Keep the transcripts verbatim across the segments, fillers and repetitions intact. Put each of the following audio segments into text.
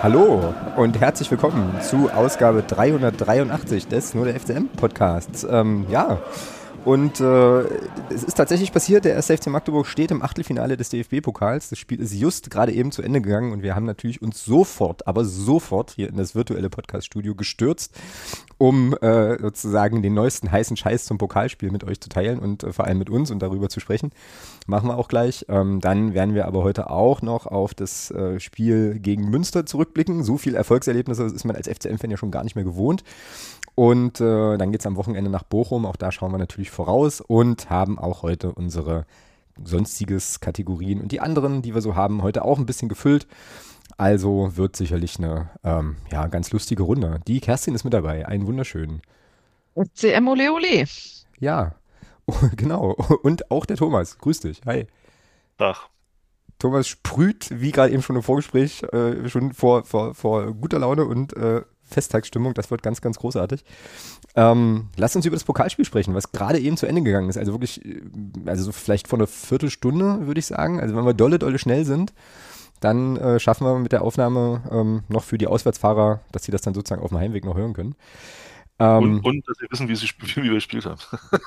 Hallo und herzlich willkommen zu Ausgabe dreihundertdreiundachtzig des Nur der F C M-Podcasts. Ähm, ja, und äh, es ist tatsächlich passiert, der erste F C Magdeburg steht im Achtelfinale des D F B-Pokals. Das Spiel ist just gerade eben zu Ende gegangen und wir haben natürlich uns sofort, aber sofort hier in das virtuelle Podcast-Studio gestürzt, um äh, sozusagen den neuesten heißen Scheiß zum Pokalspiel mit euch zu teilen und äh, vor allem mit uns und darüber zu sprechen. Machen wir auch gleich. Ähm, dann werden wir aber heute auch noch auf das äh, Spiel gegen Münster zurückblicken. So viel Erfolgserlebnisse ist man als F C M-Fan ja schon gar nicht mehr gewohnt. Und äh, dann geht es am Wochenende nach Bochum. Auch da schauen wir natürlich voraus und haben auch heute unsere sonstiges Kategorien und die anderen, die wir so haben, heute auch ein bisschen gefüllt. Also wird sicherlich eine ähm, ja, ganz lustige Runde. Die Kerstin ist mit dabei. Einen wunderschönen. F C M Ole Ole. Ja, genau. Und auch der Thomas. Grüß dich. Hi. Ach, Thomas sprüht, wie gerade eben schon im Vorgespräch, äh, schon vor, vor, vor guter Laune und äh, Festtagsstimmung. Das wird ganz, ganz großartig. Ähm, lass uns über das Pokalspiel sprechen, was gerade eben zu Ende gegangen ist. Also wirklich, äh, also so vielleicht vor einer Viertelstunde, würde ich sagen. Also wenn wir dolle, dolle schnell sind, dann äh, schaffen wir mit der Aufnahme ähm, noch für die Auswärtsfahrer, dass sie das dann sozusagen auf dem Heimweg noch hören können. und, Ähm, und dass wir wissen, wie, sie, sp- wie wir gespielt haben.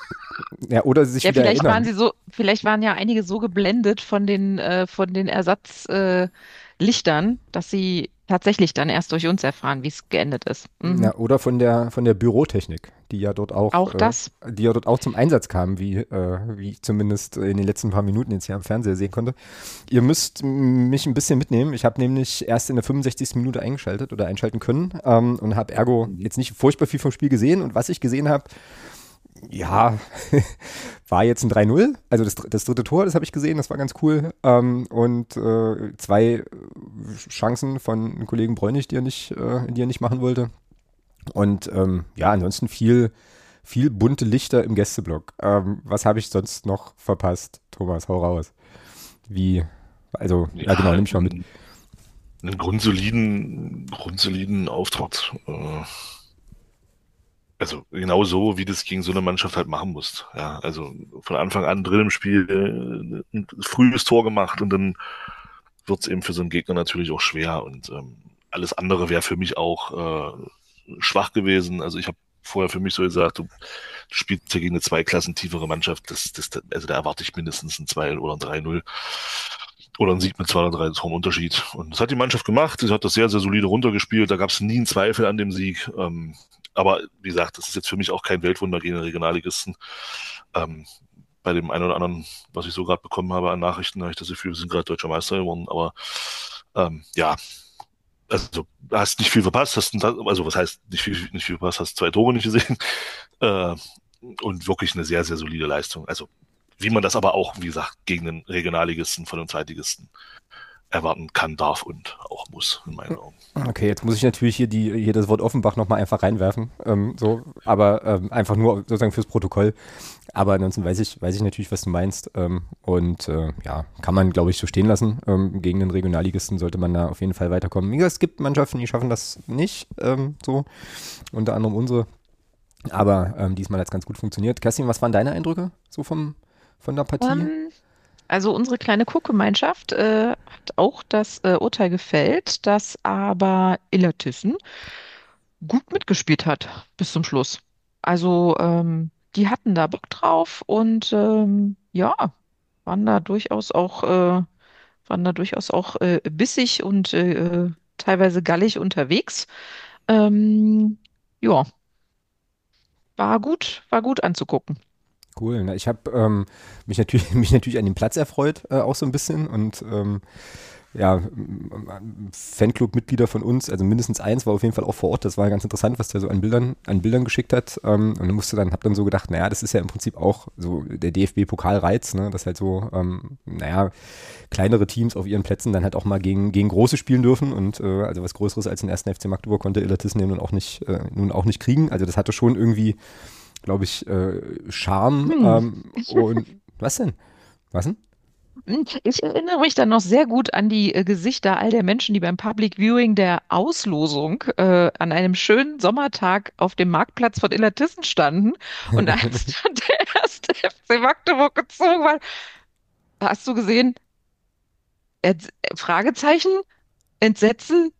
ja, oder sie sich Ja, wieder vielleicht waren erinnern. sie so, vielleicht waren ja einige so geblendet von den, äh, von den Ersatzlichtern, äh, Lichtern, dass sie tatsächlich dann erst durch uns erfahren, wie es geendet ist. Mhm. Ja, oder von der von der Bürotechnik, die ja dort auch, Auch äh, das. die ja dort auch zum Einsatz kam, wie, äh, wie ich zumindest in den letzten paar Minuten jetzt hier am Fernseher sehen konnte. Ihr müsst m- mich ein bisschen mitnehmen. Ich habe nämlich erst in der fünfundsechzigsten Minute eingeschaltet oder einschalten können ähm, und habe ergo jetzt nicht furchtbar viel vom Spiel gesehen. Und was ich gesehen habe, ja, war jetzt ein drei null. Also das, dr- das dritte Tor, das habe ich gesehen, das war ganz cool. Ähm, und äh, zwei äh, Chancen von Kollegen Bräunig, die er nicht, äh, die er nicht machen wollte. Und ähm, ja, ansonsten viel, viel bunte Lichter im Gästeblock. Ähm, was habe ich sonst noch verpasst? Thomas, hau raus. Wie, also, ja genau, Ja, nimm ich mal mit. einen, einen grundsoliden, grundsoliden Auftritt. Äh, Also genau so, wie du es gegen so eine Mannschaft halt machen musst. Ja, also von Anfang an drin im Spiel, äh, ein frühes Tor gemacht und dann wird es eben für so einen Gegner natürlich auch schwer. Und ähm, alles andere wäre für mich auch äh, schwach gewesen. Also ich habe vorher für mich so gesagt, du, du spielst ja gegen eine zwei Klassen tiefere Mannschaft. Das, das, also da erwarte ich mindestens ein zwei oder ein drei null. Oder ein Sieg mit zwei oder drei Toren Unterschied. Und das hat die Mannschaft gemacht. Sie hat das sehr, sehr solide runtergespielt. Da gab es nie einen Zweifel an dem Sieg. Ähm, aber wie gesagt, das ist jetzt für mich auch kein Weltwunder gegen den Regionalligisten. Ähm, bei dem einen oder anderen, was ich so gerade bekommen habe an Nachrichten, habe ich das Gefühl, wir sind gerade deutscher Meister geworden. Aber ähm, ja, also du hast nicht viel verpasst, hast ein, also was heißt nicht viel, nicht viel verpasst, hast zwei Tore nicht gesehen. Äh, und wirklich eine sehr, sehr solide Leistung. Also wie man das aber auch, wie gesagt, gegen den Regionalligisten von den Zweitligisten erwarten kann, darf und auch muss, in meinen Augen. Okay, jetzt muss ich natürlich hier, die, hier das Wort Offenbach nochmal einfach reinwerfen. Ähm, so, aber ähm, einfach nur sozusagen fürs Protokoll. Aber ansonsten weiß ich, weiß ich natürlich, was du meinst. Ähm, und äh, ja, kann man, glaube ich, so stehen lassen. Ähm, gegen den Regionalligisten sollte man da auf jeden Fall weiterkommen. Wie gesagt, es gibt Mannschaften, die schaffen das nicht. Ähm, so, unter anderem unsere. Aber ähm, diesmal hat es ganz gut funktioniert. Kerstin, was waren deine Eindrücke so vom, von der Partie? Ähm, also unsere kleine Co-Gemeinschaft äh, hat auch das äh, Urteil gefällt, dass aber Illertissen gut mitgespielt hat bis zum Schluss. Also ähm, die hatten da Bock drauf und ähm, ja, waren da durchaus auch, äh, waren da durchaus auch äh, bissig und äh, teilweise gallig unterwegs. Ähm, ja, war gut, war gut anzugucken. Cool. Na, ich habe ähm, mich natürlich mich natürlich an dem Platz erfreut, äh, auch so ein bisschen und ähm, ja, m- Fanclub-Mitglieder von uns, also mindestens eins war auf jeden Fall auch vor Ort. Das war ganz interessant, was der so an Bildern an Bildern geschickt hat. Ähm, und dann musste dann, hab dann so gedacht, naja, das ist ja im Prinzip auch so der D F B-Pokalreiz, ne, dass halt so, ähm, naja, kleinere Teams auf ihren Plätzen dann halt auch mal gegen, gegen große spielen dürfen und äh, also was Größeres als den ersten F C Magdeburg konnte Illertissen ja nun auch nicht, äh, nun auch nicht kriegen. Also das hatte schon irgendwie, glaube ich, äh, Charme. Hm. Ähm, und was denn? Was denn? Hm, Ich erinnere mich dann noch sehr gut an die äh, Gesichter all der Menschen, die beim Public Viewing der Auslosung äh, an einem schönen Sommertag auf dem Marktplatz von Illertissen standen. Und als dann der erste F C Magdeburg gezogen war, hast du gesehen, Ent- Fragezeichen, Entsetzen,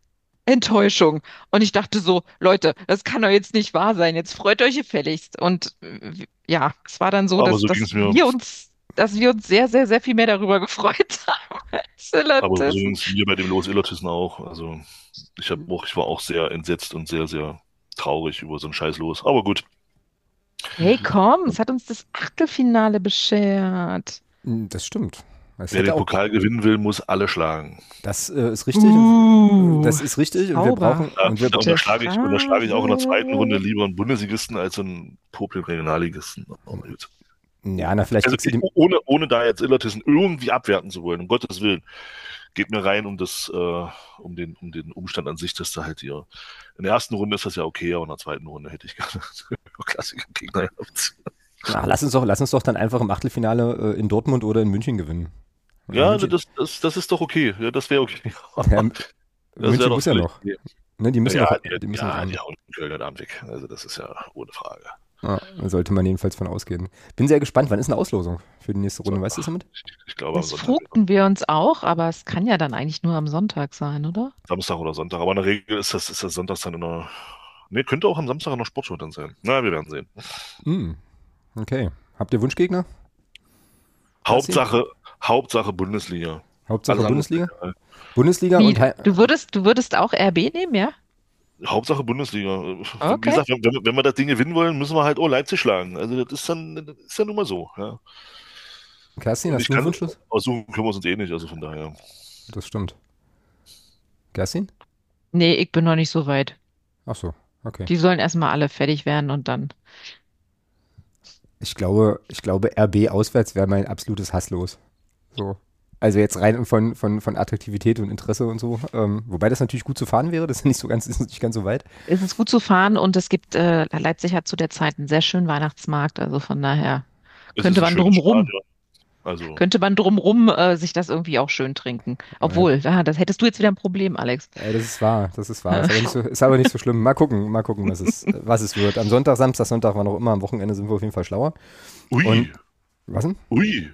Enttäuschung. Und ich dachte so, Leute, das kann doch jetzt nicht wahr sein. Jetzt freut euch gefälligst. Und äh, ja, es war dann so, Aber dass, so ging dass es mir, wir uns, dass wir uns sehr, sehr, sehr viel mehr darüber gefreut haben als aber so ging Illertissen. es mir bei dem Los Illertissen auch. Also ich hab auch, ich war auch sehr entsetzt und sehr, sehr traurig über so ein Scheiß Los. Aber gut, Hey, komm, es hat uns das Achtelfinale beschert. Hm, Das stimmt. Es wer hätte den auch, Pokal gewinnen will, muss alle schlagen. das äh, ist richtig. Und, äh, Uh, das ist richtig und wir brauchen, Da, und wir, da zauberhafte unterschlage ich, unterschlage ich auch in der zweiten Runde Phrase. lieber einen Bundesligisten als einen popeligen Regionalligisten. Aber gut. ja, na, vielleicht Also kriegst du ich, die, ohne, ohne da jetzt Illertissen irgendwie abwerten zu wollen, um Gottes Willen, geht mir rein um das, äh, um den, um den Umstand an sich, dass da halt hier in der ersten Runde ist das ja okay, aber in der zweiten Runde hätte ich gerne Klassiker-Gegner gehabt. na, lass uns doch, lass uns doch dann einfach im Achtelfinale äh, in Dortmund oder in München gewinnen. Ja, Ja, ne, München, das, das, das ist doch okay. Ja, das wäre okay. ja, Das wäre München doch muss ja völlig noch. okay. Ne, die müssen Ja, noch, die, die müssen noch ja, ran. die hauen Köln heute Abend weg. Also das ist ja ohne Frage. Ja, da sollte man jedenfalls von ausgehen. Bin sehr gespannt. Wann ist eine Auslosung für die nächste Runde? Weißt du das Sonntag. damit? Ich, ich glaube am Das Sonntag. frugten wir uns auch, aber es kann ja dann eigentlich nur am Sonntag sein, oder? Samstag oder Sonntag. Aber in der Regel ist das, ist das Sonntags dann in der. Ne, könnte auch am Samstag in der Sportschau dann sein. Na, wir werden sehen. Hm, okay. Habt ihr Wunschgegner? Kassi? Hauptsache, Hauptsache Bundesliga. Hauptsache Alles andere ist Bundesliga? egal. Bundesliga Wie, und Hei- du würdest, du würdest auch R B nehmen, ja? Hauptsache Bundesliga. Wie Okay. gesagt, wenn, wenn, wenn wir das Ding gewinnen wollen, müssen wir halt auch Leipzig schlagen. Also das ist dann, das ist ja nun mal so. Ja. Kerstin, Und hast ich du einen kann, Wunschschluss? aussuchen können wir uns eh nicht, also von daher. Das stimmt. Kerstin? Nee, ich bin noch nicht so weit. Ach so, okay. Die sollen erstmal alle fertig werden und dann. Ich glaube, ich glaube, R B auswärts wäre mein absolutes Hass los. So. Also jetzt rein von, von, von Attraktivität und Interesse und so. Ähm, wobei das natürlich gut zu fahren wäre, das ist nicht so ganz, ist nicht ganz so weit. Es ist gut zu fahren und es gibt, äh, Leipzig hat zu der Zeit einen sehr schönen Weihnachtsmarkt, also von daher Es ist könnte ein man schönes drumrum, Stadion. Also, könnte man drumrum, äh, sich das irgendwie auch schön trinken. Ja, Obwohl, ah, das hättest du jetzt wieder ein Problem, Alex. äh, das ist wahr, das ist wahr. Ist aber nicht so, ist aber nicht so schlimm. Mal gucken, mal gucken, was es, was es wird. Am Sonntag, Samstag, Sonntag war noch immer, am Wochenende sind wir auf jeden Fall schlauer. ui, Und, was denn? ui.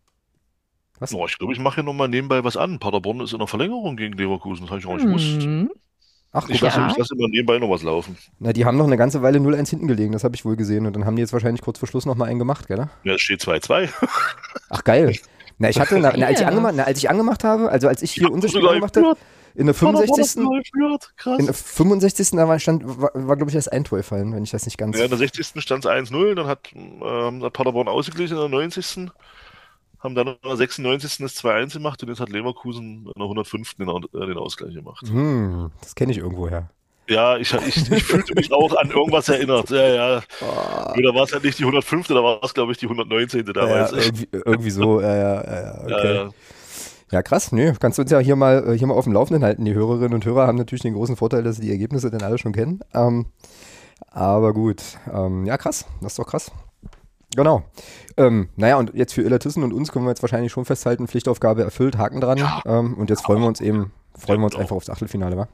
Was? Oh, ich glaube, ich mache hier nochmal nebenbei was an. Paderborn ist in der Verlängerung gegen Leverkusen, das habe ich auch nicht gewusst. Hm, Ach, Ich guck lasse, mal. ja. ich lasse immer nebenbei noch was laufen. Na, die haben noch eine ganze Weile null eins hinten gelegen, das habe ich wohl gesehen. Und dann haben die jetzt wahrscheinlich kurz vor Schluss nochmal einen gemacht, gell? Ja, es steht zwei zwei. Ach, geil. Na, ich hatte, na, na, als, ich Ja. angemacht, na, als ich angemacht habe, also als ich hier unser Spiel sogar angemacht habe, geführt. in der Paderborn hat fünfundsechzigsten. sogar geführt. Krass. In der fünfundsechzigsten Da war, stand, war, war glaube ich, erst ein Tor gefallen, wenn ich das nicht ganz. Ja, in der sechzigsten stand es eins null, dann hat, ähm, hat Paderborn ausgeglichen in der neunzigsten Haben dann in der sechsundneunzigsten das zwei eins gemacht und jetzt hat Leverkusen in der hundertfünften Den, äh, den Ausgleich gemacht. Hm, das kenne ich irgendwoher. Ja, ich, ich, ich fühlte mich auch an irgendwas erinnert. Ja, ja. Oh, Nur da war es halt nicht die hundertfünfte, da war es, glaube ich, die hundertneunzehnte ja, damals. irgendwie, irgendwie so, ja, ja, ja, ja, okay. Ja, Ja, krass, nö, kannst du uns ja hier mal, äh, hier mal auf dem Laufenden halten. Die Hörerinnen und Hörer haben natürlich den großen Vorteil, dass sie die Ergebnisse dann alle schon kennen. Ähm, aber gut, ähm, ja, krass, das ist doch krass. Genau. Ähm, naja, und jetzt für Illertissen und uns können wir jetzt wahrscheinlich schon festhalten, Pflichtaufgabe erfüllt, Haken dran. Ja. Ähm, und jetzt freuen wir uns eben, freuen wir uns Genau. einfach aufs Achtelfinale, wa?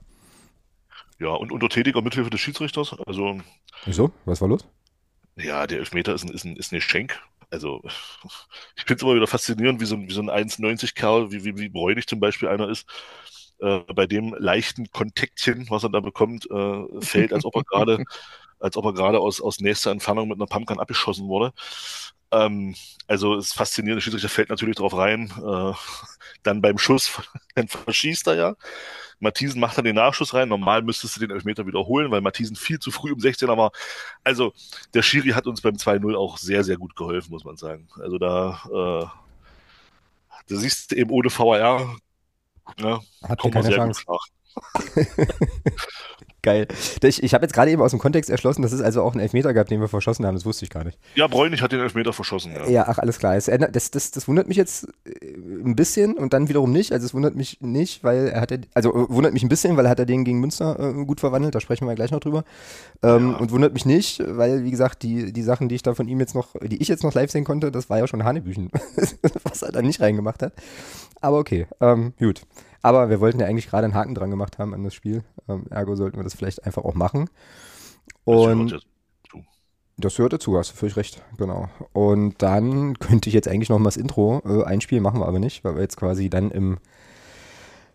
ja, und unter tätiger Mithilfe des Schiedsrichters. Also, Wieso? Was war los? ja, der Elfmeter ist ein, ist ein, ist ein Geschenk. Also, ich finde es immer wieder faszinierend, wie so ein, wie so ein eins neunzig Kerl, wie, wie, wie Bräunig zum Beispiel einer ist, äh, bei dem leichten Kontaktchen, was er da bekommt, äh, fällt, als ob er gerade, als ob er gerade aus, aus nächster Entfernung mit einer Pumpgun abgeschossen wurde. Ähm, also, es ist faszinierend. Der Schiedsrichter fällt natürlich drauf rein. Äh, dann beim Schuss, dann verschießt er ja. Matthiesen macht dann den Nachschuss rein. Normal müsstest du den Elfmeter wiederholen, weil Matthiesen viel zu früh im sechzehner war. Also, der Schiri hat uns beim zwei null auch sehr, sehr gut geholfen, muss man sagen. Also, da, äh, da siehst du eben ohne V A R, ja, Habt ihr kommen wir keine sehr Chance. gut nach. Geil. Ich, ich habe jetzt gerade eben aus dem Kontext erschlossen, dass es also auch einen Elfmeter gab, den wir verschossen haben. Das wusste ich gar nicht. Ja, Bräunig hat den Elfmeter verschossen, ja. Ja, ach, alles klar. Es ändert, das, das, das wundert mich jetzt äh, ein bisschen und dann wiederum nicht. Also es wundert mich nicht, weil er hat ja, also äh, wundert mich ein bisschen, weil er hat er den gegen Münster äh, gut verwandelt, da sprechen wir gleich noch drüber. Ähm, Ja. Und wundert mich nicht, weil, wie gesagt, die, die Sachen, die ich da von ihm jetzt noch, die ich jetzt noch live sehen konnte, das war ja schon Hanebüchen, was er da nicht reingemacht hat. Aber okay, ähm, gut. Aber wir wollten ja eigentlich gerade einen Haken dran gemacht haben an das Spiel. Ähm, ergo sollten wir das vielleicht einfach auch machen. Das gehört Und ja dazu. das gehört dazu, hast du völlig recht, genau. Und dann könnte ich jetzt eigentlich noch mal das Intro äh, einspielen, machen wir aber nicht, weil wir jetzt quasi dann im,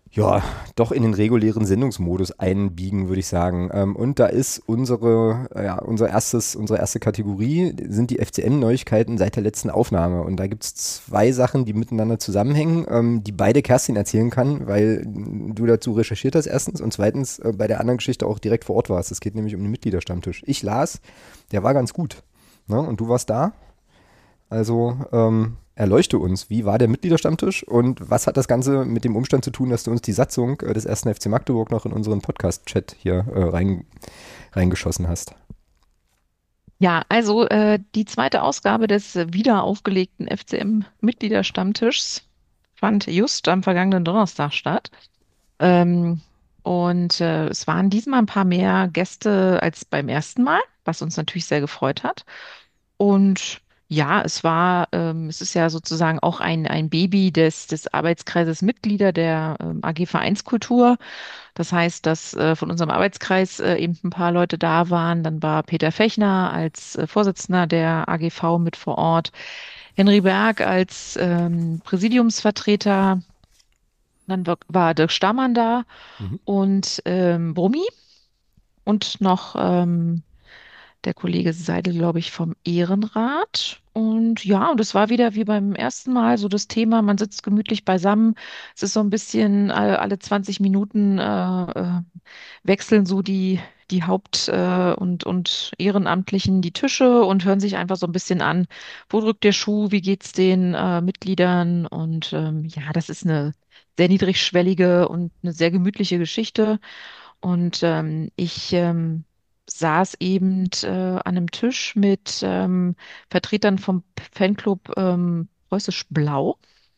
Ja, doch in den regulären Sendungsmodus einbiegen, würde ich sagen. Ähm, und da ist unsere, äh, ja, unser erstes, unsere erste Kategorie, sind die F C M-Neuigkeiten seit der letzten Aufnahme. Und da gibt es zwei Sachen, die miteinander zusammenhängen, ähm, die beide Kerstin erzählen kann, weil du dazu recherchiert hast erstens und zweitens äh, bei der anderen Geschichte auch direkt vor Ort warst. Es geht nämlich um den Mitgliederstammtisch. Ich las, der war ganz gut. Ne? Und du warst da? Also ähm, erleuchte uns, wie war der Mitgliederstammtisch und was hat das Ganze mit dem Umstand zu tun, dass du uns die Satzung äh, des ersten F C Magdeburg noch in unseren Podcast-Chat hier äh, rein, reingeschossen hast? Ja, also äh, die zweite Ausgabe des äh, wieder aufgelegten F C M-Mitgliederstammtischs fand just am vergangenen Donnerstag statt. Ähm, und äh, es waren diesmal ein paar mehr Gäste als beim ersten Mal, was uns natürlich sehr gefreut hat. Und ja, es war, ähm, es ist ja sozusagen auch ein, ein Baby des, des Arbeitskreises Mitglieder der ähm, A G Vereinskultur. Das heißt, dass äh, von unserem Arbeitskreis äh, eben ein paar Leute da waren. Dann war Peter Fechner als äh, Vorsitzender der A G V mit vor Ort, Henry Berg als ähm, Präsidiumsvertreter, dann war, war Dirk Stammann da Mhm. und ähm, Brummi und noch ähm, der Kollege Seidel, glaube ich, vom Ehrenrat. Und ja, und es war wieder wie beim ersten Mal so das Thema, man sitzt gemütlich beisammen. Es ist so ein bisschen äh, alle zwanzig Minuten äh, äh, wechseln so die, die Haupt- äh, und, und Ehrenamtlichen die Tische und hören sich einfach so ein bisschen an, wo drückt der Schuh, wie geht's den äh, Mitgliedern? Und ähm, ja, das ist eine sehr niedrigschwellige und eine sehr gemütliche Geschichte. Und ähm, ich ähm, saß eben äh, an einem Tisch mit ähm, Vertretern vom Fanclub ähm, Preußisch Blau.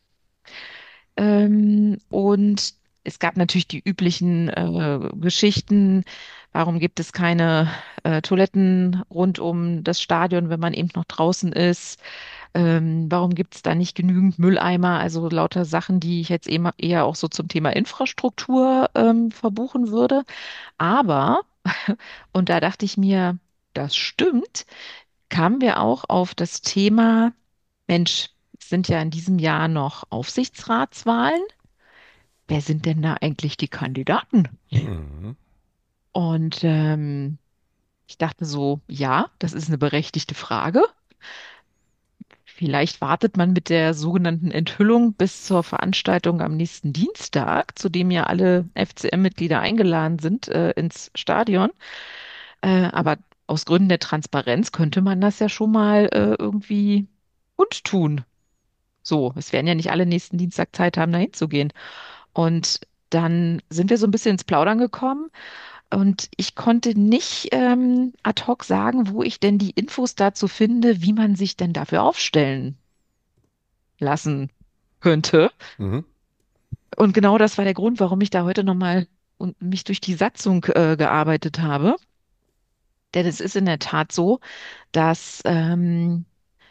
Ähm, und es gab natürlich die üblichen äh, Geschichten. Warum gibt es keine äh, Toiletten rund um das Stadion, wenn man eben noch draußen ist? Ähm, warum gibt es da nicht genügend Mülleimer? Also lauter Sachen, die ich jetzt eher, eher auch so zum Thema Infrastruktur ähm, verbuchen würde. Aber, und da dachte ich mir, das stimmt, kamen wir auch auf das Thema, Mensch, es sind ja in diesem Jahr noch Aufsichtsratswahlen. Wer sind denn da eigentlich die Kandidaten? Mhm. Und ähm, ich dachte so, ja, das ist eine berechtigte Frage. Vielleicht wartet man mit der sogenannten Enthüllung bis zur Veranstaltung am nächsten Dienstag, zu dem ja alle F C M-Mitglieder eingeladen sind, äh, ins Stadion. Äh, aber aus Gründen der Transparenz könnte man das ja schon mal äh, irgendwie kundtun. So, es werden ja nicht alle nächsten Dienstag Zeit haben, da hinzugehen. Und dann sind wir so ein bisschen ins Plaudern gekommen und ich konnte nicht ähm, ad hoc sagen, wo ich denn die Infos dazu finde, wie man sich denn dafür aufstellen lassen könnte. Mhm. Und genau das war der Grund, warum ich da heute nochmal und mich durch die Satzung äh, gearbeitet habe. Denn es ist in der Tat so, dass ähm,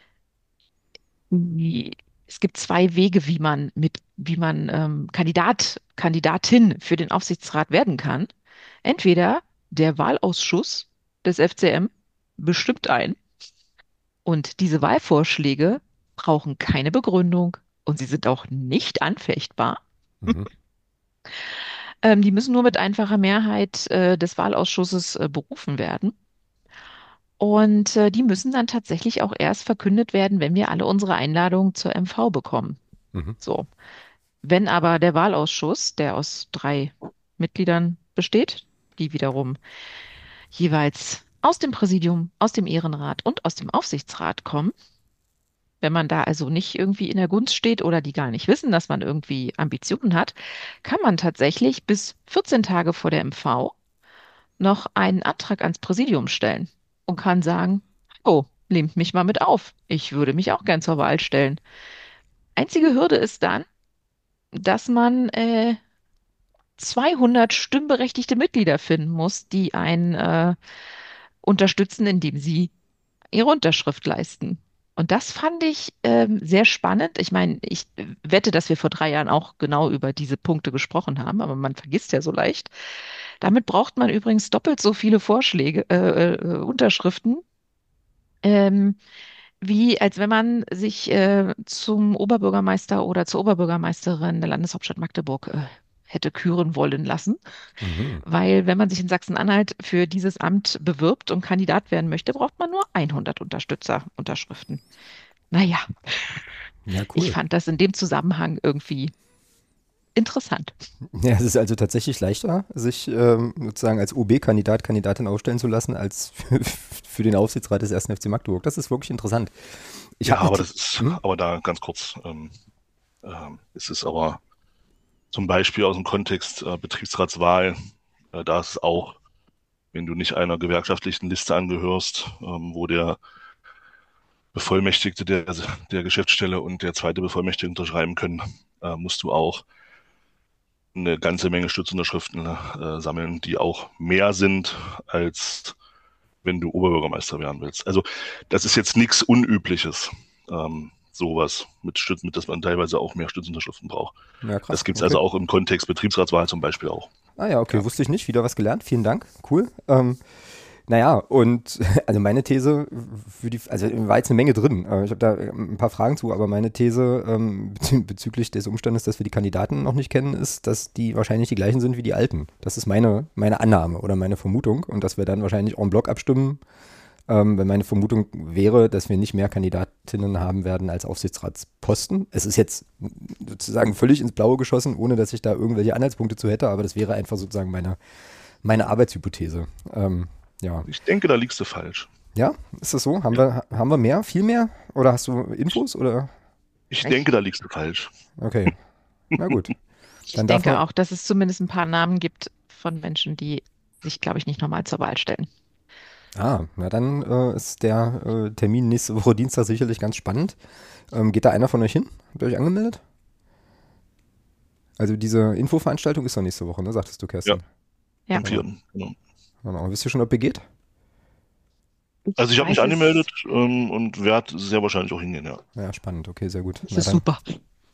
die- es gibt zwei Wege, wie man mit, wie man ähm, Kandidat, Kandidatin für den Aufsichtsrat werden kann. Entweder der Wahlausschuss des F C M bestimmt ein und diese Wahlvorschläge brauchen keine Begründung und sie sind auch nicht anfechtbar. Mhm. Ähm, die müssen nur mit einfacher Mehrheit äh, des Wahlausschusses äh, berufen werden. Und äh, die müssen dann tatsächlich auch erst verkündet werden, wenn wir alle unsere Einladungen zur M V bekommen. Mhm. So. Wenn aber der Wahlausschuss, der aus drei Mitgliedern besteht, die wiederum jeweils aus dem Präsidium, aus dem Ehrenrat und aus dem Aufsichtsrat kommen, wenn man da also nicht irgendwie in der Gunst steht oder die gar nicht wissen, dass man irgendwie Ambitionen hat, kann man tatsächlich bis vierzehn Tage vor der M V noch einen Antrag ans Präsidium stellen und kann sagen, oh, nehmt mich mal mit auf. Ich würde mich auch gern zur Wahl stellen. Einzige Hürde ist dann, dass man äh, zweihundert stimmberechtigte Mitglieder finden muss, die einen äh, unterstützen, indem sie ihre Unterschrift leisten. Und das fand ich ähm, sehr spannend. Ich meine, ich wette, dass wir vor drei Jahren auch genau über diese Punkte gesprochen haben, aber man vergisst ja so leicht. Damit braucht man übrigens doppelt so viele Vorschläge, äh, äh, Unterschriften, ähm, wie als wenn man sich äh, zum Oberbürgermeister oder zur Oberbürgermeisterin der Landeshauptstadt Magdeburg äh, hätte küren wollen lassen. Mhm. Weil wenn man sich in Sachsen-Anhalt für dieses Amt bewirbt und Kandidat werden möchte, braucht man nur hundert Unterstützerunterschriften. Naja, Ja, ich cool. fand das in dem Zusammenhang irgendwie interessant. Ja, es ist also tatsächlich leichter, sich ähm, sozusagen als O B-Kandidat, Kandidatin aufstellen zu lassen, als für, für den Aufsichtsrat des ersten F C Magdeburg. Das ist wirklich interessant. Ich Ja, habe eine. aber The- das ist, hm? aber da ganz kurz, ähm, ähm, es ist aber zum Beispiel aus dem Kontext äh, Betriebsratswahl, äh, da ist es auch, wenn du nicht einer gewerkschaftlichen Liste angehörst, ähm, wo der Bevollmächtigte der, der Geschäftsstelle und der zweite Bevollmächtigte unterschreiben können, äh, musst du auch eine ganze Menge Stützunterschriften äh, sammeln, die auch mehr sind, als wenn du Oberbürgermeister werden willst. Also das ist jetzt nichts Unübliches, ähm, sowas mit Stützen, mit dass man teilweise auch mehr Stützunterschriften braucht. Ja, Das krass. gibt's Okay. also auch im Kontext Betriebsratswahl zum Beispiel auch. Ah ja, okay, Ja. wusste ich nicht. Wieder was gelernt. Vielen Dank. Cool. Ähm, naja, und also meine These, für die, also war jetzt eine Menge drin. Äh, Ich habe da ähm, ein paar Fragen zu, aber meine These ähm, bezü bezüglich des Umstandes, dass wir die Kandidaten noch nicht kennen, ist, dass die wahrscheinlich die gleichen sind wie die alten. Das ist meine, meine Annahme oder meine Vermutung und dass wir dann wahrscheinlich en bloc abstimmen, ähm, wenn meine Vermutung wäre, dass wir nicht mehr Kandidatinnen haben werden als Aufsichtsratsposten. Es ist jetzt sozusagen völlig ins Blaue geschossen, ohne dass ich da irgendwelche Anhaltspunkte zu hätte, aber das wäre einfach sozusagen meine, meine Arbeitshypothese. Ähm, ja. Ich denke, da liegst du falsch. Ja, ist das so? Haben Ja. wir, haben wir mehr? Viel mehr? Oder hast du Infos? Oder? Ich Ich, denke, da liegst du falsch. Okay, na gut. ich Dann darf denke man. auch, dass es zumindest ein paar Namen gibt von Menschen, die sich, glaube ich, nicht nochmal zur Wahl stellen. Ah, na dann äh, ist der äh, Termin nächste Woche Dienstag sicherlich ganz spannend. Ähm, geht da einer von euch hin? Habt ihr euch angemeldet? Also diese Infoveranstaltung ist doch nächste Woche, ne? Sagtest du, Ja, Kerstin. Ja, am Genau. vierten. Genau. Genau. Wisst ihr schon, ob ihr geht? ich Also ich habe mich weiß es. angemeldet ähm, und werde sehr wahrscheinlich auch hingehen, ja. Ja, spannend. Okay, sehr gut. Das Na ist dann, super.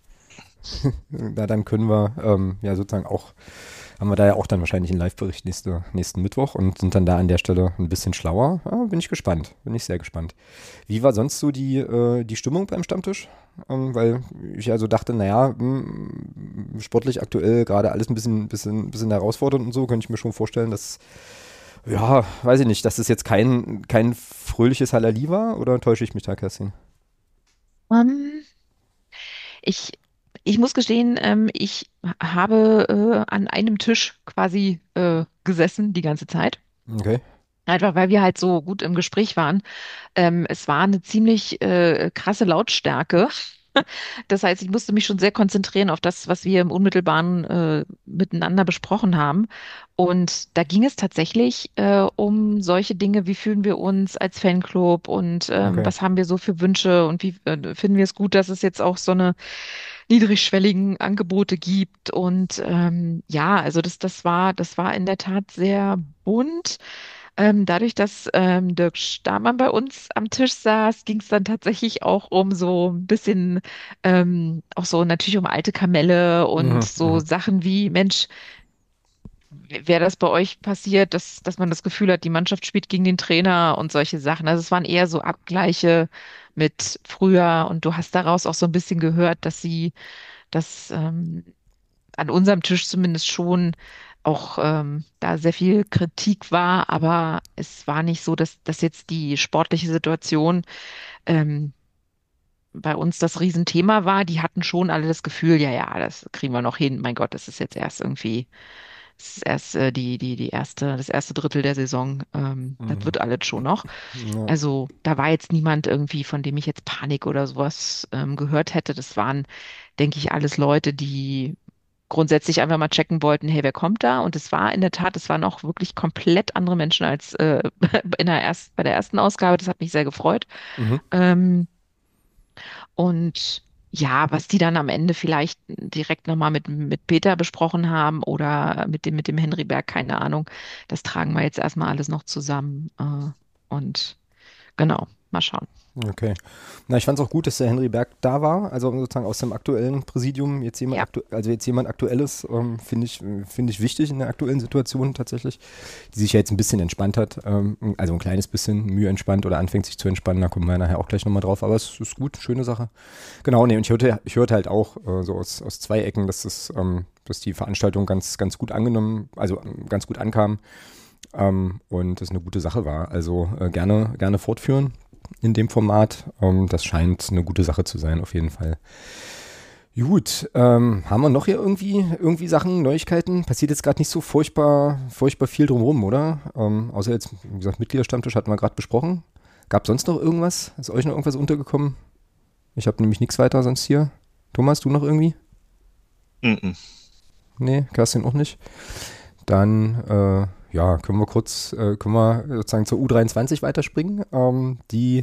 na dann können wir ähm, ja sozusagen auch, haben wir da ja auch dann wahrscheinlich einen Live-Bericht nächste, nächsten Mittwoch und sind dann da an der Stelle ein bisschen schlauer. Ja, bin ich gespannt. Bin ich sehr gespannt. Wie war sonst so die, äh, die Stimmung beim Stammtisch? Ähm, weil ich also dachte, naja, mh, sportlich aktuell gerade alles ein bisschen, bisschen, bisschen herausfordernd und so, könnte ich mir schon vorstellen, dass, ja, weiß ich nicht, dass das jetzt kein, kein fröhliches Hallali war oder täusche ich mich da, Kerstin? Ähm, ich, ich muss gestehen, ähm, ich habe äh, an einem Tisch quasi äh, gesessen die ganze Zeit. Okay. Einfach weil wir halt so gut im Gespräch waren. Ähm, es war eine ziemlich äh, krasse Lautstärke. Das heißt, ich musste mich schon sehr konzentrieren auf das, was wir im Unmittelbaren äh, miteinander besprochen haben. Und da ging es tatsächlich äh, um solche Dinge, wie fühlen wir uns als Fanclub und ähm, Okay. was haben wir so für Wünsche und wie äh, finden wir es gut, dass es jetzt auch so eine niedrigschwelligen Angebote gibt. Und ähm, ja, also das, das war, das war in der Tat sehr bunt. Ähm, dadurch, dass ähm, Dirk Stamann bei uns am Tisch saß, ging es dann tatsächlich auch um so ein bisschen, ähm, auch so natürlich um alte Kamelle und Mhm, so mhm. Sachen wie, Mensch, wäre das bei euch passiert, dass, dass man das Gefühl hat, die Mannschaft spielt gegen den Trainer und solche Sachen. Also es waren eher so Abgleiche mit früher und du hast daraus auch so ein bisschen gehört, dass sie, dass ähm, an unserem Tisch zumindest schon auch ähm, da sehr viel Kritik war, aber es war nicht so, dass, dass jetzt die sportliche Situation ähm, bei uns das Riesenthema war. Die hatten schon alle das Gefühl, ja, ja, das kriegen wir noch hin. Mein Gott, das ist jetzt erst irgendwie, das ist erst äh, die, die, die erste, das erste Drittel der Saison. Ähm, das Mhm. wird alles schon noch. Ja. Also da war jetzt niemand irgendwie, von dem ich jetzt Panik oder sowas ähm, gehört hätte. Das waren, denke ich, alles Leute, die grundsätzlich einfach mal checken wollten, hey, wer kommt da? Und es war in der Tat, es waren auch wirklich komplett andere Menschen als äh, in der erst, bei der ersten Ausgabe. Das hat mich sehr gefreut. Mhm. Ähm, und ja, was die dann am Ende vielleicht direkt nochmal mit, mit Peter besprochen haben oder mit dem, mit dem Henry Berg, keine Ahnung, das tragen wir jetzt erstmal alles noch zusammen. Äh, und genau. mal schauen. Okay. Na, ich fand es auch gut, dass der Henry Berg da war, also sozusagen aus dem aktuellen Präsidium, jetzt jemand, Ja. aktu also jetzt jemand Aktuelles, ähm, finde ich, finde ich wichtig in der aktuellen Situation tatsächlich, die sich ja jetzt ein bisschen entspannt hat, ähm, also ein kleines bisschen Mühe entspannt oder anfängt sich zu entspannen, da kommen wir nachher auch gleich nochmal drauf, aber es ist gut, schöne Sache. Genau, nee, und ich hörte, ich hörte halt auch äh, so aus, aus zwei Ecken, dass das, ähm, dass die Veranstaltung ganz, ganz gut angenommen, also ähm, ganz gut ankam, ähm, und das eine gute Sache war, also äh, gerne, gerne fortführen in dem Format. Ähm, das scheint eine gute Sache zu sein, auf jeden Fall. Gut, ähm, haben wir noch hier irgendwie, irgendwie Sachen, Neuigkeiten? Passiert jetzt gerade nicht so furchtbar, furchtbar viel drumherum, oder? Ähm, außer jetzt, wie gesagt, Mitgliederstammtisch hatten wir gerade besprochen. Gab sonst noch irgendwas? Ist euch noch irgendwas untergekommen? Ich habe nämlich nichts weiter sonst hier. Thomas, du noch irgendwie? Mhm. Nee, Kerstin auch nicht. Dann, äh, ja, können wir kurz, äh, können wir sozusagen zur U dreiundzwanzig weiterspringen, ähm, die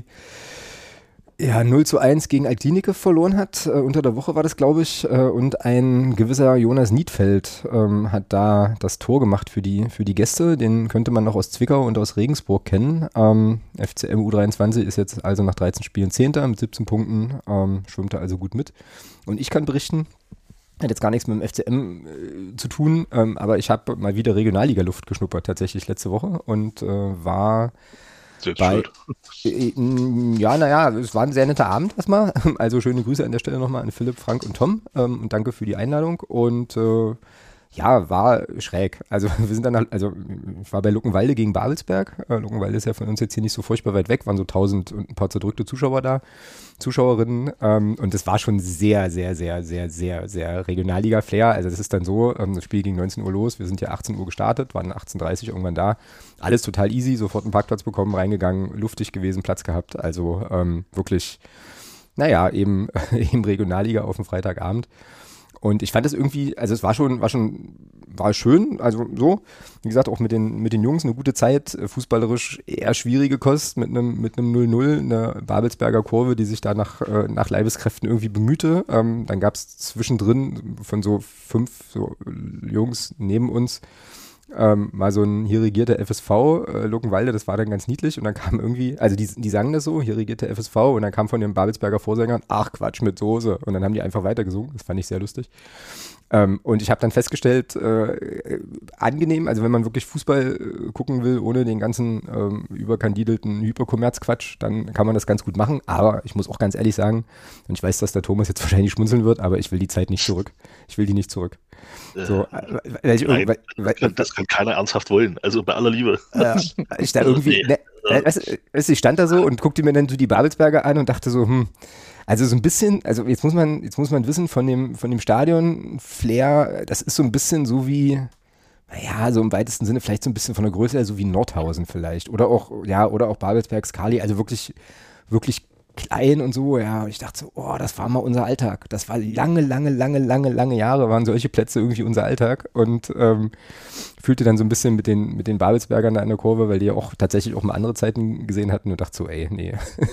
ja null zu eins gegen Altlinike verloren hat. Äh, unter der Woche war das, glaube ich, äh, und ein gewisser Jonas Niedfeld ähm, hat da das Tor gemacht für die, für die Gäste. Den könnte man noch aus Zwickau und aus Regensburg kennen. Ähm, F C M U dreiundzwanzig ist jetzt also nach dreizehn Spielen Zehnter mit siebzehn Punkten, ähm, schwimmt da also gut mit. Und ich kann berichten, hat jetzt gar nichts mit dem F C M äh, zu tun, ähm, aber ich habe mal wieder Regionalliga-Luft geschnuppert tatsächlich letzte Woche und äh, war Selbst bei, schuld. äh, äh, ja, naja, es war ein sehr netter Abend erstmal, also schöne Grüße an der Stelle nochmal an Philipp, Frank und Tom, ähm, und danke für die Einladung und äh, ja, war schräg. Also wir sind dann halt, also ich war bei Luckenwalde gegen Babelsberg. Äh, Luckenwalde ist ja von uns jetzt hier nicht so furchtbar weit weg, waren so tausend und ein paar zerdrückte Zuschauer da, Zuschauerinnen. Ähm, und das war schon sehr, sehr, sehr, sehr, sehr, sehr Regionalliga-Flair. Also das ist dann so, ähm, das Spiel ging neunzehn Uhr los, wir sind ja achtzehn Uhr gestartet, waren achtzehn Uhr dreißig irgendwann da. Alles total easy, sofort einen Parkplatz bekommen, reingegangen, luftig gewesen, Platz gehabt. Also ähm, wirklich, naja, eben, eben Regionalliga auf dem Freitagabend. Und ich fand das irgendwie, also es war schon, war schon, war schön, also so, wie gesagt, auch mit den, mit den Jungs eine gute Zeit, fußballerisch eher schwierige Kost mit einem, mit einem null null, eine Babelsberger Kurve, die sich da nach, äh, nach Leibeskräften irgendwie bemühte. Ähm, dann gab es zwischendrin von so fünf so Jungs neben uns Ähm, mal so ein hier regiert der F S V, äh, Luckenwalde, das war dann ganz niedlich und dann kam irgendwie, also die, die sangen das so, hier regiert der F S V und dann kam von den Babelsberger Vorsängern, ach Quatsch mit Soße und dann haben die einfach weitergesungen, das fand ich sehr lustig. Ähm, und ich habe dann festgestellt, äh, angenehm, also wenn man wirklich Fußball äh, gucken will, ohne den ganzen ähm, überkandidelten Hyperkommerzquatsch, dann kann man das ganz gut machen, aber ich muss auch ganz ehrlich sagen, und ich weiß, dass der Thomas jetzt wahrscheinlich schmunzeln wird, aber ich will die Zeit nicht zurück. Ich will die nicht zurück. So, äh, weil ich, Nein, weil, weil, das kann keiner ernsthaft wollen. Also bei aller Liebe. äh, ich da irgendwie, Nee. ne, äh, weißt, du, weißt du, ich stand da so und guckte mir dann so die Babelsberger an und dachte so, hm, also so ein bisschen, also jetzt muss man, jetzt muss man wissen von dem, von dem Stadion-Flair, das ist so ein bisschen so wie, naja, so im weitesten Sinne vielleicht so ein bisschen von der Größe her so wie Nordhausen vielleicht oder auch, ja, oder auch Babelsberg, Skali, also wirklich, wirklich klein und so, ja, und ich dachte so, oh, das war mal unser Alltag. Das war lange, lange, lange, lange, lange Jahre waren solche Plätze irgendwie unser Alltag und ähm, fühlte dann so ein bisschen mit den, mit den Babelsbergern da in der Kurve, weil die ja auch tatsächlich auch mal andere Zeiten gesehen hatten und dachte so, ey, nee.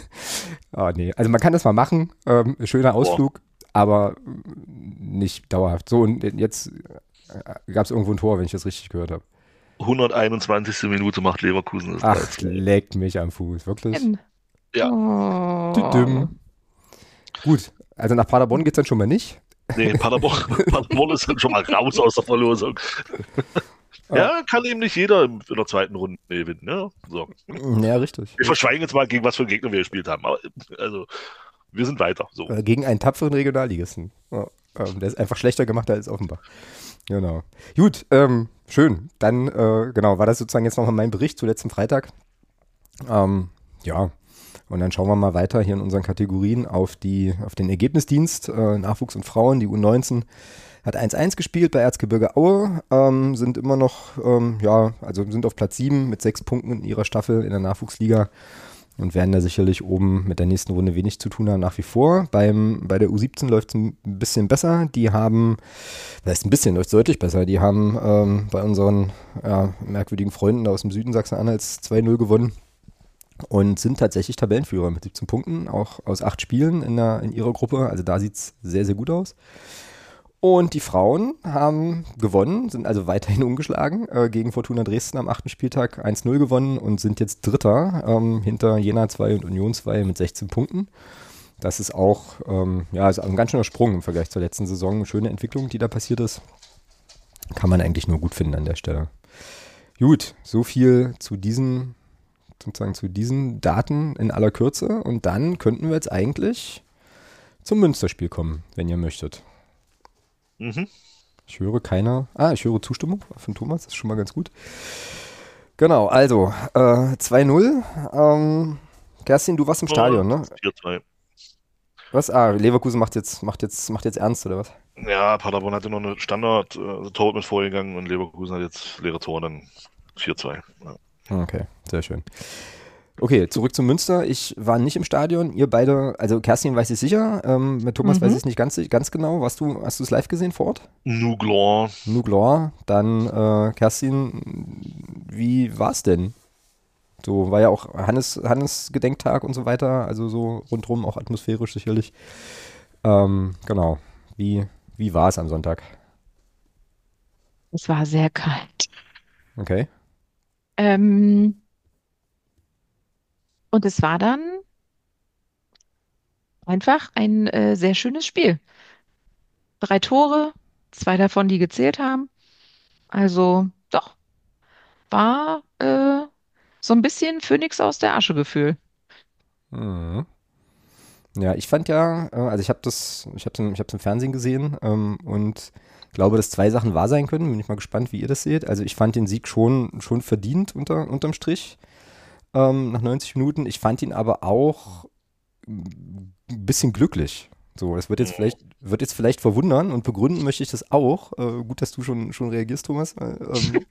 oh, nee. Also man kann das mal machen, ähm, schöner Ausflug, Boah. aber nicht dauerhaft. So, und jetzt äh, gab es irgendwo ein Tor, wenn ich das richtig gehört habe. hunderteinundzwanzigste Minute macht Leverkusen das. Ach, leckt mich am Fuß, wirklich? In. Ja. Oh. Gut, also nach Paderborn geht es dann schon mal nicht. Nee, Paderborn, Paderborn ist dann schon mal raus aus der Verlosung. Ja, kann eben nicht jeder in der zweiten Runde gewinnen. Ne? So. Ja, richtig. Wir verschweigen jetzt mal, gegen was für einen Gegner wir gespielt haben. Aber, also, wir sind weiter. So. Gegen einen tapferen Regionalligisten. Ja, ähm, der ist einfach schlechter gemacht als Offenbach. Genau. Gut, ähm, schön. Dann, äh, genau, war das sozusagen jetzt nochmal mein Bericht zu letzten Freitag. Ähm, ja, und dann schauen wir mal weiter hier in unseren Kategorien auf, die, auf den Ergebnisdienst. Äh, Nachwuchs und Frauen, die U neunzehn hat eins eins gespielt bei Erzgebirge Aue, ähm, sind immer noch, ähm, ja, also sind auf Platz sieben mit sechs Punkten in ihrer Staffel in der Nachwuchsliga und werden da sicherlich oben mit der nächsten Runde wenig zu tun haben nach wie vor. Beim, bei der U siebzehn läuft es ein bisschen besser. Die haben, das ist ein bisschen, läuft deutlich besser. Die haben ähm, bei unseren ja, merkwürdigen Freunden aus dem Süden Sachsen-Anhalts zwei null gewonnen. Und sind tatsächlich Tabellenführer mit siebzehn Punkten, auch aus acht Spielen in, der, in ihrer Gruppe. Also da sieht es sehr, sehr gut aus. Und die Frauen haben gewonnen, sind also weiterhin ungeschlagen, äh, gegen Fortuna Dresden am achten Spieltag eins null gewonnen und sind jetzt Dritter ähm, hinter Jena zwei und Union zwei mit sechzehn Punkten. Das ist auch ähm, ja, ist ein ganz schöner Sprung im Vergleich zur letzten Saison. Eine schöne Entwicklung, die da passiert ist. Kann man eigentlich nur gut finden an der Stelle. Gut, so viel zu diesen, sozusagen zu diesen Daten in aller Kürze. Und dann könnten wir jetzt eigentlich zum Münsterspiel kommen, wenn ihr möchtet. Mhm. Ich höre keiner. Ah, ich höre Zustimmung von Thomas, das ist schon mal ganz gut. Genau, also äh, zwei null. Ähm, Kerstin, du warst im Stadion, ne? vier zwei. Was? Ah, Leverkusen macht jetzt, macht jetzt, macht jetzt ernst, oder was? Ja, Paderborn hatte noch eine Standard-Tor mit vorgegangen und Leverkusen hat jetzt leere Tor, dann vier zwei. Ja. Okay, sehr schön. Okay, zurück zu Münster. Ich war nicht im Stadion. Ihr beide, also Kerstin weiß ich sicher, ähm, mit Thomas Mhm. weiß ich es nicht ganz, ganz genau. Warst du, hast du es live gesehen vor Ort? Nouglon. Nuglor. Dann äh, Kerstin, wie war es denn? So war ja auch Hannes, Hannes Gedenktag und so weiter, also so rundherum auch atmosphärisch sicherlich. Ähm, genau. Wie, wie war es am Sonntag? Es war sehr kalt. Okay. Ähm, und es war dann einfach ein äh, sehr schönes Spiel. Drei Tore, zwei davon, die gezählt haben. Also doch, war äh, so ein bisschen Phönix aus der Asche Gefühl. Mhm. Ja, ich fand ja, äh, also ich habe das, ich habe es im, ich hab's im Fernsehen gesehen ähm, und glaube, dass zwei Sachen wahr sein können. Bin ich mal gespannt, wie ihr das seht. Also ich fand den Sieg schon, schon verdient unter, unterm Strich ähm, nach neunzig Minuten. Ich fand ihn aber auch ein bisschen glücklich. So, das wird jetzt vielleicht, wird jetzt vielleicht verwundern und begründen möchte ich das auch. Äh, gut, dass du schon, schon reagierst, Thomas. Äh, ähm,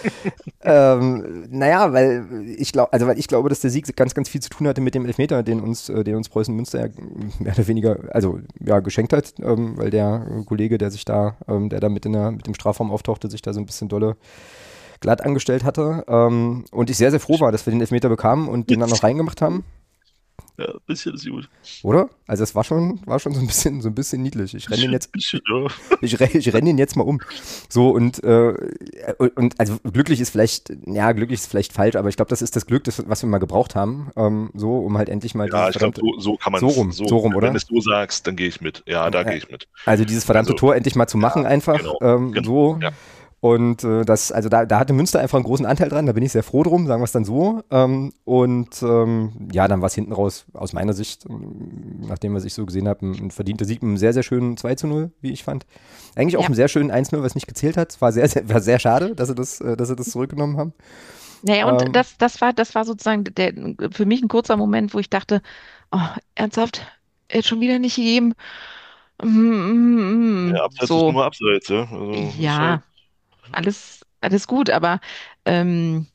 ähm, naja, weil ich glaube, also weil ich glaube, dass der Sieg ganz, ganz viel zu tun hatte mit dem Elfmeter, den uns, äh, den uns Preußen Münster ja mehr oder weniger, also ja, geschenkt hat, ähm, weil der Kollege, der sich da, ähm, der da mit in der, mit dem Strafraum auftauchte, sich da so ein bisschen dolle glatt angestellt hatte. Ähm, und ich sehr, sehr froh war, dass wir den Elfmeter bekamen und den dann noch reingemacht haben. Ja, ein bisschen ist gut. Oder? Also es war schon, war schon so ein bisschen, so ein bisschen niedlich. Ich renne den jetzt, Bisschen, ja. ich, renn- ich renne den jetzt mal um. So und, äh, und und also glücklich ist vielleicht, ja, glücklich ist vielleicht falsch, aber ich glaube, das ist das Glück, das, was wir mal gebraucht haben. Ähm, so, um halt endlich mal Ja, dieses ich glaube, verdammte, so, so kann man so es. rum, so rum, oder? Wenn du es so sagst, dann gehe ich mit. Ja, da gehe ich mit. Also dieses verdammte Also, Tor endlich mal zu machen ja, einfach, genau, ähm, genau. so. Ja. Und äh, das, also da, da hatte Münster einfach einen großen Anteil dran, da bin ich sehr froh drum, sagen wir es dann so. Ähm, und ähm, ja, dann war es hinten raus, aus meiner Sicht, ähm, nachdem was ich so gesehen habe, ein, ein verdienter Sieg mit einem sehr, sehr schönen zwei zu null, wie ich fand. Eigentlich auch Ja. einem sehr schönen eins null, was nicht gezählt hat. War sehr, sehr, war sehr schade, dass sie das, äh, dass sie das zurückgenommen haben. Naja, und Ähm, das, das war, das war sozusagen der, für mich ein kurzer Moment, wo ich dachte, oh, ernsthaft, jetzt schon wieder nicht gegeben. Mm, mm, Ja, mm. abseits ist So, nur abseits, ja. Also, ist halt, ja, alles, alles gut, aber, ähm,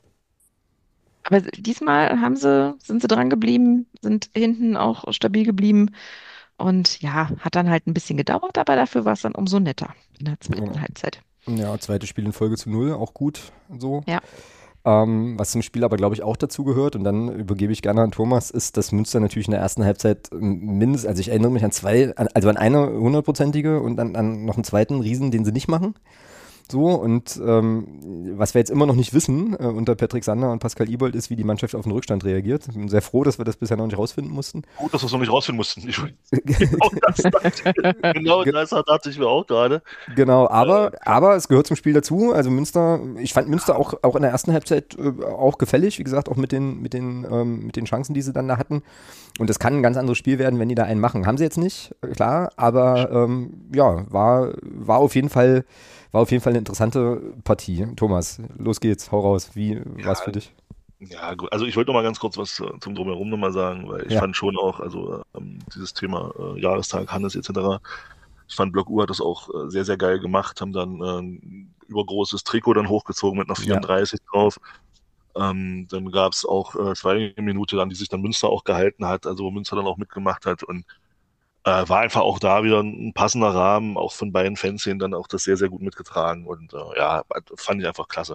aber diesmal haben sie, sind sie dran geblieben, sind hinten auch stabil geblieben und ja, hat dann halt ein bisschen gedauert, aber dafür war es dann umso netter in der zweiten Halbzeit. ja, zweites Spiel in Folge zu null, auch gut so. Ja, Ähm, was zum Spiel aber, glaube ich, auch dazu gehört, und dann übergebe ich gerne an Thomas, ist, dass Münster natürlich in der ersten Halbzeit mindestens, also ich erinnere mich an zwei, an, also an eine hundertprozentige und dann an noch einen zweiten Riesen, den sie nicht machen. So, und ähm, was wir jetzt immer noch nicht wissen, äh, unter Patrick Sander und Pascal Ibold, ist, wie die Mannschaft auf den Rückstand reagiert. Ich bin sehr froh, dass wir das bisher noch nicht rausfinden mussten. gut, dass wir es noch nicht rausfinden mussten. Ich, genau das, dachte- genau Ge- das dachte ich mir auch gerade. Genau, aber, Äh, aber es gehört zum Spiel dazu. Also Münster, ich fand Münster auch, auch in der ersten Halbzeit äh, auch gefällig, wie gesagt, auch mit den, mit den, ähm, mit den Chancen, die sie dann da hatten. Und das kann ein ganz anderes Spiel werden, wenn die da einen machen. Haben sie jetzt nicht, äh, klar, aber ähm, ja, war, war auf jeden Fall, war auf jeden Fall eine interessante Partie. Thomas, los geht's, hau raus. Wie war es für dich? Ja, gut. Also ich wollte noch mal ganz kurz was äh, zum Drumherum noch mal sagen, weil ich Ja. fand schon auch, also ähm, dieses Thema äh, Jahrestag, Hannes et cetera. Ich fand Block U hat das auch äh, sehr, sehr geil gemacht, haben dann äh, ein übergroßes Trikot dann hochgezogen mit einer Ja. vierunddreißig drauf. Ähm, dann gab es auch äh, zwei Minuten, an die sich dann Münster auch gehalten hat, also wo Münster dann auch mitgemacht hat und äh, war einfach auch da wieder ein passender Rahmen, auch von beiden Fanszenen dann auch das sehr, sehr gut mitgetragen und äh, ja, fand ich einfach klasse.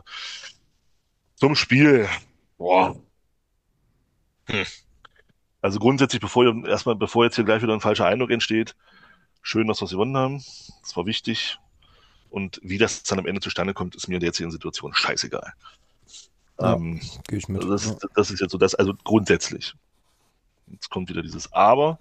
Zum Spiel. Boah. Hm. Also grundsätzlich, bevor ihr, erstmal, bevor jetzt hier gleich wieder ein falscher Eindruck entsteht, Schön, dass wir es gewonnen haben. Das war wichtig. Und wie das dann am Ende zustande kommt, ist mir in der jetzigen Situation scheißegal. Ja, ähm, gehe ich mit. also das, Ja. das ist jetzt so das, also grundsätzlich. Jetzt kommt wieder dieses Aber.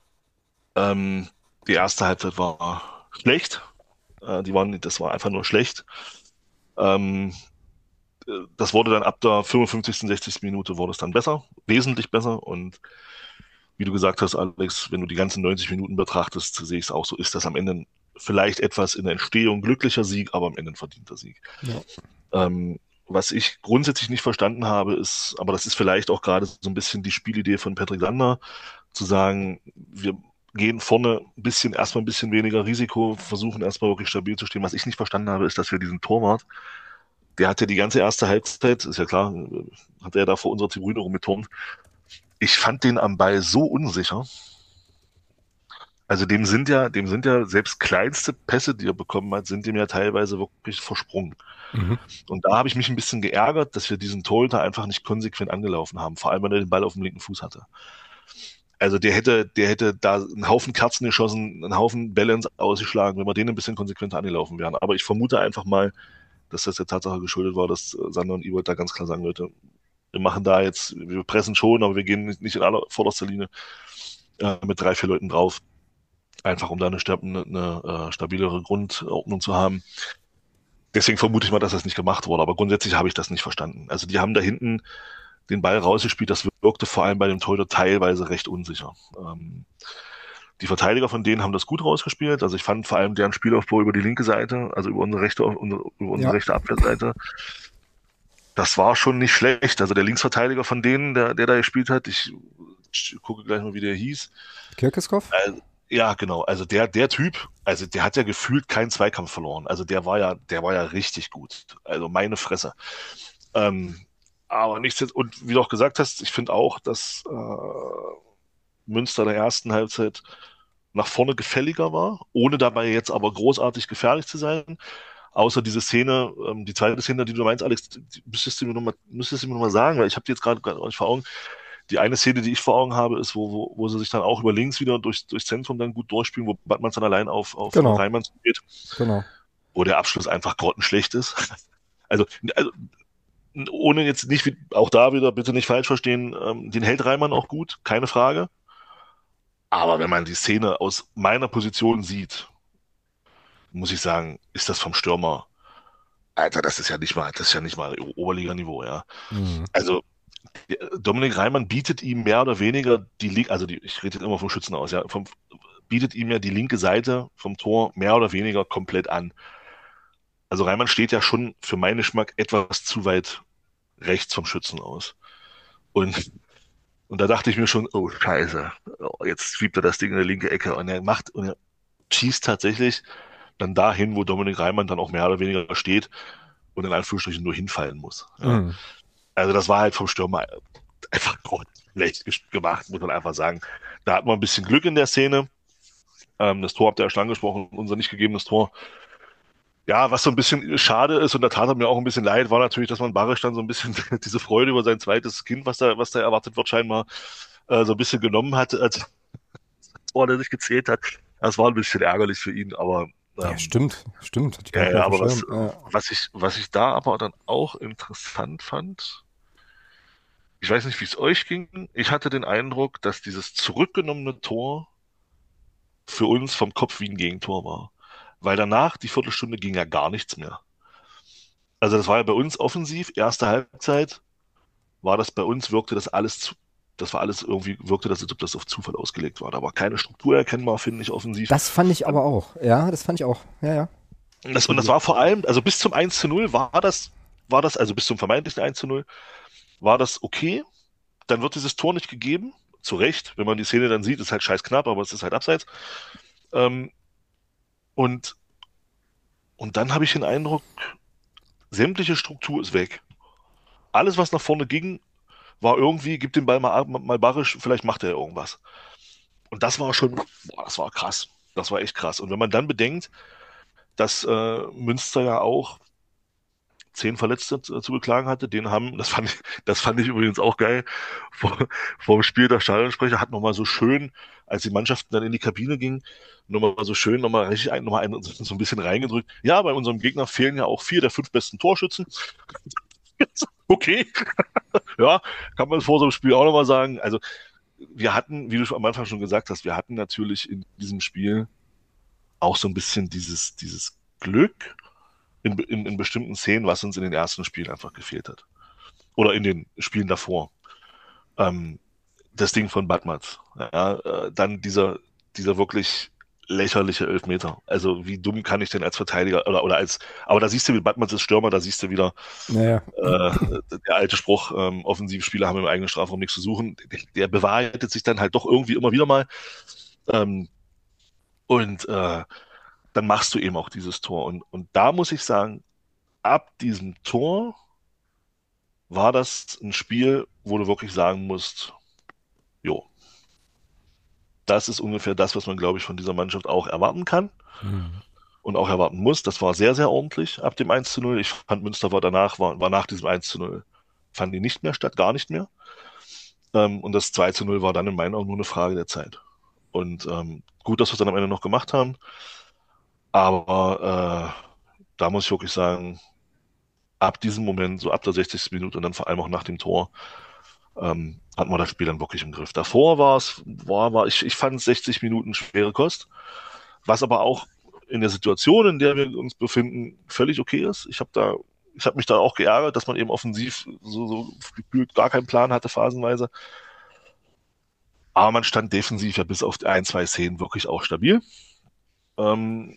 Ähm, die erste Halbzeit war schlecht. Äh, die waren, das war einfach nur schlecht. Ähm, äh, das wurde dann ab der fünfundfünfzigsten, sechzigsten Minute wurde es dann besser, wesentlich besser. Und wie du gesagt hast, Alex, wenn du die ganzen neunzig Minuten betrachtest, sehe ich es auch so, ist das am Ende vielleicht etwas in der Entstehung glücklicher Sieg, aber am Ende ein verdienter Sieg. Ja. Ähm, was ich grundsätzlich nicht verstanden habe, ist, aber das ist vielleicht auch gerade so ein bisschen die Spielidee von Patrick Sander, zu sagen, wir gehen vorne ein bisschen, erstmal ein bisschen weniger Risiko, versuchen erstmal wirklich stabil zu stehen. Was ich nicht verstanden habe, ist, dass wir diesen Torwart, der hat ja die ganze erste Halbzeit, ist ja klar, hat er da vor unserer Tribüne rumgeturnt. Ich fand den am Ball so unsicher. Also dem sind ja, dem sind ja selbst kleinste Pässe, die er bekommen hat, sind dem ja teilweise wirklich versprungen. Mhm. Und da habe ich mich ein bisschen geärgert, dass wir diesen Torhüter einfach nicht konsequent angelaufen haben, vor allem wenn er den Ball auf dem linken Fuß hatte. Also der hätte, der hätte da einen Haufen Kerzen geschossen, einen Haufen Balance ausgeschlagen, wenn wir den ein bisschen konsequenter angelaufen wären. Aber ich vermute einfach mal, dass das der Tatsache geschuldet war, dass Sander und Ewald da ganz klar sagen, Leute, wir machen da jetzt, wir pressen schon, aber wir gehen nicht in aller vorderster Linie äh, mit drei, vier Leuten drauf. Einfach um da eine, eine, eine äh, stabilere Grundordnung zu haben. Deswegen vermute ich mal, dass das nicht gemacht wurde. Aber grundsätzlich habe ich das nicht verstanden. Also die haben da hinten den Ball rausgespielt. Das wirkte vor allem bei dem Torhüter teilweise recht unsicher. Ähm, die Verteidiger von denen haben das gut rausgespielt. Also ich fand vor allem deren Spielaufbau über die linke Seite, also über unsere rechte, über unsere Ja. rechte Abwehrseite. Das war schon nicht schlecht. Also der Linksverteidiger von denen, der, der da gespielt hat, ich, ich gucke gleich mal, wie der hieß. Kirkeskov? Also, ja, genau. Also der, der Typ, also der hat ja gefühlt keinen Zweikampf verloren. Also der war ja, der war ja richtig gut. Also meine Fresse. Ähm, aber nichts jetzt, und wie du auch gesagt hast, ich finde auch, dass äh, Münster in der ersten Halbzeit nach vorne gefälliger war, ohne dabei jetzt aber großartig gefährlich zu sein. Außer diese Szene, ähm, die zweite Szene, die du meinst, Alex, die müsstest du mir nochmal, müsstest du mir noch mal sagen, weil ich habe die jetzt gerade gar nicht vor Augen. Die eine Szene, die ich vor Augen habe, ist, wo, wo, wo sie sich dann auch über links wieder durchs, durchs Zentrum dann gut durchspielen, wo Badmanns dann allein auf, auf Genau. Reimann geht, Genau. wo der Abschluss einfach grottenschlecht ist. Also, also ohne jetzt nicht, wie- auch da wieder, bitte nicht falsch verstehen, ähm, den hält Reimann auch gut, keine Frage. Aber wenn man die Szene aus meiner Position sieht, muss ich sagen, ist das vom Stürmer, Alter, das ist ja nicht mal, das ist ja nicht mal Oberliganiveau, ja. Mhm. Also Dominik Reimann bietet ihm mehr oder weniger die linke, also die, ich rede jetzt immer vom Schützen aus, ja, vom, bietet ihm ja die linke Seite vom Tor mehr oder weniger komplett an. Also Reimann steht ja schon für meinen Geschmack etwas zu weit rechts vom Schützen aus. Und, und da dachte ich mir schon, oh Scheiße, oh, jetzt schiebt er das Ding in die linke Ecke und er macht und er schießt tatsächlich dann dahin, wo Dominik Reimann dann auch mehr oder weniger steht und in Anführungsstrichen nur hinfallen muss. Ja. Mhm. Also das war halt vom Stürmer einfach schlecht gemacht, muss man einfach sagen. Da hat man ein bisschen Glück in der Szene. Ähm, das Tor habt ihr ja schon angesprochen, unser nicht gegebenes Tor. Ja, was so ein bisschen schade ist, und da tat er mir auch ein bisschen leid, war natürlich, dass man Barisch dann so ein bisschen diese Freude über sein zweites Kind, was da, was da erwartet wird, scheinbar äh, so ein bisschen genommen hat, als das Tor, der sich gezählt hat. Das war ein bisschen ärgerlich für ihn, aber Ja, ähm, stimmt. Stimmt. Hatte ich gar ja, nicht ja, mehr auf aber dem was, Schirm. Ja. was ich, was ich da aber dann auch interessant fand, ich weiß nicht, wie es euch ging. Ich hatte den Eindruck, dass dieses zurückgenommene Tor für uns vom Kopf wie ein Gegentor war. Weil danach, die Viertelstunde, ging ja gar nichts mehr. Also das war ja bei uns offensiv, erste Halbzeit war das bei uns, wirkte das alles zu, das war alles irgendwie, wirkte das, als ob das auf Zufall ausgelegt war. Da war keine Struktur erkennbar, finde ich, offensiv. Das fand ich aber auch. Ja, das fand ich auch. Ja, ja. Das, und das war vor allem, also bis zum eins zu null war das, war das, also bis zum vermeintlichen eins zu null, war das okay. Dann wird dieses Tor nicht gegeben. Zu Recht, wenn man die Szene dann sieht, ist halt scheiß knapp, aber es ist halt abseits. Ähm, und, und dann habe ich den Eindruck, sämtliche Struktur ist weg. Alles, was nach vorne ging, war irgendwie, gib den Ball mal, mal Barisch, vielleicht macht er ja irgendwas. Und das war schon, boah, das war krass. Das war echt krass. Und wenn man dann bedenkt, dass äh, Münster ja auch zehn Verletzte zu, zu beklagen hatte. Den haben, das fand ich, das fand ich übrigens auch geil, vor, vor dem Spiel der Stadionsprecher hat nochmal so schön, als die Mannschaften dann in die Kabine gingen, nochmal so schön, nochmal richtig ein, nochmal ein, so ein bisschen reingedrückt. Ja, bei unserem Gegner fehlen ja auch vier der fünf besten Torschützen. Okay, ja, kann man vor so einem Spiel auch nochmal sagen. Also wir hatten, wie du schon am Anfang schon gesagt hast, wir hatten natürlich in diesem Spiel auch so ein bisschen dieses, dieses Glück in, in, in bestimmten Szenen, was uns in den ersten Spielen einfach gefehlt hat. Oder in den Spielen davor. Ähm, das Ding von Badmaz. Ja, äh, dann dieser, dieser wirklich lächerliche Elfmeter. Also wie dumm kann ich denn als Verteidiger oder, oder als, aber da siehst du, wie Badmaz ist Stürmer, da siehst du wieder Naja. äh, der alte Spruch, ähm, Offensivspieler haben im eigenen Strafraum nichts zu suchen. Der, der bewahrheitet sich dann halt doch irgendwie immer wieder mal. Ähm, und äh, dann machst du eben auch dieses Tor. Und, und da muss ich sagen, ab diesem Tor war das ein Spiel, wo du wirklich sagen musst, jo, das ist ungefähr das, was man, glaube ich, von dieser Mannschaft auch erwarten kann Mhm. und auch erwarten muss. Das war sehr, sehr ordentlich ab dem eins zu null. Ich fand, Münster war danach, war, war nach diesem eins zu null, fanden die nicht mehr statt, gar nicht mehr. Ähm, und das zwei zu null war dann in meinen Augen nur eine Frage der Zeit. Und ähm, gut, dass wir es dann am Ende noch gemacht haben. Aber äh, da muss ich wirklich sagen, ab diesem Moment, so ab der sechzigsten Minute und dann vor allem auch nach dem Tor, ähm, hatten wir das Spiel dann wirklich im Griff. Davor war es, war, war, ich, ich fand sechzig Minuten schwere Kost, was aber auch in der Situation, in der wir uns befinden, völlig okay ist. Ich habe da, ich habe mich da auch geärgert, dass man eben offensiv so, so gefühlt gar keinen Plan hatte, phasenweise. Aber man stand defensiv ja bis auf ein, zwei Szenen wirklich auch stabil. Ähm,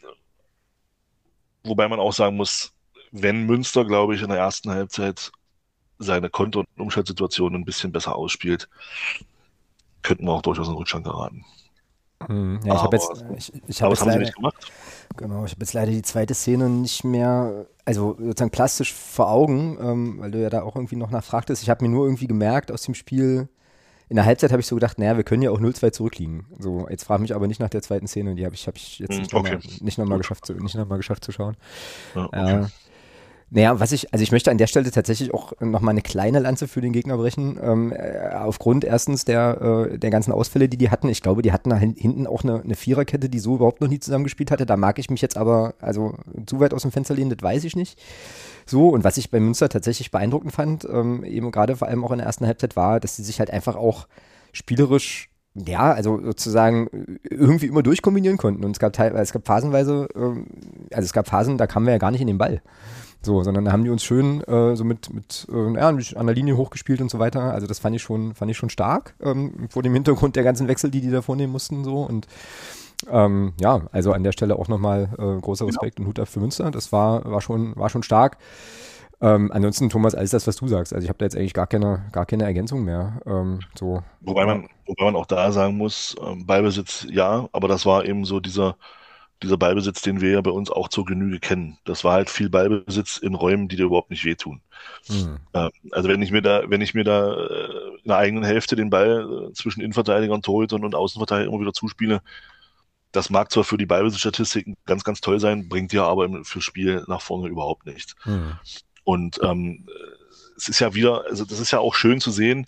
wobei man auch sagen muss, wenn Münster, glaube ich, in der ersten Halbzeit seine Konter- und Umschaltsituation ein bisschen besser ausspielt, könnten wir auch durchaus in Rückstand geraten. Mhm. Ja, ich habe jetzt, Aber, ich, ich hab aber jetzt das haben sie leider, nicht gemacht. genau, ich habe jetzt leider die zweite Szene nicht mehr, also sozusagen plastisch vor Augen, ähm, weil du ja da auch irgendwie noch nachfragtest. Ich habe mir nur irgendwie gemerkt aus dem Spiel, in der Halbzeit habe ich so gedacht, naja, wir können ja auch null zwei zurückliegen. So, jetzt frage mich aber nicht nach der zweiten Szene, die habe ich, hab ich jetzt Hm, nicht nochmal okay, nicht noch mal gut. geschafft, zu, nicht noch mal geschafft zu schauen. Ja, okay. Äh, naja, was ich, also ich möchte an der Stelle tatsächlich auch nochmal eine kleine Lanze für den Gegner brechen. Ähm, äh, aufgrund erstens der, äh, der ganzen Ausfälle, die die hatten. Ich glaube, die hatten da hin- hinten auch eine, eine Viererkette, die so überhaupt noch nie zusammengespielt hatte. Da mag ich mich jetzt aber, also zu weit aus dem Fenster lehnen, das weiß ich nicht. So, und was ich bei Münster tatsächlich beeindruckend fand, ähm, eben gerade vor allem auch in der ersten Halbzeit, war, dass sie sich halt einfach auch spielerisch, ja, also sozusagen irgendwie immer durchkombinieren konnten. Und es gab teilweise, es gab phasenweise, ähm, also es gab Phasen, da kamen wir ja gar nicht in den Ball. So, sondern da haben die uns schön äh, so mit, mit äh, ja, an der Linie hochgespielt und so weiter. Also das fand ich schon, fand ich schon stark, ähm, vor dem Hintergrund der ganzen Wechsel, die die da vornehmen mussten. So. Und ähm, ja, also an der Stelle auch nochmal äh, großer Respekt und Hut ab für Münster. Das war, war, schon, war schon stark. Ähm, ansonsten, Thomas, alles das, was du sagst. Also ich habe da jetzt eigentlich gar keine, gar keine Ergänzung mehr. Ähm, so, Wobei ja. man, wobei man auch da sagen muss, ähm, Ballbesitz ja, aber das war eben so dieser, dieser Ballbesitz, den wir ja bei uns auch zur Genüge kennen. Das war halt viel Ballbesitz in Räumen, die dir überhaupt nicht wehtun. Hm. Ähm, also wenn ich mir da, wenn ich mir da äh, in der eigenen Hälfte den Ball äh, zwischen Innenverteidigern, Torhütern und Außenverteidigern immer wieder zuspiele, das mag zwar für die Ballbesitzstatistiken ganz, ganz toll sein, bringt dir aber im, fürs Spiel nach vorne überhaupt nichts. Hm. Und ähm, es ist ja wieder, also das ist ja auch schön zu sehen,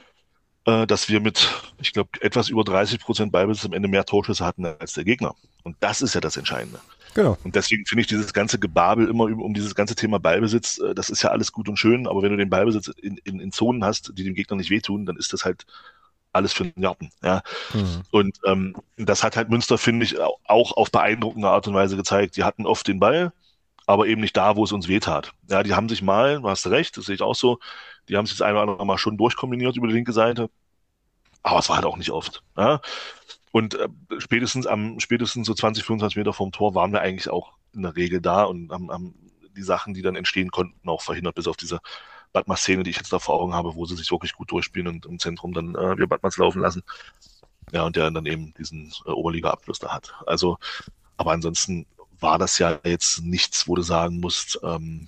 äh, dass wir mit, ich glaube, etwas über dreißig Prozent Ballbesitz am Ende mehr Torschüsse hatten als der Gegner. Und das ist ja das Entscheidende. Genau. Und deswegen finde ich dieses ganze Gebabel immer um, um dieses ganze Thema Ballbesitz, äh, das ist ja alles gut und schön, aber wenn du den Ballbesitz in, in, in Zonen hast, die dem Gegner nicht wehtun, dann ist das halt alles für den Garten. Ja. Hm. Und ähm, das hat halt Münster, finde ich, auch auf beeindruckende Art und Weise gezeigt. Die hatten oft den Ball, aber eben nicht da, wo es uns wehtat. Ja, die haben sich mal, du hast recht, das sehe ich auch so, die haben sich das eine oder andere Mal schon durchkombiniert über die linke Seite, aber es war halt auch nicht oft. Ja. Und äh, spätestens am spätestens so zwanzig, fünfundzwanzig Meter vom Tor waren wir eigentlich auch in der Regel da und haben, haben die Sachen, die dann entstehen konnten, auch verhindert, bis auf diese Badmas-Szene, die ich jetzt da vor Augen habe, wo sie sich wirklich gut durchspielen und im Zentrum dann äh, wir Badmas laufen lassen. Ja, und der dann eben diesen äh, Oberliga-Abschluss da hat. Also, aber ansonsten war das ja jetzt nichts, wo du sagen musst, ähm,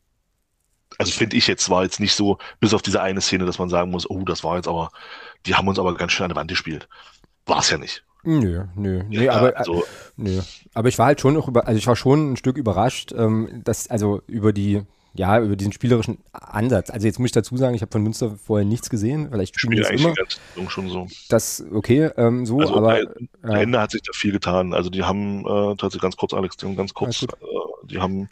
also finde ich jetzt, war jetzt nicht so, bis auf diese eine Szene, dass man sagen muss, oh, das war jetzt aber, die haben uns aber ganz schön an die Wand gespielt. War es ja nicht. Nö, nö, nö, Ja, aber, also, nö. Aber ich war halt schon noch über, also ich war schon ein Stück überrascht, ähm, dass, also über die, ja, über diesen spielerischen Ansatz. Also jetzt muss ich dazu sagen, ich habe von Münster vorher nichts gesehen. Vielleicht spielen die Spielt es eigentlich immer. die ganze Saison schon so. Das, okay, ähm, so, Also aber... bei, am ja. Ende hat sich da viel getan. Also die haben, äh, tatsächlich ganz kurz, Alex, die haben ganz Alles kurz, gut. äh, die haben,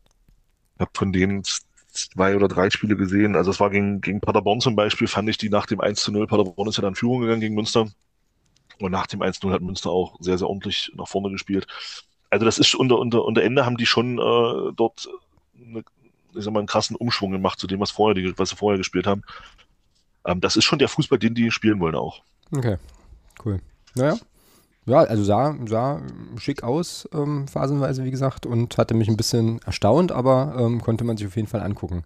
ich habe von denen z- zwei oder drei Spiele gesehen. Also es war gegen, gegen Paderborn zum Beispiel, fand ich die nach dem eins zu null, Paderborn ist ja dann in Führung gegangen gegen Münster. Und nach dem eins zu null hat Münster auch sehr, sehr ordentlich nach vorne gespielt. Also das ist unter, unter, unter Ende haben die schon äh, dort eine, ich sag mal, einen krassen Umschwung gemacht zu dem, was vorher die, was sie vorher gespielt haben. Ähm, das ist schon der Fußball, den die spielen wollen auch. Okay, cool. Naja. Ja, also sah, sah schick aus, ähm, phasenweise, wie gesagt, und hatte mich ein bisschen erstaunt, aber ähm, konnte man sich auf jeden Fall angucken.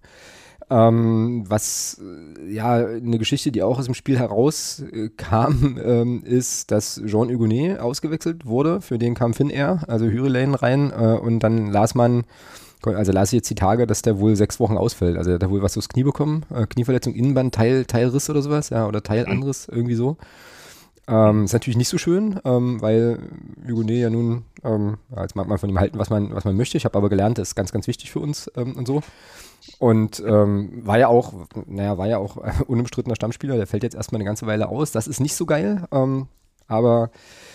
Ähm, was, äh, ja, eine Geschichte, die auch aus dem Spiel herauskam, ähm, ist, dass Jean Hugonet ausgewechselt wurde. Für den kam Finnair, also Hürelane rein, äh, und dann las man, also las ich jetzt die Tage, dass der wohl sechs Wochen ausfällt. Also der hat wohl was aufs Knie bekommen, äh, Knieverletzung, Innenband, Teil, Teilriss oder sowas, ja, oder Teilanriss, irgendwie so. Ähm, ist natürlich nicht so schön, ähm, weil Hugonet ja nun, ähm, ja, jetzt mag man von ihm halten, was man, was man möchte. Ich habe aber gelernt, das ist ganz, ganz wichtig für uns ähm, und so. Und ähm, war ja auch, naja, war ja auch äh, unumstrittener Stammspieler, der fällt jetzt erstmal eine ganze Weile aus. Das ist nicht so geil, ähm, aber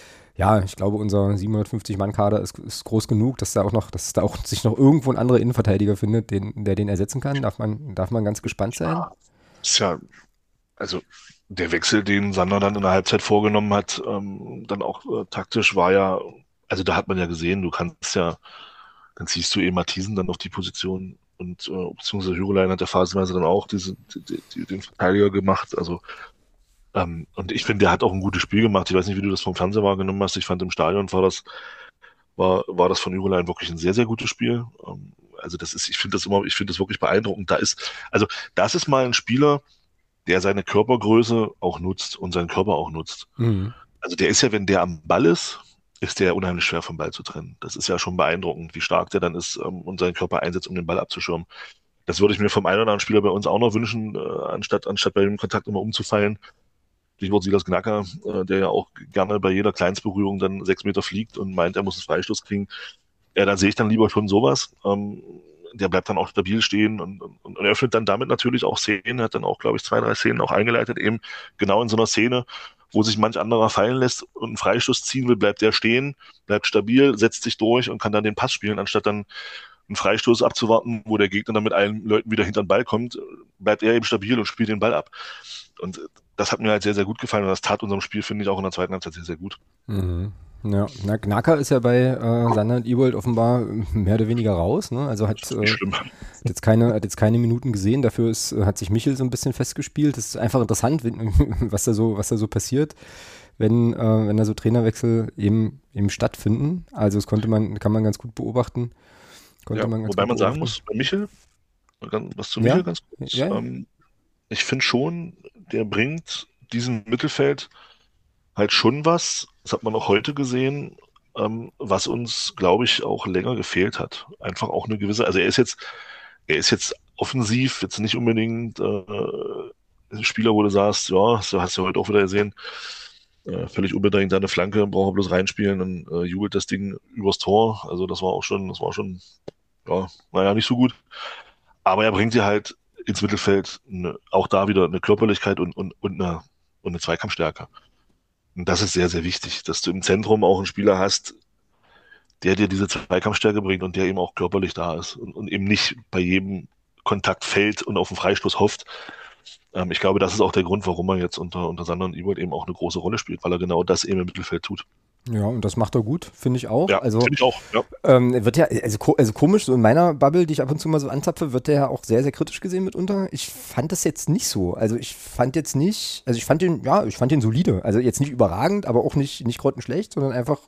ja, ich glaube, unser siebenhundertfünfzig-Mann-Kader ist, ist groß genug, dass da auch noch, dass da auch sich noch irgendwo ein anderer Innenverteidiger findet, den, der den ersetzen kann. Darf man, darf man ganz gespannt sein. Ist ja, also der Wechsel, den Sander dann in der Halbzeit vorgenommen hat, ähm, dann auch äh, taktisch war ja, also da hat man ja gesehen, du kannst ja, dann ziehst du eben Matthiesen dann auf die Position und äh, beziehungsweise Hürelein hat ja phasenweise dann auch diese, die, die, den Verteidiger gemacht, also ähm, und ich finde, der hat auch ein gutes Spiel gemacht. Ich weiß nicht, wie du das vom Fernseher wahrgenommen hast. Ich fand im Stadion war das, war, war das von Hürelein wirklich ein sehr, sehr gutes Spiel. Ähm, also das ist, ich finde das immer, ich finde das wirklich beeindruckend. Da ist, also das ist mal ein Spieler, der seine Körpergröße auch nutzt und seinen Körper auch nutzt. Mhm. Also der ist ja, wenn der am Ball ist, ist der unheimlich schwer vom Ball zu trennen. Das ist ja schon beeindruckend, wie stark der dann ist ähm, und seinen Körper einsetzt, um den Ball abzuschirmen. Das würde ich mir vom einen oder anderen Spieler bei uns auch noch wünschen, äh, anstatt, anstatt bei dem Kontakt immer umzufallen. Stichwort Silas Gnacker, äh, der ja auch gerne bei jeder Kleinstberührung dann sechs Meter fliegt und meint, er muss einen Freistoß kriegen. Ja, da sehe ich dann lieber schon sowas. Ähm, der bleibt dann auch stabil stehen und, und, und öffnet dann damit natürlich auch Szenen, hat dann auch, glaube ich, zwei, drei Szenen auch eingeleitet, eben genau in so einer Szene, wo sich manch anderer fallen lässt und einen Freistoß ziehen will, bleibt der stehen, bleibt stabil, setzt sich durch und kann dann den Pass spielen, anstatt dann einen Freistoß abzuwarten, wo der Gegner dann mit allen Leuten wieder hinter den Ball kommt, bleibt er eben stabil und spielt den Ball ab. Und das hat mir halt sehr, sehr gut gefallen und das tat unserem Spiel, finde ich, auch in der zweiten Halbzeit sehr, sehr gut. Mhm. Ja, na, Gnacker ist ja bei äh, Sander und Ewald offenbar mehr oder weniger raus, ne? Also hat, äh, hat jetzt keine, hat jetzt keine Minuten gesehen, dafür ist, hat sich Michel so ein bisschen festgespielt. Das ist einfach interessant, was da so, was da so passiert, wenn, äh, wenn da so Trainerwechsel eben, eben stattfinden. Also das konnte man, kann man ganz gut beobachten. Konnte Ja, man ganz wobei gut man sagen beobachten. muss, bei Michel, was zu Ja, Michel ganz kurz, ja, ja. ähm, ich finde schon, der bringt diesem Mittelfeld halt schon was, das hat man auch heute gesehen, ähm, was uns, glaube ich, auch länger gefehlt hat. Einfach auch eine gewisse, also er ist jetzt, er ist jetzt offensiv, jetzt nicht unbedingt äh, ein Spieler, wo du sagst, ja, so hast du heute auch wieder gesehen, äh, völlig unbedingt eine Flanke, braucht er bloß reinspielen und äh, jubelt das Ding übers Tor. Also das war auch schon, das war schon, ja, naja, nicht so gut. Aber er bringt dir halt ins Mittelfeld eine, auch da wieder eine Körperlichkeit und, und, und, eine, und eine Zweikampfstärke. Und das ist sehr, sehr wichtig, dass du im Zentrum auch einen Spieler hast, der dir diese Zweikampfstärke bringt und der eben auch körperlich da ist und, und eben nicht bei jedem Kontakt fällt und auf den Freistoß hofft. Ähm, ich glaube, das ist auch der Grund, warum er jetzt unter, unter Sander und Ewald eben auch eine große Rolle spielt, weil er genau das eben im Mittelfeld tut. Ja, und das macht er gut, finde ich auch. Ja, also, finde ich auch. Ja. Ähm, wird ja, also, ko- also komisch, so in meiner Bubble, die ich ab und zu mal so anzapfe, wird der ja auch sehr, sehr kritisch gesehen mitunter. Ich fand das jetzt nicht so. Also ich fand jetzt nicht, also ich fand den, ja, ich fand den solide. Also jetzt nicht überragend, aber auch nicht, nicht grottenschlecht, sondern einfach,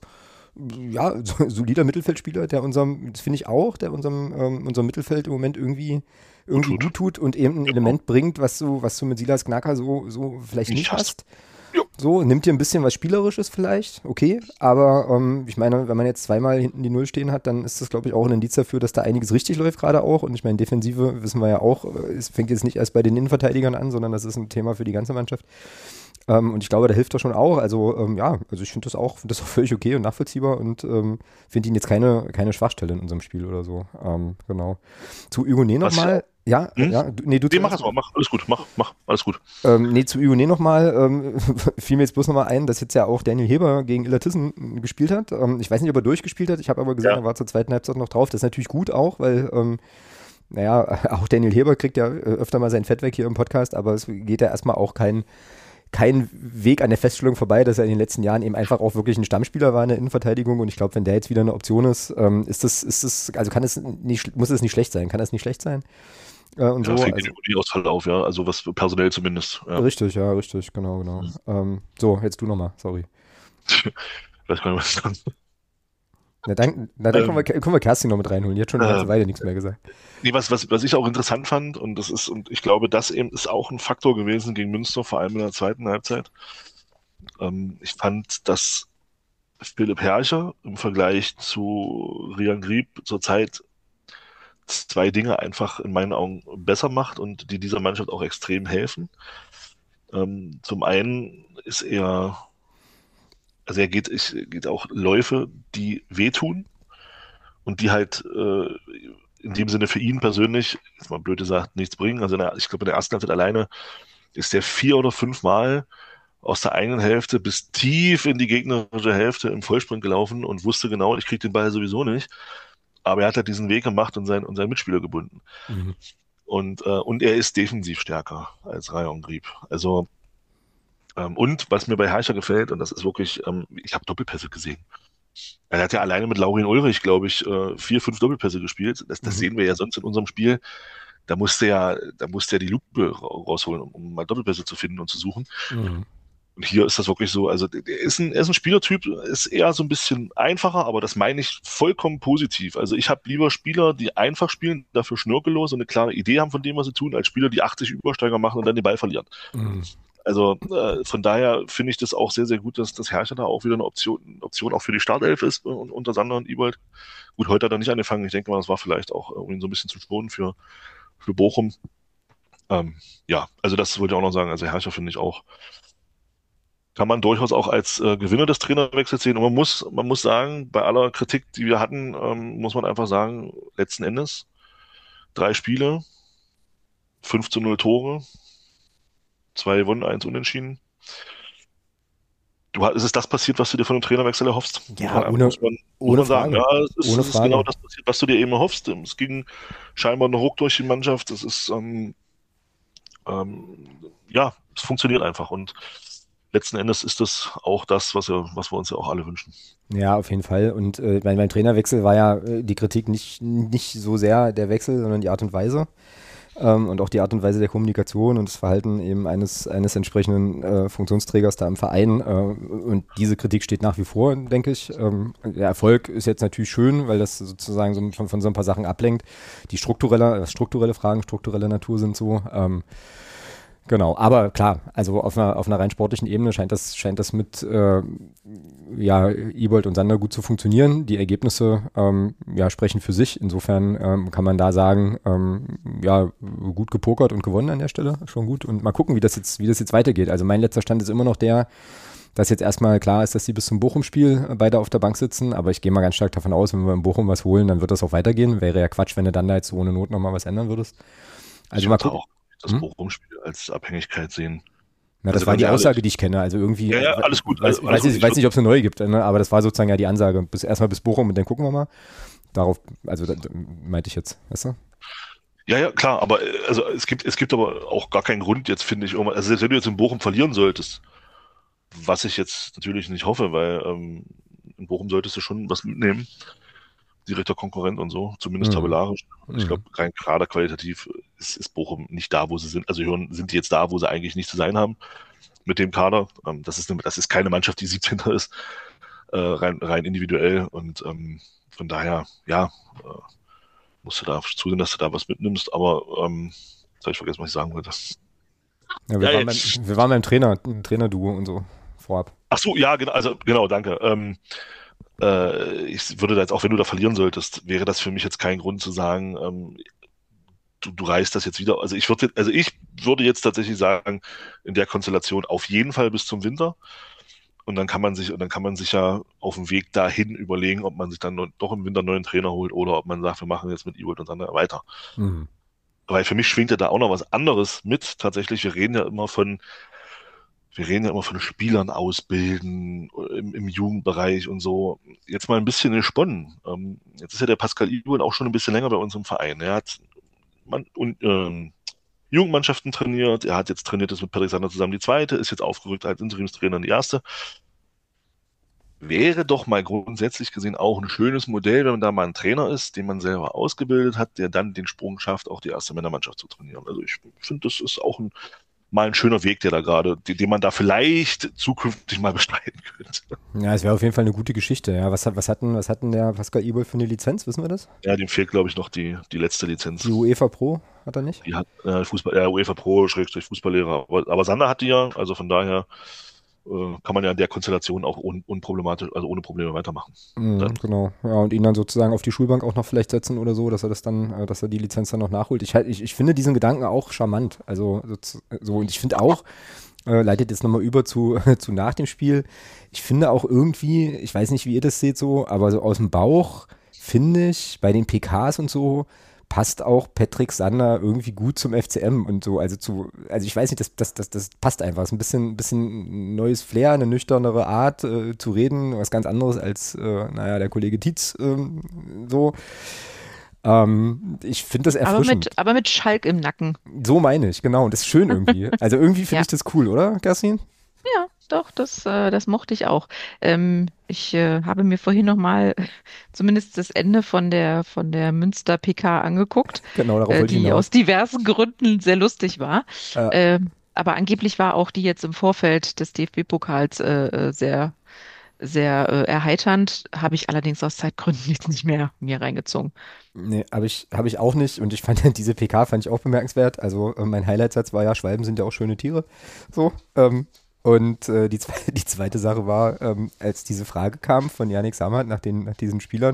ja, so, solider Mittelfeldspieler, der unserem, das finde ich auch, der unserem, ähm, unserem Mittelfeld im Moment irgendwie, irgendwie Gut gut tut. tut und eben ein Ja. Element bringt, was du, was du mit Silas Gnacker so, so vielleicht Nicht nicht hast. hast. Ja. So, nimmt dir ein bisschen was Spielerisches vielleicht, okay, aber ähm, ich meine, wenn man jetzt zweimal hinten die Null stehen hat, dann ist das, glaube ich, auch ein Indiz dafür, dass da einiges richtig läuft gerade auch und ich meine, Defensive, wissen wir ja auch, äh, es fängt jetzt nicht erst bei den Innenverteidigern an, sondern das ist ein Thema für die ganze Mannschaft. Ähm, und ich glaube, da hilft er schon auch. Also ähm, ja, also ich finde das auch, finde das auch völlig okay und nachvollziehbar und ähm, finde ihn jetzt keine, keine Schwachstelle in unserem Spiel oder so. Ähm, genau. Zu Hugonet Was ich nochmal. Ja, Hm? ja, du, nee, du Nee, mach zuerst. es mal, mach, alles gut, mach, mach, alles gut. Ähm, nee, zu Hugonet nochmal, ähm, fiel mir jetzt bloß nochmal ein, dass jetzt ja auch Daniel Heber gegen Illertissen gespielt hat. Ähm, ich weiß nicht, ob er durchgespielt hat, ich habe aber gesehen, Ja, er war zur zweiten Halbzeit noch drauf. Das ist natürlich gut auch, weil, ähm, naja, auch Daniel Heber kriegt ja äh, öfter mal sein Fett weg hier im Podcast, aber es geht ja erstmal auch kein, kein Weg an der Feststellung vorbei, dass er in den letzten Jahren eben einfach auch wirklich ein Stammspieler war in der Innenverteidigung und ich glaube, wenn der jetzt wieder eine Option ist, ähm, ist das, ist das, also kann es nicht, muss es nicht schlecht sein, kann das nicht schlecht sein? Äh, und ja, so, fängt also, den Uni-Ausfall auf, ja, also was personell zumindest. Ja. richtig, ja, richtig, genau, genau. Hm. Ähm, so, jetzt du nochmal, sorry. Weiß gar nicht, was ich sagen soll. Na dann, na, dann können, wir, ähm, können wir Kerstin noch mit reinholen. Die hat schon eine ganze ähm, Weile nichts mehr gesagt. nee, was, was, was ich auch interessant fand, und das ist, und ich glaube, das eben ist auch ein Faktor gewesen gegen Münster, vor allem in der zweiten Halbzeit. Ähm, ich fand, dass Philipp Herrcher im Vergleich zu Rian Grieb zurzeit zwei Dinge einfach in meinen Augen besser macht und die dieser Mannschaft auch extrem helfen. Ähm, zum einen ist er, also er geht, ich, geht auch Läufe, die wehtun und die halt äh, in dem Sinne für ihn persönlich, jetzt mal blöd gesagt, nichts bringen. Also in der, ich glaube, in der ersten Halbzeit alleine ist der vier oder fünf Mal aus der eigenen Hälfte bis tief in die gegnerische Hälfte im Vollsprint gelaufen und wusste genau, ich kriege den Ball sowieso nicht. Aber er hat halt diesen Weg gemacht und, sein, und seinen Mitspieler gebunden. Mhm. Und, äh, und er ist defensiv stärker als Rayon Grieb. Also, ähm, und was mir bei Herrscher gefällt, und das ist wirklich, ähm, ich habe Doppelpässe gesehen. Er hat ja alleine mit Laurin Ulrich, glaube ich, äh, vier, fünf Doppelpässe gespielt. Das, das Mhm. sehen wir ja sonst in unserem Spiel. Da musste ja, da musste ja die Lupe rausholen, um, um mal Doppelpässe zu finden und zu suchen. Mhm. Und hier ist das wirklich so, also der ist ein, er ist ein Spielertyp, ist eher so ein bisschen einfacher, aber das meine ich vollkommen positiv. Also ich habe lieber Spieler, die einfach spielen, dafür schnörkellos und eine klare Idee haben von dem, was sie tun, als Spieler, die achtzig Übersteiger machen und dann den Ball verlieren. Mhm. Also äh, von daher finde ich das auch sehr, sehr gut, dass das Herrscher da auch wieder eine Option, eine Option auch für die Startelf ist und unter Sander und Ewald. Gut, heute hat er nicht angefangen. Ich denke mal, das war vielleicht auch, um ihn so ein bisschen zu schonen für, für Bochum. Ähm, ja, also das wollte ich auch noch sagen. Also Herrscher finde ich auch, kann man durchaus auch als äh, Gewinner des Trainerwechsels sehen. Und man muss, man muss sagen, bei aller Kritik, die wir hatten, ähm, muss man einfach sagen, letzten Endes drei Spiele, fünf zu null Tore, zwei gewonnen, eins unentschieden. Du, ist es das passiert, was du dir von dem Trainerwechsel erhoffst? Ja, muss man, ohne, muss man, muss ohne man sagen, Frage. ja, es ist, Ohne es ist genau Frage. das passiert, was du dir eben erhoffst. Es ging scheinbar noch ruck durch die Mannschaft. Es ist, ähm, ähm, ja, es funktioniert einfach. Und letzten Endes ist das auch das, was wir, was wir uns ja auch alle wünschen. Ja, auf jeden Fall. Und äh, beim, beim Trainerwechsel war ja äh, die Kritik nicht, nicht so sehr der Wechsel, sondern die Art und Weise. Ähm, und auch die Art und Weise der Kommunikation und das Verhalten eben eines, eines entsprechenden äh, Funktionsträgers da im Verein. Äh, und diese Kritik steht nach wie vor, denke ich. Ähm, der Erfolg ist jetzt natürlich schön, weil das sozusagen so von, von so ein paar Sachen ablenkt, die strukturelle, strukturelle Fragen, strukturelle Natur sind so. Ähm, Genau, aber klar, also auf einer, auf einer rein sportlichen Ebene scheint das, scheint das mit äh, ja, Ebold und Sander gut zu funktionieren. Die Ergebnisse ähm, ja, sprechen für sich. Insofern ähm, kann man da sagen, ähm, ja, gut gepokert und gewonnen an der Stelle, schon gut. Und mal gucken, wie das jetzt, wie das jetzt weitergeht. Also mein letzter Stand ist immer noch der, dass jetzt erstmal klar ist, dass sie bis zum Bochum-Spiel beide auf der Bank sitzen. Aber ich gehe mal ganz stark davon aus, wenn wir in Bochum was holen, dann wird das auch weitergehen. Wäre ja Quatsch, wenn du dann da jetzt so ohne Not nochmal was ändern würdest. Also Ich mal würde gucken. auch das Hm? Bochum-Spiel als Abhängigkeit sehen. Na, das Also war ganz die ehrlich. Aussage, die ich kenne. Also irgendwie, Ja, ja, äh, alles gut, weiß, alles weiß gut. ich, Ich weiß nicht, ob es eine neue gibt, ne? Aber das war sozusagen ja die Ansage. Bis, erstmal bis Bochum und dann gucken wir mal. Darauf, also da, da meinte ich jetzt, weißt du? Ja, ja, klar, aber äh, also es gibt, es gibt aber auch gar keinen Grund jetzt, finde ich, irgendwann- also selbst wenn du jetzt in Bochum verlieren solltest, was ich jetzt natürlich nicht hoffe, weil ähm, in Bochum solltest du schon was mitnehmen, direkter Konkurrent und so, zumindest Mhm. tabellarisch. Und ich glaube, Mhm. rein gerade qualitativ ist, ist Bochum nicht da, wo sie sind. Also hören, sind die jetzt da, wo sie eigentlich nicht zu sein haben mit dem Kader. Ähm, das ist eine, das ist keine Mannschaft, die siebzehnter ist, äh, rein, rein individuell. Und ähm, von daher, ja, äh, musst du da zusehen, dass du da was mitnimmst. Aber ähm, jetzt habe ich vergessen, was ich sagen wollte. Ja, wir, Ja, waren beim, jetzt. wir waren beim Trainer, Trainerduo und so vorab. Ach so, ja, genau, also genau, danke. Ähm, äh, ich würde da jetzt, auch wenn du da verlieren solltest, wäre das für mich jetzt kein Grund zu sagen, ähm, du, du reißt das jetzt wieder. Also ich würde, also ich würde jetzt tatsächlich sagen, in der Konstellation auf jeden Fall bis zum Winter. Und dann kann man sich, und dann kann man sich ja auf dem Weg dahin überlegen, ob man sich dann doch im Winter einen neuen Trainer holt oder ob man sagt, wir machen jetzt mit Ewald und Sander weiter. Mhm. Weil für mich schwingt ja da auch noch was anderes mit. Tatsächlich, wir reden ja immer von, wir reden ja immer von Spielern ausbilden im, im Jugendbereich und so. Jetzt mal ein bisschen gesponnen. Ähm, jetzt ist ja der Pascal Ewald auch schon ein bisschen länger bei uns im Verein. Er hat man, und, ähm, Jugendmannschaften trainiert. Er hat jetzt trainiert das mit Patrick Sander zusammen die zweite, ist jetzt aufgerückt als Interimstrainer in die erste. Wäre doch mal grundsätzlich gesehen auch ein schönes Modell, wenn man da mal ein Trainer ist, den man selber ausgebildet hat, der dann den Sprung schafft, auch die erste Männermannschaft zu trainieren. Also ich finde, das ist auch ein, mal ein schöner Weg, der da gerade, den, den man da vielleicht zukünftig mal bestreiten könnte. Ja, es wäre auf jeden Fall eine gute Geschichte. Ja, was, was hatten, was hatten der Pascal Ewald für eine Lizenz, wissen wir das? Ja, dem fehlt, glaube ich, noch die, die letzte Lizenz. Die UEFA Pro hat er nicht? Die hat äh, Fußball, äh, UEFA Pro, Schrägstrich Fußballlehrer. Aber, aber Sander hat die ja, also von daher äh, kann man ja in der Konstellation auch un, unproblematisch, also ohne Probleme weitermachen. Mhm, genau. Ja, und ihn dann sozusagen auf die Schulbank auch noch vielleicht setzen oder so, dass er das dann, äh, dass er die Lizenz dann noch nachholt. Ich, halt, ich, ich finde diesen Gedanken auch charmant. Also so, so und ich finde auch, äh, leitet jetzt nochmal über zu, zu nach dem Spiel. Ich finde auch irgendwie, ich weiß nicht, wie ihr das seht so, aber so aus dem Bauch finde ich bei den P Ks und so, passt auch Patrick Sander irgendwie gut zum F C M und so, also zu, also ich weiß nicht, das, das, das, das passt einfach, es ist ein bisschen, bisschen neues Flair, eine nüchternere Art äh, zu reden, was ganz anderes als, äh, naja, der Kollege Tietz ähm, so. Ähm, ich finde das erfrischend. Aber mit, aber mit Schalk im Nacken. So meine ich, genau, und das ist schön irgendwie. Also irgendwie finde Ja. ich das cool, oder, Kerstin? Ja, doch, das, äh, das mochte ich auch. Ähm, ich äh, habe mir vorhin nochmal zumindest das Ende von der, von der Münster-P K angeguckt, Genau, darauf äh, wollte ich die hinaus. aus diversen Gründen sehr lustig war. Ja. Ähm, aber angeblich war auch die jetzt im Vorfeld des D F B-Pokals äh, äh, sehr, sehr äh, erheiternd. Habe ich allerdings aus Zeitgründen jetzt nicht mehr mir reingezogen. Nee, habe ich, hab ich auch nicht und ich fand diese P K fand ich auch bemerkenswert. Also äh, mein Highlight-Satz war ja, Schwalben sind ja auch schöne Tiere. So, ähm, und äh, die, zwe die zweite Sache war, ähm, als diese Frage kam von Yannick Sammer nach, den, nach diesen Spielern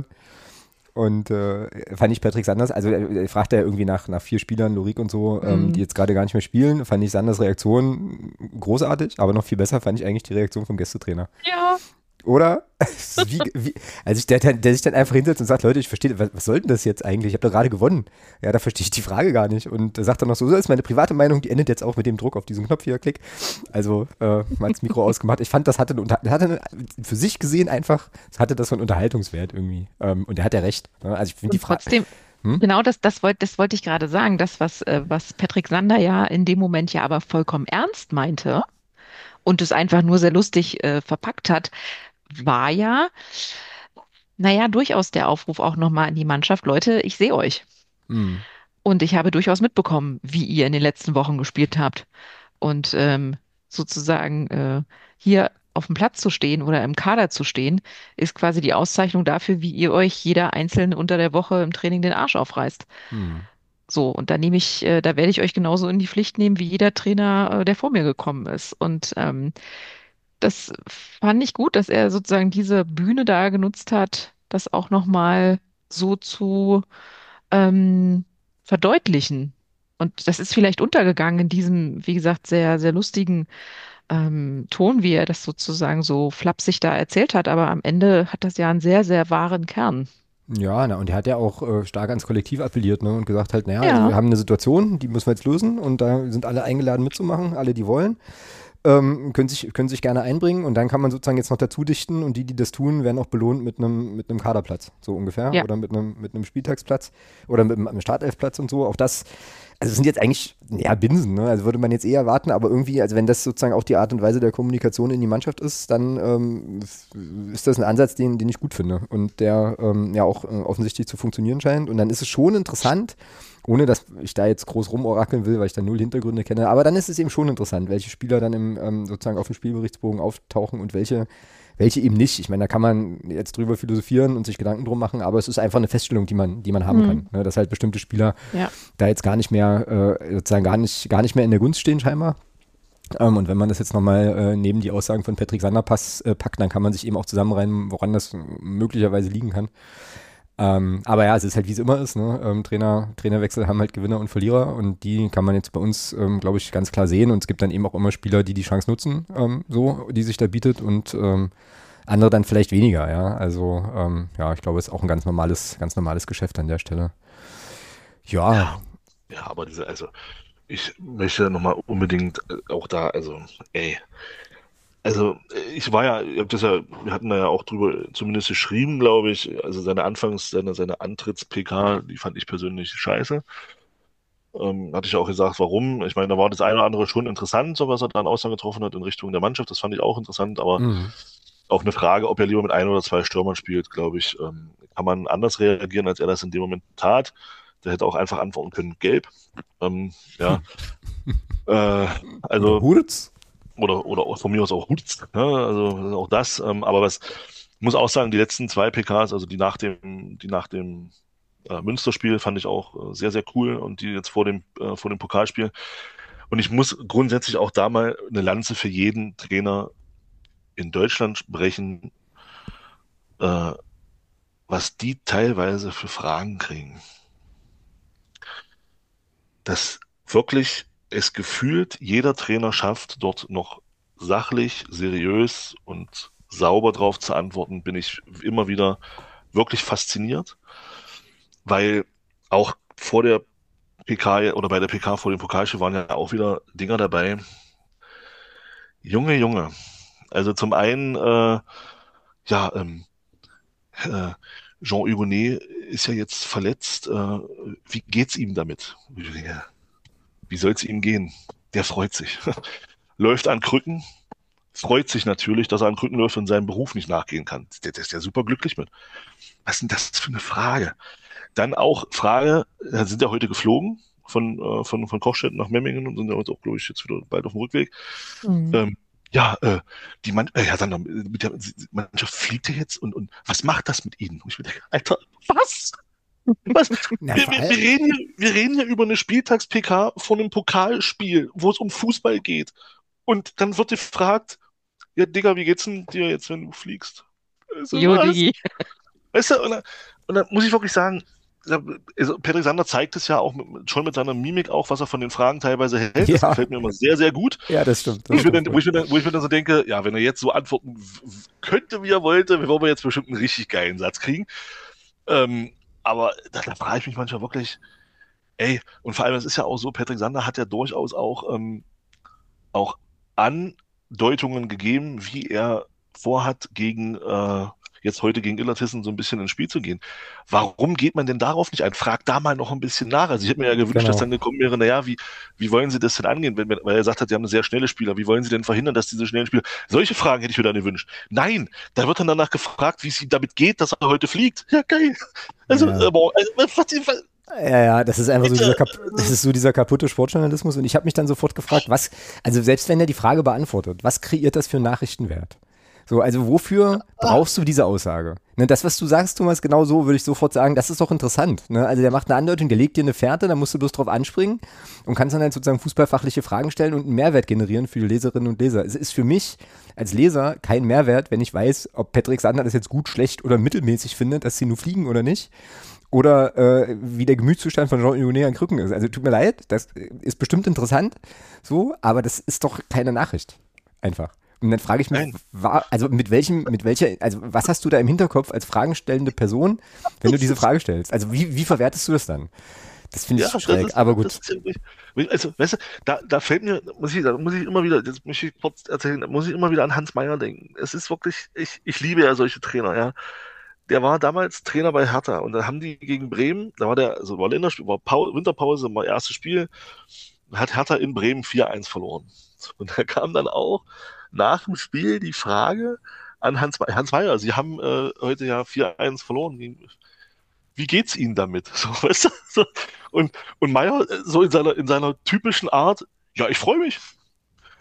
und äh, fand ich Patrick Sanders, also er, er fragte ja irgendwie nach, nach vier Spielern, Lorik und so, ähm, Mhm. die jetzt gerade gar nicht mehr spielen, fand ich Sanders Reaktion großartig, aber noch viel besser fand ich eigentlich die Reaktion vom Gästetrainer. Ja. Oder? Wie, wie, also der, der, der sich dann einfach hinsetzt und sagt, Leute, ich verstehe, was, was soll denn das jetzt eigentlich? Ich habe doch gerade gewonnen. Ja, da verstehe ich die Frage gar nicht. Und er sagt dann noch so, so ist meine private Meinung, die endet jetzt auch mit dem Druck auf diesen Knopf hier, Klick. Also äh, mal das Mikro ausgemacht. Ich fand, das hatte, eine, hatte für sich gesehen einfach, hatte das so einen Unterhaltungswert irgendwie. Ähm, und er hat ja recht. Ne? Also ich finde die Frage. Trotzdem, Hm? genau das, das wollte das wollte ich gerade sagen. Das, was, äh, was Patrick Sander ja in dem Moment ja aber vollkommen ernst meinte und es einfach nur sehr lustig äh, verpackt hat, war ja, naja, durchaus der Aufruf auch nochmal an die Mannschaft, Leute, ich sehe euch. Hm. Und ich habe durchaus mitbekommen, wie ihr in den letzten Wochen gespielt habt. Und ähm, sozusagen äh, hier auf dem Platz zu stehen oder im Kader zu stehen, ist quasi die Auszeichnung dafür, wie ihr euch jeder Einzelne unter der Woche im Training den Arsch aufreißt. Hm. So, und da nehme ich, äh, da werde ich euch genauso in die Pflicht nehmen, wie jeder Trainer, äh, der vor mir gekommen ist. Und ähm, das fand ich gut, dass er sozusagen diese Bühne da genutzt hat, das auch nochmal so zu ähm, verdeutlichen. Und das ist vielleicht untergegangen in diesem, wie gesagt, sehr, sehr lustigen ähm, Ton, wie er das sozusagen so flapsig da erzählt hat. Aber am Ende hat das ja einen sehr, sehr wahren Kern. Ja, na, und er hat ja auch äh, stark ans Kollektiv appelliert, ne, und gesagt halt, naja, Ja. also wir haben eine Situation, die müssen wir jetzt lösen und da sind alle eingeladen mitzumachen, alle, die wollen. Ähm, können sich, können sich gerne einbringen und dann kann man sozusagen jetzt noch dazu dichten und die, die das tun, werden auch belohnt mit einem mit einem Kaderplatz, so ungefähr, Ja. oder mit einem mit einem Spieltagsplatz oder mit einem Startelfplatz und so. Auch das, also es sind jetzt eigentlich, ja, Binsen, ne? Also würde man jetzt eher erwarten, aber irgendwie, also wenn das sozusagen auch die Art und Weise der Kommunikation in die Mannschaft ist, dann ähm, ist das ein Ansatz, den, den ich gut finde und der ähm, ja auch äh, offensichtlich zu funktionieren scheint. Und dann ist es schon interessant, ohne dass ich da jetzt groß rumorakeln will, weil ich da null Hintergründe kenne, aber dann ist es eben schon interessant, welche Spieler dann im, ähm, sozusagen auf dem Spielberichtsbogen auftauchen und welche, welche eben nicht. Ich meine, da kann man jetzt drüber philosophieren und sich Gedanken drum machen, aber es ist einfach eine Feststellung, die man, die man haben Mhm. kann, ne? Dass halt bestimmte Spieler Ja. da jetzt gar nicht mehr, äh, sozusagen gar nicht, gar nicht mehr in der Gunst stehen scheinbar. Ähm, und wenn man das jetzt nochmal äh, neben die Aussagen von Patrick Sander pass, äh, packt, dann kann man sich eben auch zusammenreimen, woran das möglicherweise liegen kann. Ähm, aber ja, es ist halt wie es immer ist, ne? Ähm, Trainer, Trainerwechsel haben halt Gewinner und Verlierer und die kann man jetzt bei uns, ähm, glaube ich, ganz klar sehen und es gibt dann eben auch immer Spieler, die die Chance nutzen, ähm, so, die sich da bietet und ähm, andere dann vielleicht weniger, ja. Also ähm, ja, ich glaube, es ist auch ein ganz normales, ganz normales Geschäft an der Stelle. Ja, Ja, ja, aber diese, also ich möchte nochmal unbedingt äh, auch da, also, ey, also äh, ich war ja, ich hab das ja, wir hatten da ja auch drüber zumindest geschrieben, glaube ich, also seine Anfangs, seine, seine Antritts-P K, die fand ich persönlich scheiße. Ähm, hatte ich ja auch gesagt, warum. Ich meine, da war das eine oder andere schon interessant, so was er dann Aussagen getroffen hat in Richtung der Mannschaft, das fand ich auch interessant, aber mhm. auch eine Frage, ob er lieber mit ein oder zwei Stürmern spielt, glaube ich, ähm, kann man anders reagieren, als er das in dem Moment tat. Der hätte auch einfach antworten können, gelb. Ähm, ja, äh, Oder also, Hurz? oder, oder auch von mir aus auch Hutz, ne? Also auch das. Ähm, aber was, ich muss auch sagen, die letzten zwei P Ks, also die nach dem, die nach dem äh, Münsterspiel fand ich auch äh, sehr, sehr cool und die jetzt vor dem, äh, vor dem Pokalspiel. Und ich muss grundsätzlich auch da mal eine Lanze für jeden Trainer in Deutschland brechen, äh, was die teilweise für Fragen kriegen. Dass wirklich es gefühlt jeder Trainer schafft, dort noch sachlich, seriös und sauber drauf zu antworten, bin ich immer wieder wirklich fasziniert, weil auch vor der P K oder bei der P K vor dem Pokalspiel waren ja auch wieder Dinger dabei. Junge, Junge. Also zum einen, äh, ja, ähm, äh, Jean Hugonet ist ja jetzt verletzt. Äh, wie geht's ihm damit? Ich denke, wie soll es ihm gehen? Der freut sich. Läuft an Krücken, freut sich natürlich, dass er an Krücken läuft und seinem Beruf nicht nachgehen kann. Der, der ist ja super glücklich mit. Was ist denn das für eine Frage? Dann auch Frage, da sind ja heute geflogen von, äh, von, von Kochstedt nach Memmingen und sind ja heute auch, glaube ich, jetzt wieder bald auf dem Rückweg. Mhm. Ähm, ja, äh, die Mann, äh, ja, dann noch, mit der Mannschaft fliegt er jetzt und, und was macht das mit ihnen? Und ich mir denke, Alter, was? Was? Na, Wir, vor wir, allem, wir, reden hier, wir reden hier über eine Spieltags-P K von einem Pokalspiel, wo es um Fußball geht. Und dann wird gefragt, ja, Digga, wie geht's denn dir jetzt, wenn du fliegst? Also, Jo, was? Digi. Weißt du, und dann, und dann muss ich wirklich sagen, also Patrick Sander zeigt es ja auch mit, schon mit seiner Mimik auch, was er von den Fragen teilweise hält. Das ja, gefällt mir immer sehr, sehr gut. ja, das stimmt, Wo das ich mir stimmt dann, wo wohl. ich mir dann, wo ich mir dann so denke, ja, wenn er jetzt so antworten w- w- könnte, wie er wollte, würden wir jetzt bestimmt einen richtig geilen Satz kriegen. Ähm, aber da, da frage ich mich manchmal wirklich, ey, und vor allem, es ist ja auch so, Patrick Sander hat ja durchaus auch, ähm, auch Andeutungen gegeben, wie er vorhat, gegen äh, jetzt heute gegen Illertissen so ein bisschen ins Spiel zu gehen. Warum geht man denn darauf nicht ein? Frag da mal noch ein bisschen nach. Also ich hätte mir ja gewünscht, dass Genau. dann gekommen wäre, naja, wie, wie wollen Sie das denn angehen? Wenn, wenn- weil er sagt hat, Sie haben eine sehr schnelle Spieler. Wie wollen Sie denn verhindern, dass diese schnellen Spieler... Solche Fragen hätte ich mir dann gewünscht. Nein, da wird dann danach gefragt, wie es ihm damit geht, dass er heute fliegt. Ja, geil. Also, Ja. aber, also, was, was, Ja, ja, das ist einfach so dieser, bitte. kap das ist so dieser kaputte Sportjournalismus und ich habe mich dann sofort gefragt, was, also selbst wenn er die Frage beantwortet, was kreiert das für einen Nachrichtenwert? So, also wofür brauchst du diese Aussage? Ne, das, was du sagst, Thomas, genau so würde ich sofort sagen, das ist doch interessant. Ne? Also der macht eine Andeutung, der legt dir eine Fährte, da musst du bloß drauf anspringen und kannst dann halt sozusagen fußballfachliche Fragen stellen und einen Mehrwert generieren für die Leserinnen und Leser. Es ist für mich als Leser kein Mehrwert, wenn ich weiß, ob Patrick Sander das jetzt gut, schlecht oder mittelmäßig findet, dass sie nur fliegen oder nicht. Oder äh, wie der Gemütszustand von Jean Hugonet an Krücken ist. Also tut mir leid, das ist bestimmt interessant, so, aber das ist doch keine Nachricht. Einfach. Und dann frage ich mich, Nein. war, also mit welchem, mit welcher, also was hast du da im Hinterkopf als fragenstellende Person, wenn du diese Frage stellst? Also wie, wie verwertest du das dann? Das finde ich Ja, schräg, das ist, aber das gut. ist ja wirklich- also, weißt du, da, da fällt mir, muss ich, da muss ich immer wieder, das muss ich kurz erzählen, da muss ich immer wieder an Hans Meyer denken. Es ist wirklich, ich, ich liebe ja solche Trainer, ja. Der war damals Trainer bei Hertha und dann haben die gegen Bremen, da war der, also war Länderspiel, war Pau Winterpause, war erstes Spiel, hat Hertha in Bremen vier eins verloren. Und da kam dann auch nach dem Spiel die Frage an Hans, Me- Hans Meyer, Sie haben äh, heute ja vier eins verloren. Wie, wie geht's Ihnen damit? So, weißt du? So, und, und Meyer äh, so in seiner, in seiner typischen Art, ja, ich freue mich.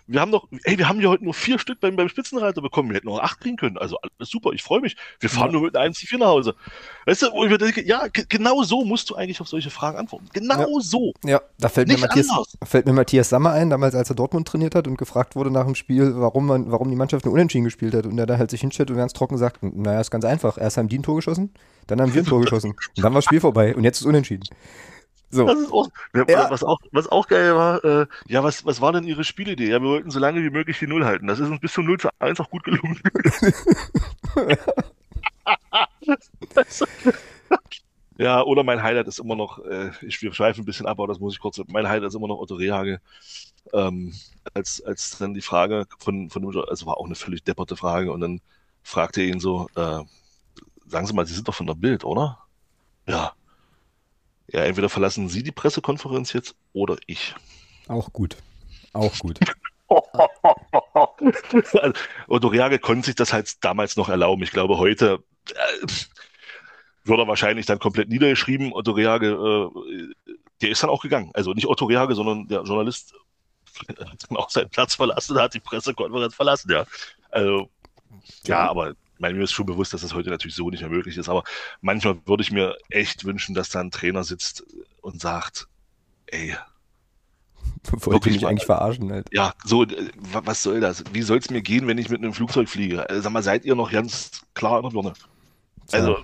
wir haben doch, ey, wir haben ja heute nur vier Stück beim, beim Spitzenreiter bekommen. Wir hätten noch acht kriegen können. Also alles super, ich freue mich. Wir fahren Ja. nur mit einer eins zu vier nach Hause. Weißt du, wo ich mir denke, ja, ge- genau so musst du eigentlich auf solche Fragen antworten. Genau so. Ja, da fällt mir, Nicht Matthias, anders. fällt mir Matthias Sammer ein, damals als er Dortmund trainiert hat und gefragt wurde nach dem Spiel, warum, man, warum die Mannschaft nur unentschieden gespielt hat. Und er da halt sich hinstellt und ganz trocken sagt, naja, ist ganz einfach. Erst haben die ein Tor geschossen, dann haben wir ein Tor geschossen. Und dann war das Spiel vorbei und jetzt ist unentschieden. So, Das ist auch, ja, Ja. was auch, was auch geil war, äh, ja, was, was war denn Ihre Spielidee? Ja, wir wollten so lange wie möglich die Null halten. Das ist uns bis zum null zu eins auch gut gelungen. Ja, oder mein Highlight ist immer noch, äh, ich, wir schweifen ein bisschen ab, aber das muss ich kurz, mein Highlight ist immer noch Otto Rehhagel. Ähm, als, als dann die Frage von, von dem, also war auch eine völlig depperte Frage und dann fragte er ihn so, äh, sagen Sie mal, Sie sind doch von der Bild, oder? Ja. Ja, entweder verlassen Sie die Pressekonferenz jetzt oder ich. auch gut. Auch gut. Also, Otto Rehhagel konnte sich das halt damals noch erlauben. Ich glaube, heute äh, wird er wahrscheinlich dann komplett niedergeschrieben. Otto Rehhagel, äh, der ist dann auch gegangen. Also nicht Otto Rehhagel, sondern der Journalist hat dann auch seinen Platz verlassen, hat die Pressekonferenz verlassen, ja. Also, ja, Ja. aber ich meine, mir ist schon bewusst, dass das heute natürlich so nicht mehr möglich ist. Aber manchmal würde ich mir echt wünschen, dass da ein Trainer sitzt und sagt, ey, Wollte wirklich mich mal. eigentlich verarschen halt. Ja, so, äh, wa- was soll das? Wie soll es mir gehen, wenn ich mit einem Flugzeug fliege? Äh, Sag mal, seid ihr noch ganz klar in der Birne? Also,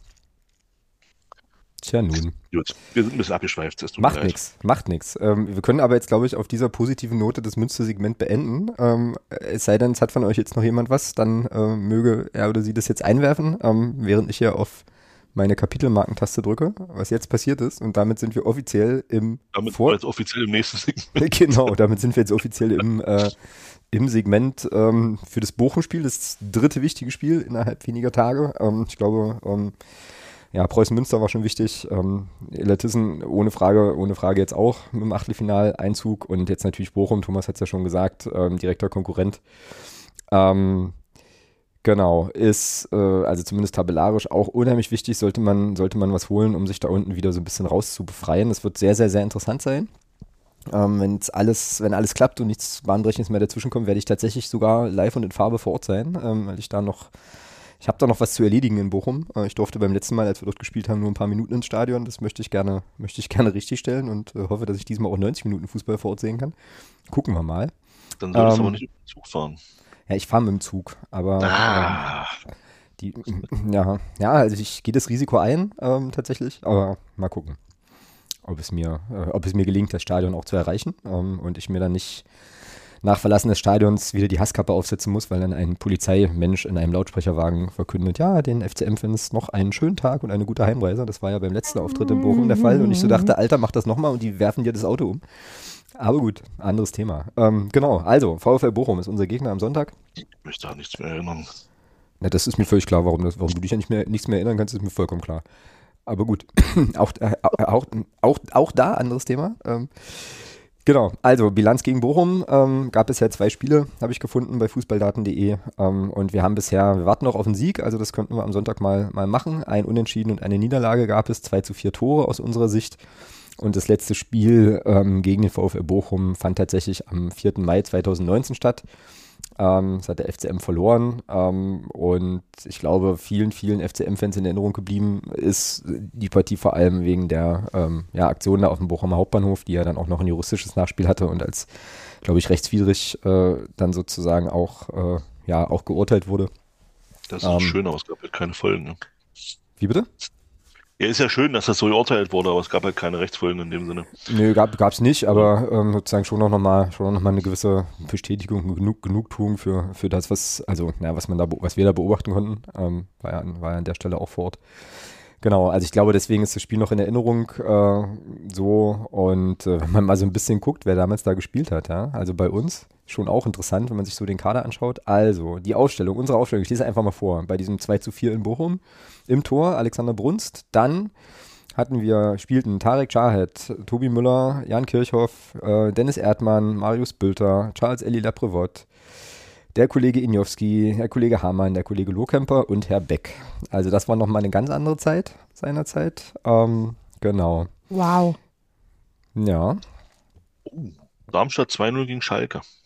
Tja, nun. gut, wir sind ein bisschen abgeschweift. Es tut mir Macht leid. nichts, macht nichts. Ähm, wir können aber jetzt, glaube ich, auf dieser positiven Note das Münster-Segment beenden. Ähm, es sei denn, es hat von euch jetzt noch jemand was, dann äh, möge er oder sie das jetzt einwerfen, ähm, während ich hier auf meine Kapitelmarkentaste drücke, was jetzt passiert ist. Und damit sind wir offiziell im Damit Vor... jetzt offiziell im nächsten Segment. Genau, damit sind wir jetzt offiziell im, äh, im Segment ähm, für das Bochum-Spiel, das dritte wichtige Spiel innerhalb weniger Tage. Ähm, ich glaube, ähm, ja, Preußen-Münster war schon wichtig. Ähm, Illertissen ohne Frage, ohne Frage jetzt auch mit dem Achtelfinaleinzug und jetzt natürlich Bochum, Thomas hat es ja schon gesagt, ähm, direkter Konkurrent. Ähm, genau, ist äh, also zumindest tabellarisch auch unheimlich wichtig, sollte man, sollte man was holen, um sich da unten wieder so ein bisschen rauszubefreien. Das wird sehr, sehr, sehr interessant sein. Ähm, wenn's alles, wenn alles klappt und nichts Bahnbrechendes mehr dazwischenkommt, werde ich tatsächlich sogar live und in Farbe vor Ort sein, ähm, weil ich da noch, ich habe da noch was zu erledigen in Bochum. Äh, ich durfte beim letzten Mal, als wir dort gespielt haben, nur ein paar Minuten ins Stadion. Das möchte ich gerne, möchte ich gerne richtigstellen und äh, hoffe, dass ich diesmal auch neunzig Minuten Fußball vor Ort sehen kann. Gucken wir mal. Dann solltest du Ähm, aber nicht über den Zug fahren. Ja, ich fahre mit dem Zug, aber Ah, ähm, die, ja, ja, also ich gehe das Risiko ein, ähm, tatsächlich, aber mal gucken, ob es mir, äh, ob es mir gelingt, das Stadion auch zu erreichen ähm, und ich mir dann nicht nach Verlassen des Stadions wieder die Hasskappe aufsetzen muss, weil dann ein Polizeimensch in einem Lautsprecherwagen verkündet, ja, den F C M-Fans noch einen schönen Tag und eine gute Heimreise. Das war ja beim letzten Auftritt in Bochum der Fall und ich so dachte, Alter, mach das nochmal und die werfen dir das Auto um. Aber gut, anderes Thema. Ähm, genau, also VfL Bochum ist unser Gegner am Sonntag. ich möchte da nichts mehr erinnern. Na, das ist mir völlig klar, warum, das, warum du dich ja nicht mehr, nichts mehr erinnern kannst, ist mir vollkommen klar. Aber gut, auch, äh, auch, auch, auch da anderes Thema. Ähm, genau, also Bilanz gegen Bochum. Ähm, gab es ja zwei Spiele, habe ich gefunden bei fußballdaten punkt de. Ähm, und wir haben bisher, wir warten noch auf einen Sieg, also das könnten wir am Sonntag mal, mal machen. Ein Unentschieden und eine Niederlage gab es, zwei zu vier Tore aus unserer Sicht. Und das letzte Spiel ähm, gegen den VfL Bochum fand tatsächlich am vierten Mai zweitausendneunzehn statt. Ähm, das hat der F C M verloren. Ähm, und ich glaube, vielen, vielen F C M-Fans in Erinnerung geblieben ist die Partie vor allem wegen der ähm, ja, Aktion da auf dem Bochumer Hauptbahnhof, die ja dann auch noch ein juristisches Nachspiel hatte und als, glaube ich, rechtswidrig äh, dann sozusagen auch, äh, ja, auch geurteilt wurde. Das sieht Ähm. schön aus, gab halt keine Folgen. Ne? Wie bitte? Ja, ist ja schön, dass das so geurteilt wurde, aber es gab halt keine Rechtsfolgen in dem Sinne. Nö, gab es nicht, aber ähm, sozusagen schon noch mal, schon noch mal eine gewisse Bestätigung, genug, Genugtuung für, für das, was, also, ja, was man da, was wir da beobachten konnten, ähm, war ja, war ja an der Stelle auch vor Ort. Genau, also ich glaube, deswegen ist das Spiel noch in Erinnerung äh, so und äh, wenn man mal so ein bisschen guckt, wer damals da gespielt hat, ja, also bei uns schon auch interessant, wenn man sich so den Kader anschaut. Also, die Aufstellung, unsere Aufstellung, ich lese einfach mal vor, bei diesem zwei zu vier in Bochum, im Tor Alexander Brunst, dann hatten wir, spielten Tarek Chahed, Tobi Müller, Jan Kirchhoff, äh, Dennis Erdmann, Marius Bülter, Charles-Eli Laprevot, der Kollege Injowski, der Kollege Hamann, der Kollege Lohkemper und Herr Beck. Also das war nochmal eine ganz andere Zeit seinerzeit. Ähm, genau. Wow. Ja. Oh, Darmstadt zwei null gegen Schalke.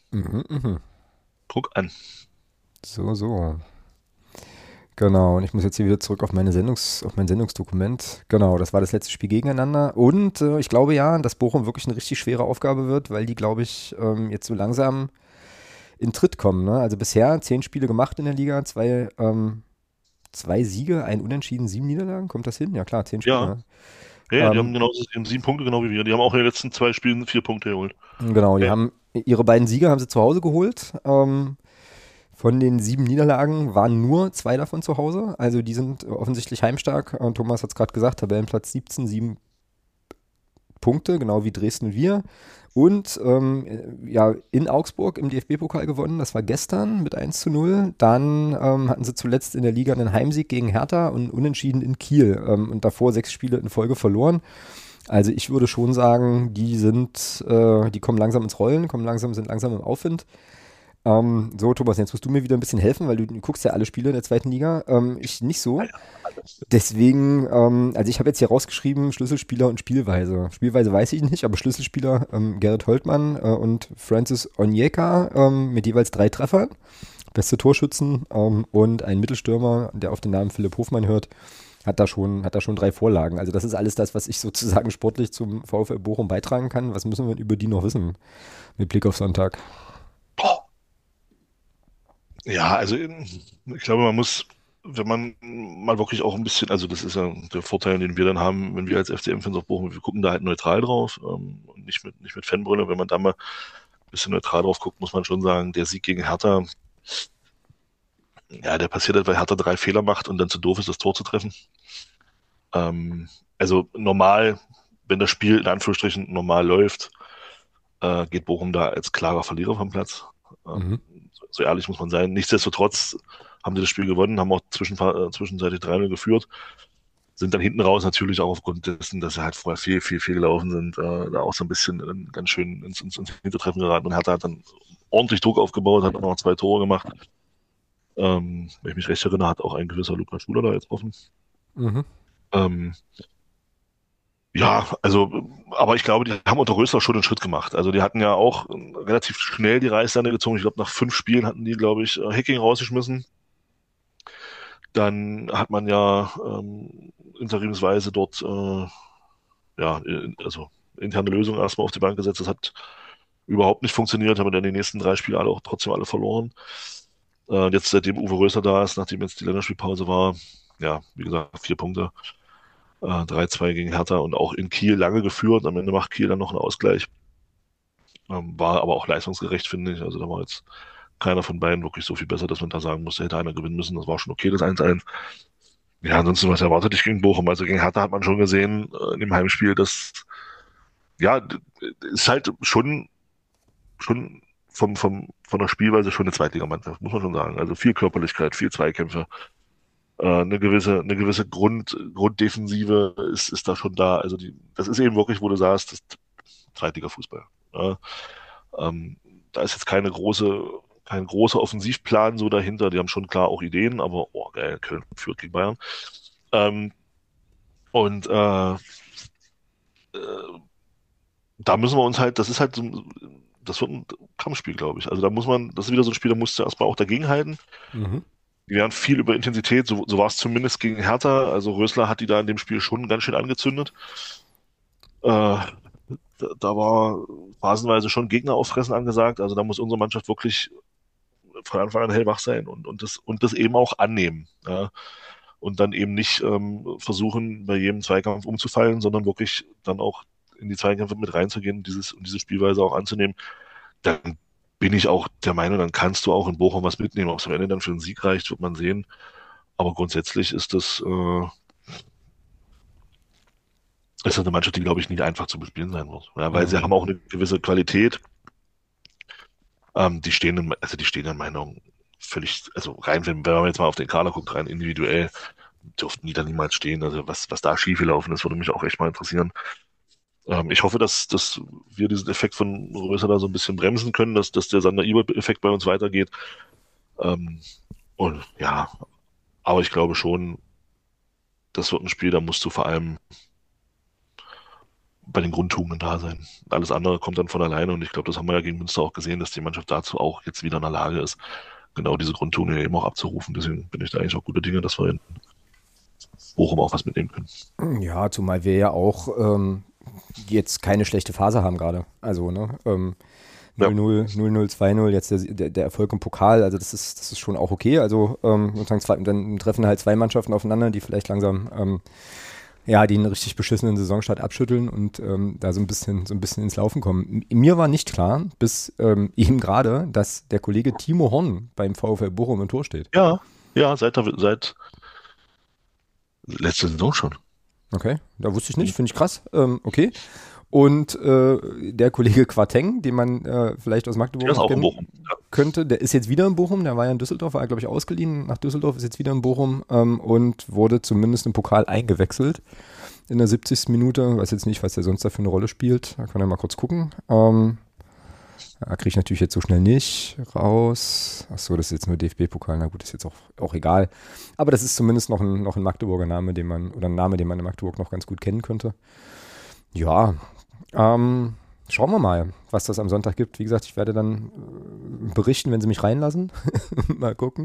Mhm, mhm. Guck an. So, so. Genau, und ich muss jetzt hier wieder zurück auf meine Sendungs, auf mein Sendungsdokument. Genau, das war das letzte Spiel gegeneinander. Und äh, ich glaube ja, dass Bochum wirklich eine richtig schwere Aufgabe wird, weil die, glaube ich, ähm, jetzt so langsam in Tritt kommen. Ne? Also bisher zehn Spiele gemacht in der Liga, zwei, ähm, zwei Siege, ein Unentschieden, sieben Niederlagen. Kommt das hin? Ja klar, zehn Spiele. Ja, Ne? ja, ja, die haben Ähm, genauso, die haben sieben Punkte, genau wie wir. Die haben auch in den letzten zwei Spielen vier Punkte geholt. genau, die Äh, haben ihre beiden Siege haben sie zu Hause geholt. Ähm, Von den sieben Niederlagen waren nur zwei davon zu Hause. Also die sind offensichtlich heimstark. Und Thomas hat es gerade gesagt, Tabellenplatz siebzehn, sieben Punkte, genau wie Dresden und wir. Und ähm, ja, in Augsburg im D F B-Pokal gewonnen. Das war gestern mit eins zu null. Dann ähm, hatten sie zuletzt in der Liga einen Heimsieg gegen Hertha und unentschieden in Kiel. Ähm, und davor sechs Spiele in Folge verloren. Also ich würde schon sagen, die sind, äh, die kommen langsam ins Rollen, kommen langsam, sind langsam im Aufwind. Ähm, so, Thomas, jetzt musst du mir wieder ein bisschen helfen, weil du, du guckst ja alle Spiele der zweiten Liga. Ähm, ich nicht so. naja, alles. Deswegen, ähm, also ich habe jetzt hier rausgeschrieben, Schlüsselspieler und Spielweise. Spielweise weiß ich nicht, aber Schlüsselspieler ähm, Gerrit Holtmann äh, und Francis Onyeka ähm, mit jeweils drei Treffern. Beste Torschützen ähm, und ein Mittelstürmer, der auf den Namen Philipp Hofmann hört, hat da schon, hat da schon drei Vorlagen. Also das ist alles das, was ich sozusagen sportlich zum VfL Bochum beitragen kann. Was müssen wir über die noch wissen mit Blick auf Sonntag? Boah. Ja, also ich glaube, man muss, wenn man mal wirklich auch ein bisschen, also das ist ja der Vorteil, den wir dann haben, wenn wir als F C M-Fans auf Bochum, wir gucken da halt neutral drauf ähm, und nicht mit, nicht mit Fanbrille. Wenn man da mal ein bisschen neutral drauf guckt, muss man schon sagen, der Sieg gegen Hertha, ja, der passiert halt, weil Hertha drei Fehler macht und dann zu doof ist, das Tor zu treffen. Ähm, also normal, wenn das Spiel in Anführungsstrichen normal läuft, äh, geht Bochum da als klarer Verlierer vom Platz. Mhm. Ähm, so, so ehrlich muss man sein. Nichtsdestotrotz haben sie das Spiel gewonnen, haben auch zwischen, äh, zwischenzeitlich drei null geführt, sind dann hinten raus natürlich auch aufgrund dessen, dass sie halt vorher viel, viel, viel gelaufen sind, äh, da auch so ein bisschen äh, ganz schön ins, ins, ins Hintertreffen geraten und Hertha hat dann ordentlich Druck aufgebaut, hat auch noch zwei Tore gemacht. Ähm, wenn ich mich recht erinnere, hat auch ein gewisser Lukas Schuler da jetzt offen. Mhm. Ähm, Ja, also, aber ich glaube, die haben unter Rösler schon einen Schritt gemacht. Also die hatten ja auch ähm, relativ schnell die Reißleine gezogen. Ich glaube, nach fünf Spielen hatten die, glaube ich, äh, Hacking rausgeschmissen. Dann hat man ja ähm, interimsweise dort äh, ja, äh, also interne Lösungen erstmal auf die Bank gesetzt. Das hat überhaupt nicht funktioniert, haben dann die nächsten drei Spiele alle auch trotzdem alle verloren. Äh, und jetzt, seitdem Uwe Rösler da ist, nachdem jetzt die Länderspielpause war, ja, wie gesagt, vier Punkte. Äh, drei zwei gegen Hertha und auch in Kiel lange geführt. Am Ende macht Kiel dann noch einen Ausgleich. Ähm, war aber auch leistungsgerecht, finde ich. Also da war jetzt keiner von beiden wirklich so viel besser, dass man da sagen musste, hätte einer gewinnen müssen. Das war schon okay, das eins eins. Ja, ansonsten, was erwartet ich gegen Bochum? Also gegen Hertha hat man schon gesehen, äh, in dem Heimspiel, dass, ja, d- ist halt schon, schon vom, vom, von der Spielweise schon eine Zweitligamannschaft, muss man schon sagen. Also viel Körperlichkeit, viel Zweikämpfe, äh, eine gewisse, eine gewisse Grund, Grunddefensive ist, ist da schon da. Also die, das ist eben wirklich, wo du sagst, das ist Zweitliga-Fußball. Ja. Ähm, da ist jetzt keine große, kein großer Offensivplan so dahinter. Die haben schon klar auch Ideen, aber oh geil, Köln führt gegen Bayern. Ähm, und äh, äh, da müssen wir uns halt, das ist halt so, ein- das wird ein Kampfspiel, glaube ich. Also da muss man, das ist wieder so ein Spiel, da musst du erstmal auch dagegenhalten. Mhm. Die werden viel über Intensität, so, so war es zumindest gegen Hertha. Also Rösler hat die da in dem Spiel schon ganz schön angezündet. Äh, da, da war phasenweise schon Gegner auffressen angesagt. Also da muss unsere Mannschaft wirklich von Anfang an hellwach sein und, und, das, und das eben auch annehmen. Ja? Und dann eben nicht ähm, versuchen, bei jedem Zweikampf umzufallen, sondern wirklich dann auch in die Zweikämpfe mit reinzugehen und dieses, und diese Spielweise auch anzunehmen. Dann bin ich auch der Meinung, dann kannst du auch in Bochum was mitnehmen. Ob es am Ende dann für einen Sieg reicht, wird man sehen. Aber grundsätzlich ist das, äh, ist das eine Mannschaft, die, glaube ich, nicht einfach zu bespielen sein wird. Ja, weil sie Mhm. haben auch eine gewisse Qualität. Ähm, die stehen, in, also die stehen in meiner Meinung völlig, also rein, wenn, wenn man jetzt mal auf den Kader guckt, rein individuell, dürften die da niemals stehen. Also was, was da schiefgelaufen ist, würde mich auch echt mal interessieren. Ähm, ich hoffe, dass, dass wir diesen Effekt von Röser da so ein bisschen bremsen können, dass, dass der Sander-Ebert-Effekt bei uns weitergeht. Ähm, und ja, aber ich glaube schon, das wird ein Spiel, da musst du vor allem bei den Grundtugenden da sein. Alles andere kommt dann von alleine und ich glaube, das haben wir ja gegen Münster auch gesehen, dass die Mannschaft dazu auch jetzt wieder in der Lage ist, genau diese Grundtugenden eben auch abzurufen. Deswegen bin ich da eigentlich auch guter Dinge, dass wir in Bochum auch was mitnehmen können. Ja, zumal wir ja auch ähm, jetzt keine schlechte Phase haben gerade. Also, ne, ähm, null null, null null, zwei null, jetzt der, der, der Erfolg im Pokal, also das ist, das ist schon auch okay. Also ähm, sozusagen zwei, dann treffen halt zwei Mannschaften aufeinander, die vielleicht langsam ähm, ja, die einen richtig beschissenen Saisonstart abschütteln und ähm, da so ein bisschen so ein bisschen ins Laufen kommen. M- Mir war nicht klar, bis ähm, eben gerade, dass der Kollege Timo Horn beim VfL Bochum im Tor steht. Ja, ja, seit, der, seit letzter Saison schon. Okay, da wusste ich nicht, finde ich krass. Ähm, okay. Und äh, der Kollege Quateng, den man äh, vielleicht aus Magdeburg Der ist noch auch in kennen Bochum. Ja. könnte, der ist jetzt wieder in Bochum, der war ja in Düsseldorf, war glaube ich ausgeliehen nach Düsseldorf, ist jetzt wieder in Bochum ähm, und wurde zumindest im Pokal eingewechselt in der siebzigsten Minute. Weiß jetzt nicht, was der sonst da für eine Rolle spielt, da kann er mal kurz gucken. Ähm, ja, kriege ich natürlich jetzt so schnell nicht raus. Achso, das ist jetzt nur D F B-Pokal, na gut, ist jetzt auch, auch egal. Aber das ist zumindest noch ein, noch ein Magdeburger Name, den man, oder ein Name, den man in Magdeburg noch ganz gut kennen könnte. Ja, ähm, schauen wir mal, was das am Sonntag gibt. Wie gesagt, ich werde dann äh, berichten, wenn sie mich reinlassen. Mal gucken.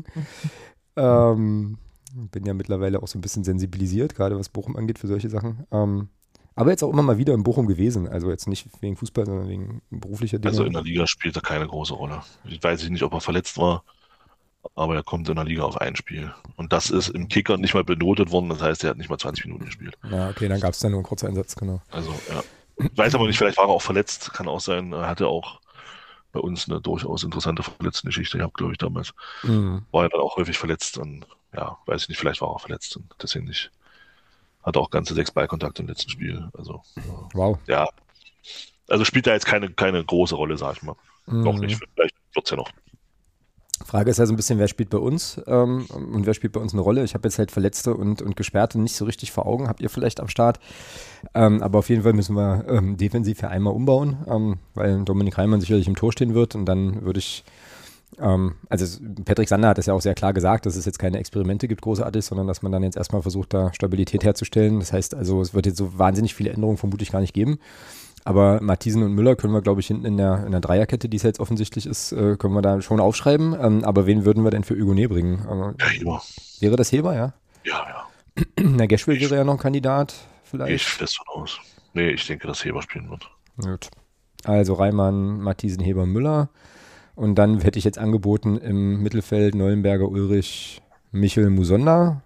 Ähm, bin ja mittlerweile auch so ein bisschen sensibilisiert, gerade was Bochum angeht für solche Sachen. Ähm, aber jetzt auch immer mal wieder in Bochum gewesen. Also jetzt nicht wegen Fußball, sondern wegen beruflicher Dinge. Also in der Liga spielt er keine große Rolle. Ich weiß nicht, ob er verletzt war, aber er kommt in der Liga auf ein Spiel. Und das ist im Kicker nicht mal benotet worden, das heißt, er hat nicht mal zwanzig Minuten gespielt. Ja, okay, dann gab es dann nur einen kurzen Einsatz, genau. Also, ja. Ich weiß aber nicht, vielleicht war er auch verletzt, kann auch sein. Er hatte auch bei uns eine durchaus interessante Verletztengeschichte gehabt, glaube ich, damals. Mhm. War er dann auch häufig verletzt und ja, weiß ich nicht, vielleicht war er auch verletzt und deswegen nicht. Hatte auch ganze sechs Ballkontakte im letzten Spiel. Also, Wow. ja. Also spielt da jetzt keine, keine große Rolle, sag ich mal. Mhm. Noch nicht, vielleicht wird es ja noch. Frage ist ja so ein bisschen, wer spielt bei uns ähm, und wer spielt bei uns eine Rolle. Ich habe jetzt halt Verletzte und, und Gesperrte nicht so richtig vor Augen, habt ihr vielleicht am Start. Ähm, aber auf jeden Fall müssen wir ähm, defensiv ja einmal umbauen, ähm, weil Dominik Heimann sicherlich im Tor stehen wird und dann würde ich, ähm, also Patrick Sander hat es ja auch sehr klar gesagt, dass es jetzt keine Experimente gibt, großartig, sondern dass man dann jetzt erstmal versucht, da Stabilität herzustellen. Das heißt also, es wird jetzt so wahnsinnig viele Änderungen vermutlich gar nicht geben. Aber Matthiesen und Müller können wir, glaube ich, hinten in der, in der Dreierkette, die es jetzt offensichtlich ist, äh, können wir da schon aufschreiben. Ähm, aber wen würden wir denn für Hugonet bringen? Ähm, Ja, Heber. wäre das Heber, ja? Ja, ja. Na, Geschwil wäre ja noch ein Kandidat, Ich vielleicht. fest von aus. Nee, ich denke, dass Heber spielen wird. Gut. Also Reimann, Matthiesen, Heber, Müller. Und dann hätte ich jetzt angeboten im Mittelfeld Neuenberger, Ulrich, Michel, Musonda.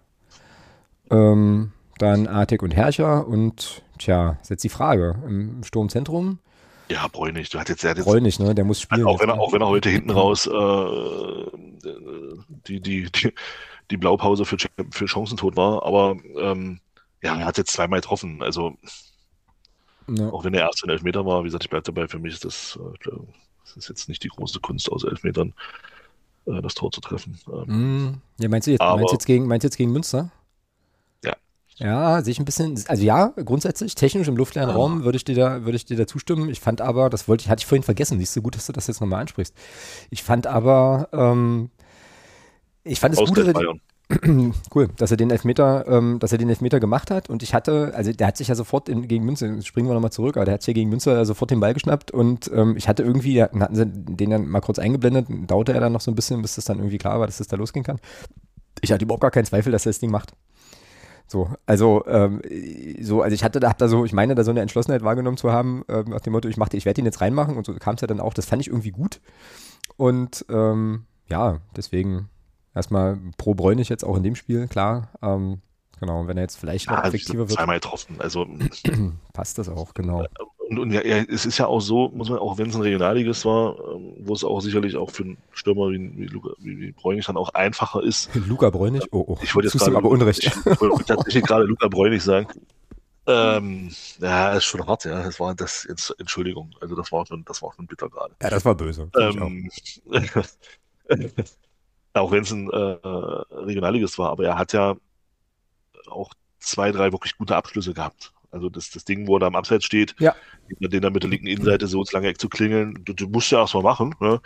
Ähm, dann Artig und Herrscher und tja, ist jetzt die Frage. Im Sturmzentrum? Ja, Bräunig. Du hast jetzt, der hat jetzt Bräunig, ne? Der muss spielen. auch, wenn jetzt, er, ne? auch wenn er heute hinten raus äh, die, die, die, die Blaupause für, Ch- für Chancentod war, aber ähm, ja, er hat jetzt zweimal getroffen. Also, Ja. auch wenn der erste ein Elfmeter war, wie gesagt, ich bleibe dabei, für mich ist das, äh, das ist jetzt nicht die große Kunst, aus Elfmetern äh, das Tor zu treffen. Ähm, Mm, ja, meinst du jetzt, Aber- meinst du jetzt gegen, meinst du jetzt gegen Münster? Ja. Ja, sehe ich ein bisschen, also ja, grundsätzlich, technisch im luftleeren Ja. Raum würde ich dir da, würde ich dir da zustimmen. Ich fand aber, das wollte ich, hatte ich vorhin vergessen, siehst du, gut, dass du das jetzt nochmal ansprichst. Ich fand aber, ähm, ich fand es gut, dass Ausgleich er, Bayern. cool, dass er den Elfmeter, ähm, dass er den Elfmeter gemacht hat und ich hatte, also der hat sich ja sofort in, gegen Münster, jetzt springen wir nochmal zurück, aber der hat sich ja gegen Münster ja sofort den Ball geschnappt und ähm, ich hatte irgendwie, dann hatten sie den dann mal kurz eingeblendet, dauerte er dann noch so ein bisschen, bis das dann irgendwie klar war, dass das da losgehen kann. Ich hatte überhaupt gar keinen Zweifel, dass er das Ding macht. So, also, ähm, so, also ich hatte da, hab da so, ich meine, da so eine Entschlossenheit wahrgenommen zu haben, ähm, nach dem Motto, ich machte, ich werde ihn jetzt reinmachen und so kam es ja dann auch, das fand ich irgendwie gut und ähm, ja, deswegen erstmal pro Bräunig jetzt auch in dem Spiel, klar, ähm, genau, wenn er jetzt vielleicht noch Ja, also effektiver wird, zweimal getroffen. Also, passt das auch, genau. und, und ja, ja, es ist ja auch so, muss man, auch wenn es ein Regionalliges war, ähm, wo es auch sicherlich auch für einen Stürmer wie, wie, Luca, wie, wie Bräunig dann auch einfacher ist. Luca Bräunig, oh, oh, Ich wollte jetzt tust ihm gerade, aber Unrecht. Ich, ich wollte tatsächlich gerade Luca Bräunig sagen. Ähm, ja, ist schon hart, ja. Das war das, jetzt, Entschuldigung, also das war schon, das war schon bitter gerade. Ja, das war böse. Find ich auch. Ähm, auch wenn es ein äh, Regionalliges war, aber er hat ja auch zwei, drei wirklich gute Abschlüsse gehabt. Also das, das Ding, wo er da am Abseits steht, Ja. den da mit der linken Innenseite so ins lange Eck zu klingeln, du, du musst ja erstmal machen. Ne?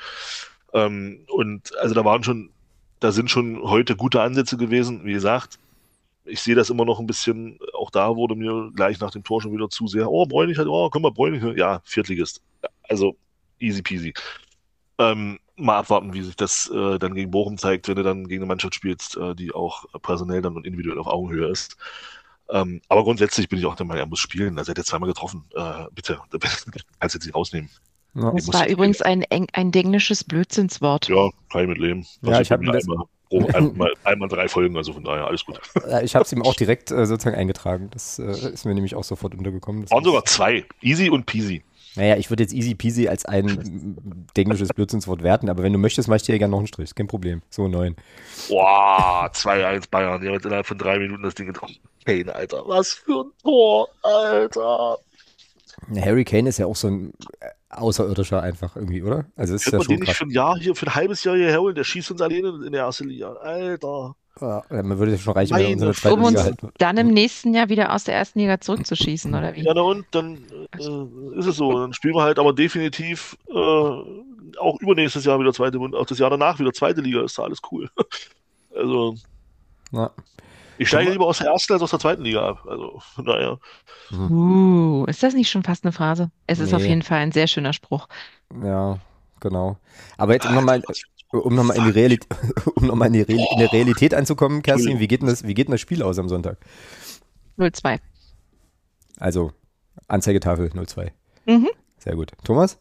Ähm, und also da waren schon, da sind schon heute gute Ansätze gewesen. Wie gesagt, ich sehe das immer noch ein bisschen, auch da wurde mir gleich nach dem Tor schon wieder zu sehr, oh, Bräunig hat, oh, komm mal, Bräunig, ja, Viertligist. Also easy peasy. Ähm, mal abwarten, wie sich das äh, dann gegen Bochum zeigt, wenn du dann gegen eine Mannschaft spielst, äh, die auch personell dann und individuell auf Augenhöhe ist. Ähm, aber grundsätzlich bin ich auch der Meinung, er muss spielen. Also er hat jetzt zweimal getroffen. Äh, bitte, da kannst du jetzt nicht rausnehmen. Ja, Das muss war jetzt übrigens ein, eng- ein denglisches Blödsinnswort. Ja, kann ich mit leben. Ja, Also ich hab bei mir mir das- einmal, pro, einmal, einmal drei Folgen, also von daher alles gut. Äh, ich habe es ihm auch direkt äh, sozusagen eingetragen. Das äh, ist mir nämlich auch sofort untergekommen. Das Waren ist- sogar zwei. Easy und peasy. Naja, ich würde jetzt easy peasy als ein m, denglisches Blödsinnswort werten, aber wenn du möchtest, mach ich dir ja gerne noch einen Strich. Kein Problem. So neun. Boah, zwei eins Bayern. Die haben jetzt innerhalb von drei Minuten das Ding getroffen. Kane, Alter. Was für ein Tor, Alter. Harry Kane ist ja auch so ein äh, Außerirdischer einfach irgendwie, oder? Also ist Könnte ja man schon den nicht krass. für ein Jahr hier, für ein halbes Jahr hierher holen? Der schießt uns alleine in der ersten Liga. Alter. Ja, man würde ja schon reichen, wenn er uns in der Meine zweiten Um Liga uns halten. dann im nächsten Jahr wieder aus der ersten Liga zurückzuschießen, oder wie? Ja, na und, dann äh, ist es so. Dann spielen wir halt aber definitiv äh, auch übernächstes Jahr wieder zweite und auch das Jahr danach wieder zweite Liga. Ist da alles cool. Also, Ja. ich steige lieber aus der ersten als aus der zweiten Liga ab. Also, von daher. Uh, ist das nicht schon fast eine Phrase? Es ist auf Nee. jeden Fall ein sehr schöner Spruch. Ja, genau. Aber jetzt, um nochmal Alter, was- um noch mal in, die Realität, um noch mal in, die Real, in der Realität anzukommen, Kerstin, Entschuldigung. wie geht, denn das, wie geht denn das Spiel aus am Sonntag? null zwei. Also, Anzeigetafel null zwei. Mhm. Sehr gut. Thomas?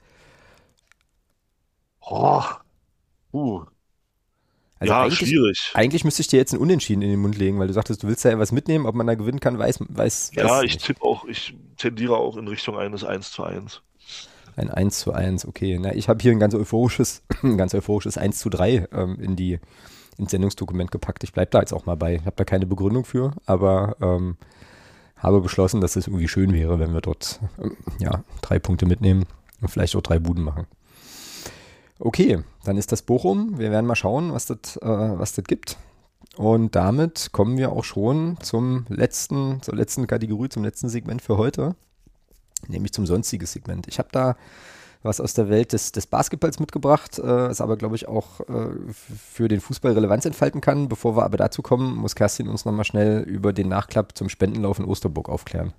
Oh, uh, Also ja, eigentlich, schwierig. eigentlich müsste ich dir jetzt ein Unentschieden in den Mund legen, weil du sagtest, du willst ja was mitnehmen, ob man da gewinnen kann, weiß, weiß, Ja, weiß ich nicht. tippe auch, ich tendiere auch in Richtung eines eins zu eins. Ein eins zu eins, okay. Na, ich habe hier ein ganz euphorisches, ein ganz euphorisches eins zu drei ähm, in die, ins Sendungsdokument gepackt. Ich bleibe da jetzt auch mal bei. Ich habe da keine Begründung für, aber ähm, habe beschlossen, dass es irgendwie schön wäre, wenn wir dort ähm, ja, drei Punkte mitnehmen und vielleicht auch drei Buden machen. Okay, dann ist das Bochum. Wir werden mal schauen, was das, äh, was das gibt. Und damit kommen wir auch schon zum letzten, zur letzten Kategorie, zum letzten Segment für heute, nämlich zum sonstiges Segment. Ich habe da was aus der Welt des, des Basketballs mitgebracht, äh, was aber, glaube ich, auch äh, für den Fußball Relevanz entfalten kann. Bevor wir aber dazu kommen, muss Kerstin uns nochmal schnell über den Nachklapp zum Spendenlauf in Osterburg aufklären.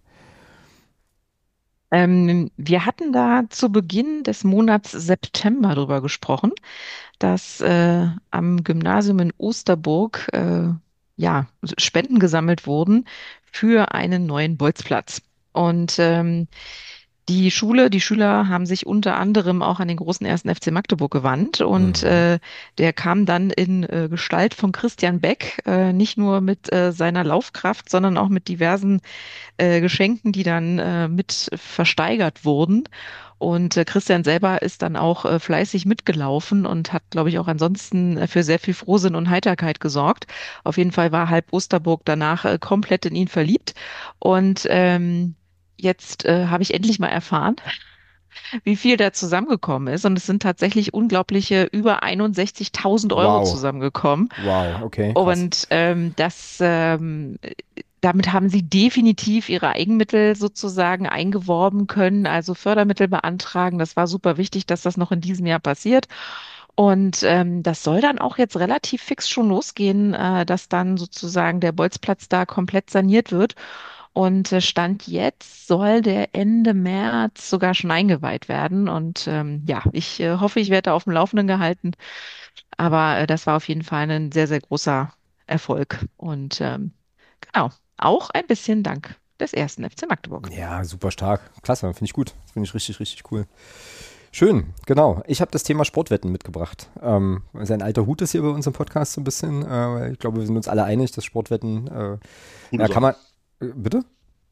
Ähm, wir hatten da zu Beginn des Monats September drüber gesprochen, dass äh, am Gymnasium in Osterburg äh, ja, Spenden gesammelt wurden für einen neuen Bolzplatz. Und ähm, die Schule, die Schüler haben sich unter anderem auch an den großen ersten F C Magdeburg gewandt und Mhm. äh, der kam dann in äh, Gestalt von Christian Beck, äh, nicht nur mit äh, seiner Laufkraft, sondern auch mit diversen äh, Geschenken, die dann äh, mit versteigert wurden. Und äh, Christian selber ist dann auch äh, fleißig mitgelaufen und hat, glaube ich, auch ansonsten äh, für sehr viel Frohsinn und Heiterkeit gesorgt. Auf jeden Fall war halb Osterburg danach äh, komplett in ihn verliebt. Und ähm, jetzt äh, habe ich endlich mal erfahren, wie viel da zusammengekommen ist. Und es sind tatsächlich unglaubliche über einundsechzigtausend Euro Wow. zusammengekommen. Wow, okay, krass. Und ähm, das, ähm, damit haben sie definitiv ihre Eigenmittel sozusagen eingeworben können, also Fördermittel beantragen. Das war super wichtig, dass das noch in diesem Jahr passiert. Und ähm, das soll dann auch jetzt relativ fix schon losgehen, äh, dass dann sozusagen der Bolzplatz da komplett saniert wird. Und äh, Stand jetzt soll der Ende März sogar schon eingeweiht werden. Und ähm, ja, ich äh, hoffe, ich werde da auf dem Laufenden gehalten. Aber äh, das war auf jeden Fall ein sehr, sehr großer Erfolg. Und ähm, genau, auch ein bisschen Dank des ersten F C Magdeburg. Ja, super stark. Klasse, finde ich gut. Finde ich richtig, richtig cool. Schön, genau. Ich habe das Thema Sportwetten mitgebracht. Ähm, also ein alter Hut ist hier bei uns im Podcast so ein bisschen. Äh, weil ich glaube, wir sind uns alle einig, dass Sportwetten, äh, Gute ja, kann man, äh, bitte?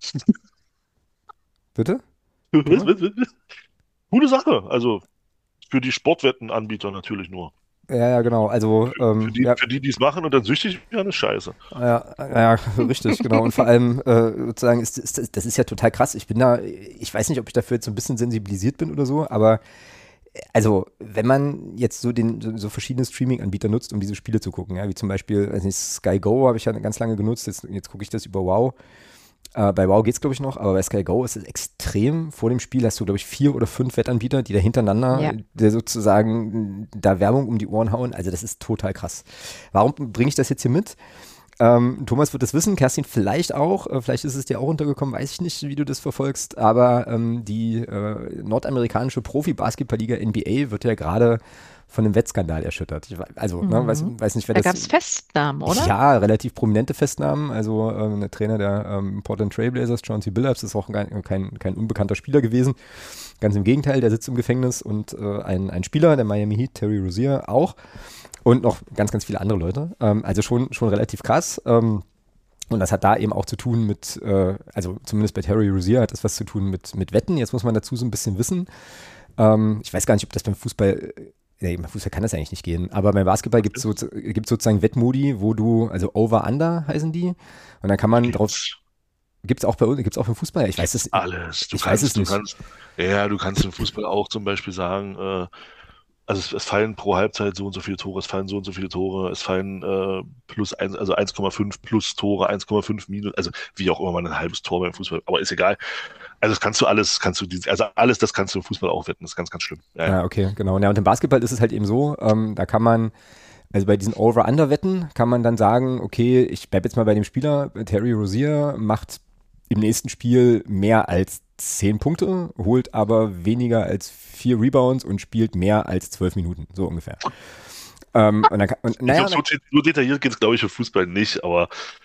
Bitte? Was, was, was? Gute Sache. Also für die Sportwettenanbieter natürlich nur. Ja, ja, genau. Also, Für, ähm, für die, ja, für die, die es machen und dann süchtig werden, ist scheiße. ja, ja, richtig, genau. Und vor allem, äh, sozusagen, ist, ist, das- das ist ja total krass. Ich bin da, ich weiß nicht, ob ich dafür jetzt so ein bisschen sensibilisiert bin oder so, aber also, wenn man jetzt so den so, so verschiedene Streaming-Anbieter nutzt, um diese Spiele zu gucken, ja, wie zum Beispiel, weiß nicht, Sky Go habe ich ja ganz lange genutzt, jetzt, jetzt gucke ich das über Wow. Äh, bei Wow geht's, glaube ich, noch, aber bei Sky Go ist es extrem. Vor dem Spiel hast du, glaube ich, vier oder fünf Wettanbieter, die da hintereinander, Ja. der sozusagen da Werbung um die Ohren hauen. Also das ist total krass. Warum bringe ich das jetzt hier mit? Ähm, Thomas wird es wissen, Kerstin vielleicht auch, äh, vielleicht ist es dir auch untergekommen, weiß ich nicht, wie du das verfolgst, aber ähm, die äh, nordamerikanische Profi-Basketball-Liga N B A wird ja gerade von einem Wettskandal erschüttert. Ich, wei- also, ne, weiß, Mhm. weiß nicht, wer Da das. gab es Festnahmen, oder? Ja, relativ prominente Festnahmen. Also ähm, der Trainer der ähm, Portland Trailblazers, Chauncey Billups, ist auch kein, kein, kein unbekannter Spieler gewesen. Ganz im Gegenteil, der sitzt im Gefängnis und äh, ein, ein Spieler der Miami Heat, Terry Rozier, auch. Und noch ganz, ganz viele andere Leute. Ähm, also schon, schon relativ krass. Ähm, und das hat da eben auch zu tun mit, äh, also zumindest bei Terry Rozier hat das was zu tun mit, mit Wetten. Jetzt muss man dazu so ein bisschen wissen. Ähm, ich weiß gar nicht, ob das beim Fußball, äh, nee, beim Fußball kann das eigentlich nicht gehen, aber beim Basketball gibt es so, gibt's sozusagen Wettmodi, wo du, also Over-Under heißen die. Und dann kann man drauf, Gibt's, gibt es auch bei uns, gibt es auch im Fußball? Ich weiß gibt's es, alles. Du ich weiß es kannst, du nicht. kannst, ja, du kannst im Fußball auch zum Beispiel sagen, äh, also es, es fallen pro Halbzeit so und so viele Tore, es fallen so und so viele Tore, es fallen äh, plus eins, also eins Komma fünf plus Tore, eins Komma fünf minus, also wie auch immer man ein halbes Tor beim Fußball, aber ist egal. Also das kannst du alles, kannst du, die- also alles, das kannst du im Fußball auch wetten, das ist ganz, ganz schlimm. Ja, ja. Ja, okay, genau. Ja, und im Basketball ist es halt eben so, ähm, da kann man, also bei diesen Over-Under-Wetten kann man dann sagen, okay, ich bleibe jetzt mal bei dem Spieler, Terry Rozier macht im nächsten Spiel mehr als zehn Punkte, holt aber weniger als vier Rebounds und spielt mehr als zwölf Minuten, so ungefähr. Ähm, und dann kann, und, Ich naja, glaube, und dann, so, so detailliert geht es, glaube ich, für Fußball nicht, aber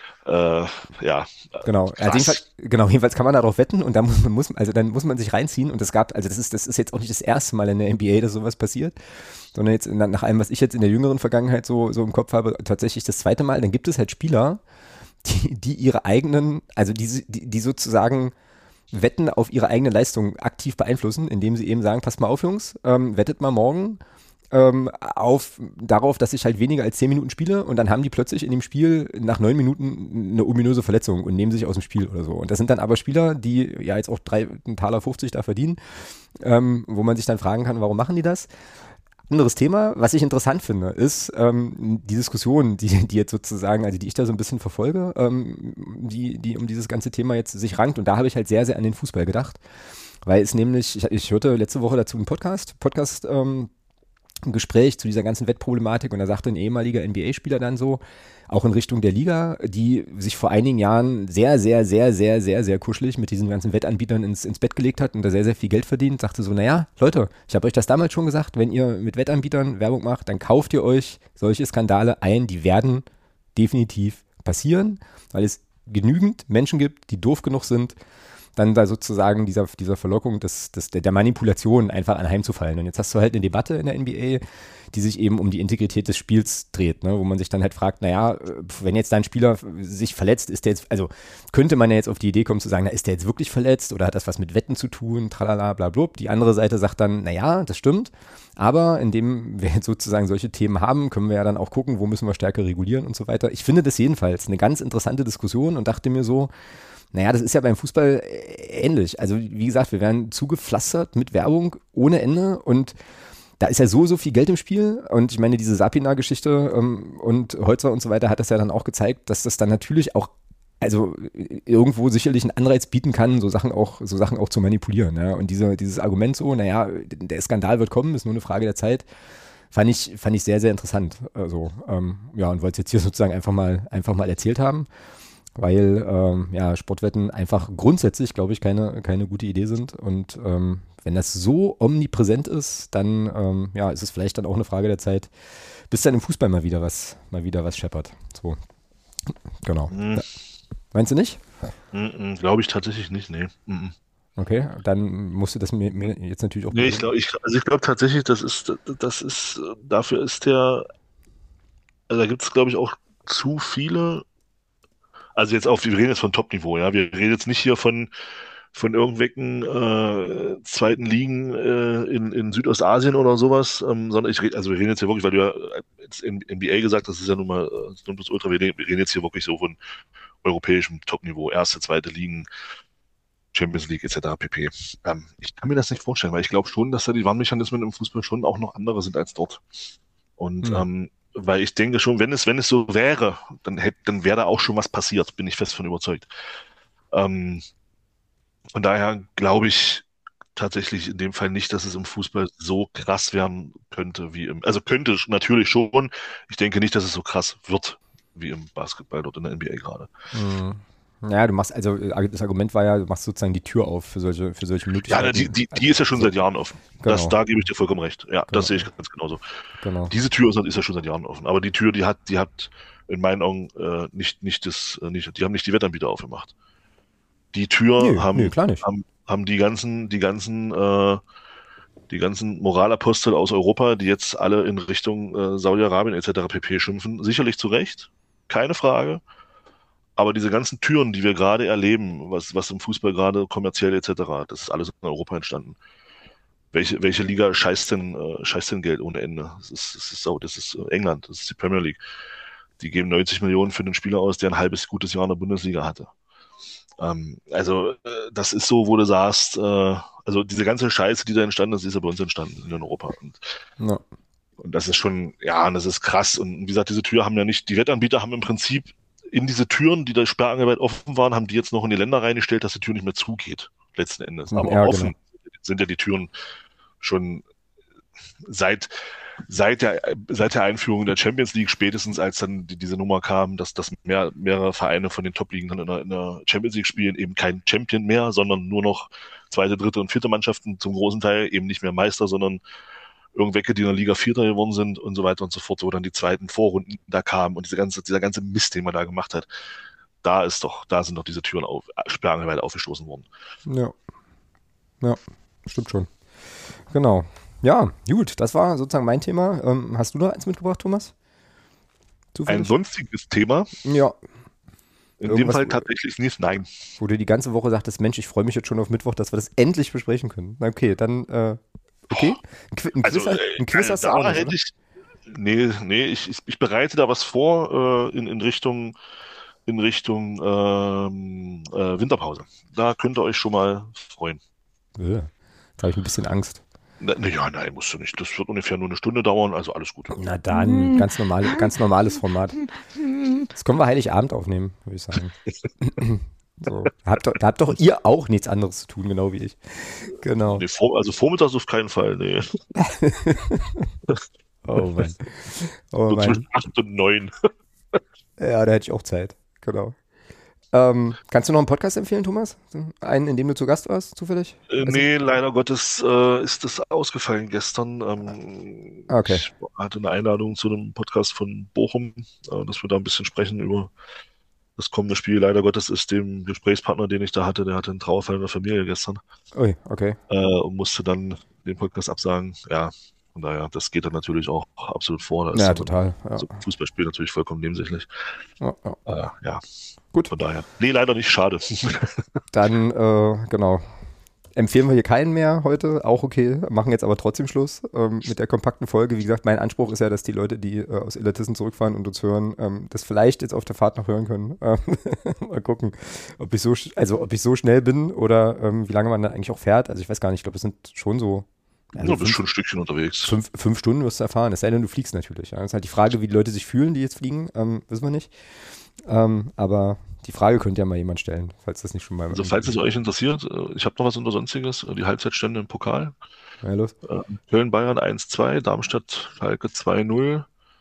äh, ja, genau, also jedenfalls, krass. genau, jedenfalls kann man darauf wetten und dann muss man, muss, also dann muss man sich reinziehen und es gab, also das ist, das ist jetzt auch nicht das erste Mal in der N B A, dass sowas passiert, sondern jetzt in, nach allem, was ich jetzt in der jüngeren Vergangenheit so, so im Kopf habe, tatsächlich das zweite Mal, dann gibt es halt Spieler, die, die ihre eigenen, also die, die, die sozusagen Wetten auf ihre eigene Leistung aktiv beeinflussen, indem sie eben sagen, passt mal auf, Jungs, ähm, wettet mal morgen ähm, auf, darauf, dass ich halt weniger als zehn Minuten spiele und dann haben die plötzlich in dem Spiel nach neun Minuten eine ominöse Verletzung und nehmen sich aus dem Spiel oder so. Und das sind dann aber Spieler, die ja jetzt auch drei Taler fünfzig da verdienen, ähm, wo man sich dann fragen kann, warum machen die das? Anderes Thema, was ich interessant finde, ist ähm, die Diskussion, die, die jetzt sozusagen, also die ich da so ein bisschen verfolge, ähm, die, die um dieses ganze Thema jetzt sich rankt. Und da habe ich halt sehr, sehr an den Fußball gedacht, weil es nämlich, ich, ich hörte letzte Woche dazu einen Podcast, Podcast ähm, ein Gespräch zu dieser ganzen Wettproblematik und da sagte ein ehemaliger N B A-Spieler dann so, auch in Richtung der Liga, die sich vor einigen Jahren sehr, sehr, sehr, sehr, sehr, sehr kuschelig mit diesen ganzen Wettanbietern ins, ins Bett gelegt hat und da sehr, sehr viel Geld verdient, sagte so, naja, Leute, ich habe euch das damals schon gesagt, wenn ihr mit Wettanbietern Werbung macht, dann kauft ihr euch solche Skandale ein, die werden definitiv passieren, weil es genügend Menschen gibt, die doof genug sind, dann da sozusagen dieser, dieser Verlockung des, des, der Manipulation einfach anheimzufallen. Und jetzt hast du halt eine Debatte in der N B A, die sich eben um die Integrität des Spiels dreht, ne? Wo man sich dann halt fragt, naja, wenn jetzt da ein Spieler sich verletzt, ist der jetzt, also könnte man ja jetzt auf die Idee kommen zu sagen, na, ist der jetzt wirklich verletzt oder hat das was mit Wetten zu tun, tralala, bla, bla. Die andere Seite sagt dann, naja, das stimmt, aber indem wir jetzt sozusagen solche Themen haben, können wir ja dann auch gucken, wo müssen wir stärker regulieren und so weiter. Ich finde das jedenfalls eine ganz interessante Diskussion und dachte mir so, naja, das ist ja beim Fußball ähnlich. Also wie gesagt, wir werden zugepflastert mit Werbung ohne Ende und da ist ja so, so viel Geld im Spiel und ich meine, diese Sapina-Geschichte ähm, und Holzer und so weiter hat das ja dann auch gezeigt, dass das dann natürlich auch, also irgendwo sicherlich einen Anreiz bieten kann, so Sachen auch, so Sachen auch zu manipulieren. Ja? Und diese, dieses Argument so, naja, der Skandal wird kommen, ist nur eine Frage der Zeit, fand ich, fand ich sehr, sehr interessant. Also, ähm, ja, und wollte es jetzt hier sozusagen einfach mal, einfach mal erzählt haben, weil ähm, ja, Sportwetten einfach grundsätzlich, glaube ich, keine, keine gute Idee sind. Und ähm, wenn das so omnipräsent ist, dann ähm, ja, ist es vielleicht dann auch eine Frage der Zeit, bis dann im Fußball mal wieder was, mal wieder was scheppert. So, genau. Hm, Meinst du nicht? mm, mm, glaube ich tatsächlich nicht, nee. Mm, mm. Okay, dann musst du das mir, mir jetzt natürlich auch Nee, ich begründen. glaube, ich, also ich glaube tatsächlich, das ist, das ist, äh, dafür ist der, also da gibt es, glaube ich, auch zu viele, also jetzt auf, wir reden jetzt von Top-Niveau, ja, wir reden jetzt nicht hier von, von irgendwelchen äh, zweiten Ligen äh, in, in Südostasien oder sowas, ähm, sondern ich rede, also wir reden jetzt hier wirklich, weil du ja äh, jetzt in N B A gesagt hast, das ist ja nun mal äh, das Nonplusultra, wir reden, wir reden jetzt hier wirklich so von europäischem Top-Niveau, erste, zweite Ligen, Champions League et cetera pp. Ähm, ich kann mir das nicht vorstellen, weil ich glaube schon, dass da die Warnmechanismen im Fußball schon auch noch andere sind als dort. Und Hm. ähm, weil ich denke schon, wenn es, wenn es so wäre, dann hätte, dann wäre da auch schon was passiert, bin ich fest von überzeugt. Ähm, von daher glaube ich tatsächlich in dem Fall nicht, dass es im Fußball so krass werden könnte wie im, also könnte natürlich schon. Ich denke nicht, dass es so krass wird. wie im Basketball dort in der N B A gerade. Mhm. Ja, du machst, also äh, das Argument war ja, du machst sozusagen die Tür auf für solche, für solche Ja, Möglichkeiten. na, die, die, die ist ja schon So, seit Jahren offen. Das, genau, da gebe ich dir vollkommen recht. Ja, Genau. das sehe ich ganz genauso. genau. Diese Tür ist, ist ja schon seit Jahren offen. Aber die Tür, die hat, die hat in meinen Augen äh, nicht, nicht das, äh, nicht, die haben nicht die Wettanbieter aufgemacht. Die Tür Nö, haben, nö, klar nicht. haben, haben die ganzen, die ganzen, äh, die ganzen Moralapostel aus Europa, die jetzt alle in Richtung äh, Saudi-Arabien et cetera pp. Schimpfen, sicherlich zu Recht, keine Frage. Aber diese ganzen Türen, die wir gerade erleben, was, was im Fußball gerade kommerziell et cetera, das ist alles in Europa entstanden. Welche, welche Liga scheißt denn, äh, scheißt denn Geld ohne Ende? Das ist, das ist, so, das ist England, das ist die Premier League. Die geben neunzig Millionen für einen Spieler aus, der ein halbes gutes Jahr in der Bundesliga hatte. Ähm, also äh, das ist so, wo du sagst, äh, also diese ganze Scheiße, die da entstanden ist, ist ja bei uns entstanden in Europa. Und, Ja. und das ist schon, ja, und das ist krass. Und wie gesagt, diese Tür haben ja nicht, die Wettanbieter haben im Prinzip in diese Türen, die da sperrangelweit offen waren, haben die jetzt noch in die Länder reingestellt, dass die Tür nicht mehr zugeht, letzten Endes. Aber Ja, offen genau. sind ja die Türen schon seit, seit, der, seit der Einführung der Champions League, spätestens als dann die, diese Nummer kam, dass, dass mehr, mehrere Vereine von den Top-Ligen dann in der, in der Champions League spielen, eben kein Champion mehr, sondern nur noch zweite, dritte und vierte Mannschaften zum großen Teil, eben nicht mehr Meister, sondern irgendwelche, die in der Liga Vierter geworden sind und so weiter und so fort, wo dann die zweiten Vorrunden da kamen und diese ganze, dieser ganze Mist, den man da gemacht hat, da ist doch, da sind doch diese Türen auf, sperrangelweit aufgestoßen worden. Ja. Ja, stimmt schon. Genau. Ja, gut, das war sozusagen mein Thema. Ähm, hast du noch eins mitgebracht, Thomas? Zufällig? Ein sonstiges Thema, Ja, in Irgendwas- dem Fall tatsächlich nicht, nein. wo du die ganze Woche sagtest, Mensch, ich freue mich jetzt schon auf Mittwoch, dass wir das endlich besprechen können. Na, okay, dann, äh, okay. Ein, Qui ein Quiz, Also, ein Quiz äh, hast du da auch nicht, hätte oder? ich, nee, nee, ich, ich, ich bereite da was vor äh, in, in Richtung, in Richtung ähm, äh, Winterpause. Da könnt ihr euch schon mal freuen. Ja, da habe ich ein bisschen Angst. Na, na ja, nein, musst du nicht. Das wird ungefähr nur eine Stunde dauern, also alles gut. Na dann, ganz, normale, ganz normales Format. Das können wir Heiligabend aufnehmen, würde ich sagen. So. Habt doch, da habt doch ihr auch nichts anderes zu tun, genau wie ich. Genau. Nee, vor, also vormittags auf keinen Fall, nee. Oh Mann. Oh So Mann. zwischen acht und neun. Ja, da hätte ich auch Zeit. Genau. Ähm, kannst du noch einen Podcast empfehlen, Thomas? Einen, in dem du zu Gast warst, zufällig? Äh, nee, leider Gottes äh, ist das ausgefallen gestern. Ähm, Okay. Ich hatte eine Einladung zu einem Podcast von Bochum, äh, dass wir da ein bisschen sprechen über das kommende Spiel. Leider Gottes ist dem Gesprächspartner, den ich da hatte, der hatte einen Trauerfall in der Familie gestern Ui, okay. äh, und musste dann den Podcast absagen. Ja, von daher, das geht dann natürlich auch absolut vor. Da ist Ja, aber total. Ja. so ein Fußballspiel natürlich vollkommen nebensächlich. Ja, ja. Äh, ja, Gut. von daher. Nee, leider nicht, schade. Dann, äh, genau. Empfehlen wir hier keinen mehr heute, auch okay, machen jetzt aber trotzdem Schluss ähm, mit der kompakten Folge. Wie gesagt, mein Anspruch ist ja, dass die Leute, die äh, aus Illertissen zurückfahren und uns hören, ähm, das vielleicht jetzt auf der Fahrt noch hören können. Ähm, mal gucken, ob ich so, sch- also ob ich so schnell bin oder ähm, wie lange man dann eigentlich auch fährt. Also ich weiß gar nicht, ich glaube, es sind schon so also Ja, du bist fünf, schon ein Stückchen unterwegs. fünf, fünf Stunden wirst du erfahren, es sei denn, du fliegst natürlich. Ja. Das ist halt die Frage, wie die Leute sich fühlen, die jetzt fliegen, ähm, wissen wir nicht. Ähm, aber die Frage könnte ja mal jemand stellen, falls das nicht schon mal... Also falls es euch interessiert, äh, ich habe noch was unter Sonstiges, äh, die Halbzeitstände im Pokal. Ja, los. Äh, Köln-Bayern eins zwei, Darmstadt-Schalke zwei null,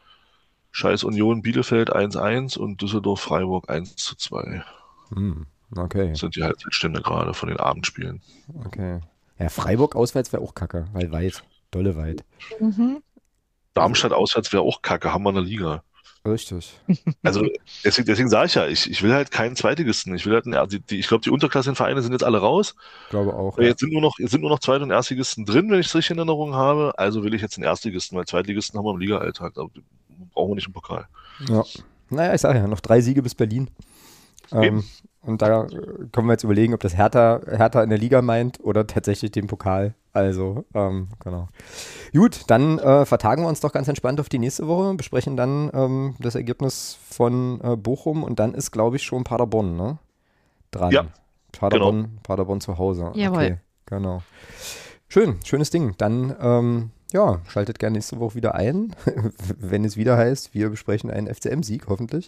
Scheiß Union Bielefeld eins eins und Düsseldorf-Freiburg eins zu zwei. Hm, okay, Das sind die Halbzeitstände gerade von den Abendspielen. okay. Ja, Freiburg auswärts wäre auch kacke, weil weit, dolle weit. Mhm. Darmstadt auswärts wäre auch kacke, haben wir in der Liga. Richtig. Also deswegen, deswegen sage ich ja, ich, ich will halt keinen Zweitligisten. Ich will halt einen, die, die, ich glaube, die Unterklassenvereine sind jetzt alle raus. Glaube auch. Äh, Ja. Jetzt sind nur noch, jetzt sind nur noch Zweit- und Erstligisten drin, wenn ich es richtig in Erinnerung habe. Also will ich jetzt einen Erstligisten, weil Zweitligisten haben wir im Liga-Alltag. Aber die brauchen wir nicht im Pokal. Ja. Naja, ich sage ja, noch drei Siege bis Berlin. Ähm, Eben. und da äh, können wir jetzt überlegen, ob das Hertha, Hertha in der Liga meint oder tatsächlich den Pokal. Also, ähm, genau. Gut, dann äh, vertagen wir uns doch ganz entspannt auf die nächste Woche, besprechen dann ähm, das Ergebnis von äh, Bochum und dann ist, glaube ich, schon Paderborn, ne? Dran. Ja, Paderborn, Paderborn zu Hause. Jawohl. Okay, genau. Schön, schönes Ding. Dann, ähm, ja, schaltet gerne nächste Woche wieder ein, wenn es wieder heißt, wir besprechen einen F C M-Sieg, hoffentlich.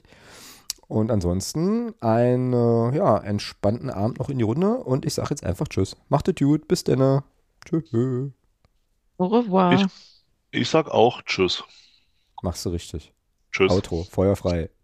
Und ansonsten einen äh, ja, entspannten Abend noch in die Runde und ich sage jetzt einfach Tschüss. Macht es gut, bis dann. Tschüss. Au revoir. Ich- ich sag auch Tschüss. Machst du richtig. Tschüss. Outro, feuerfrei.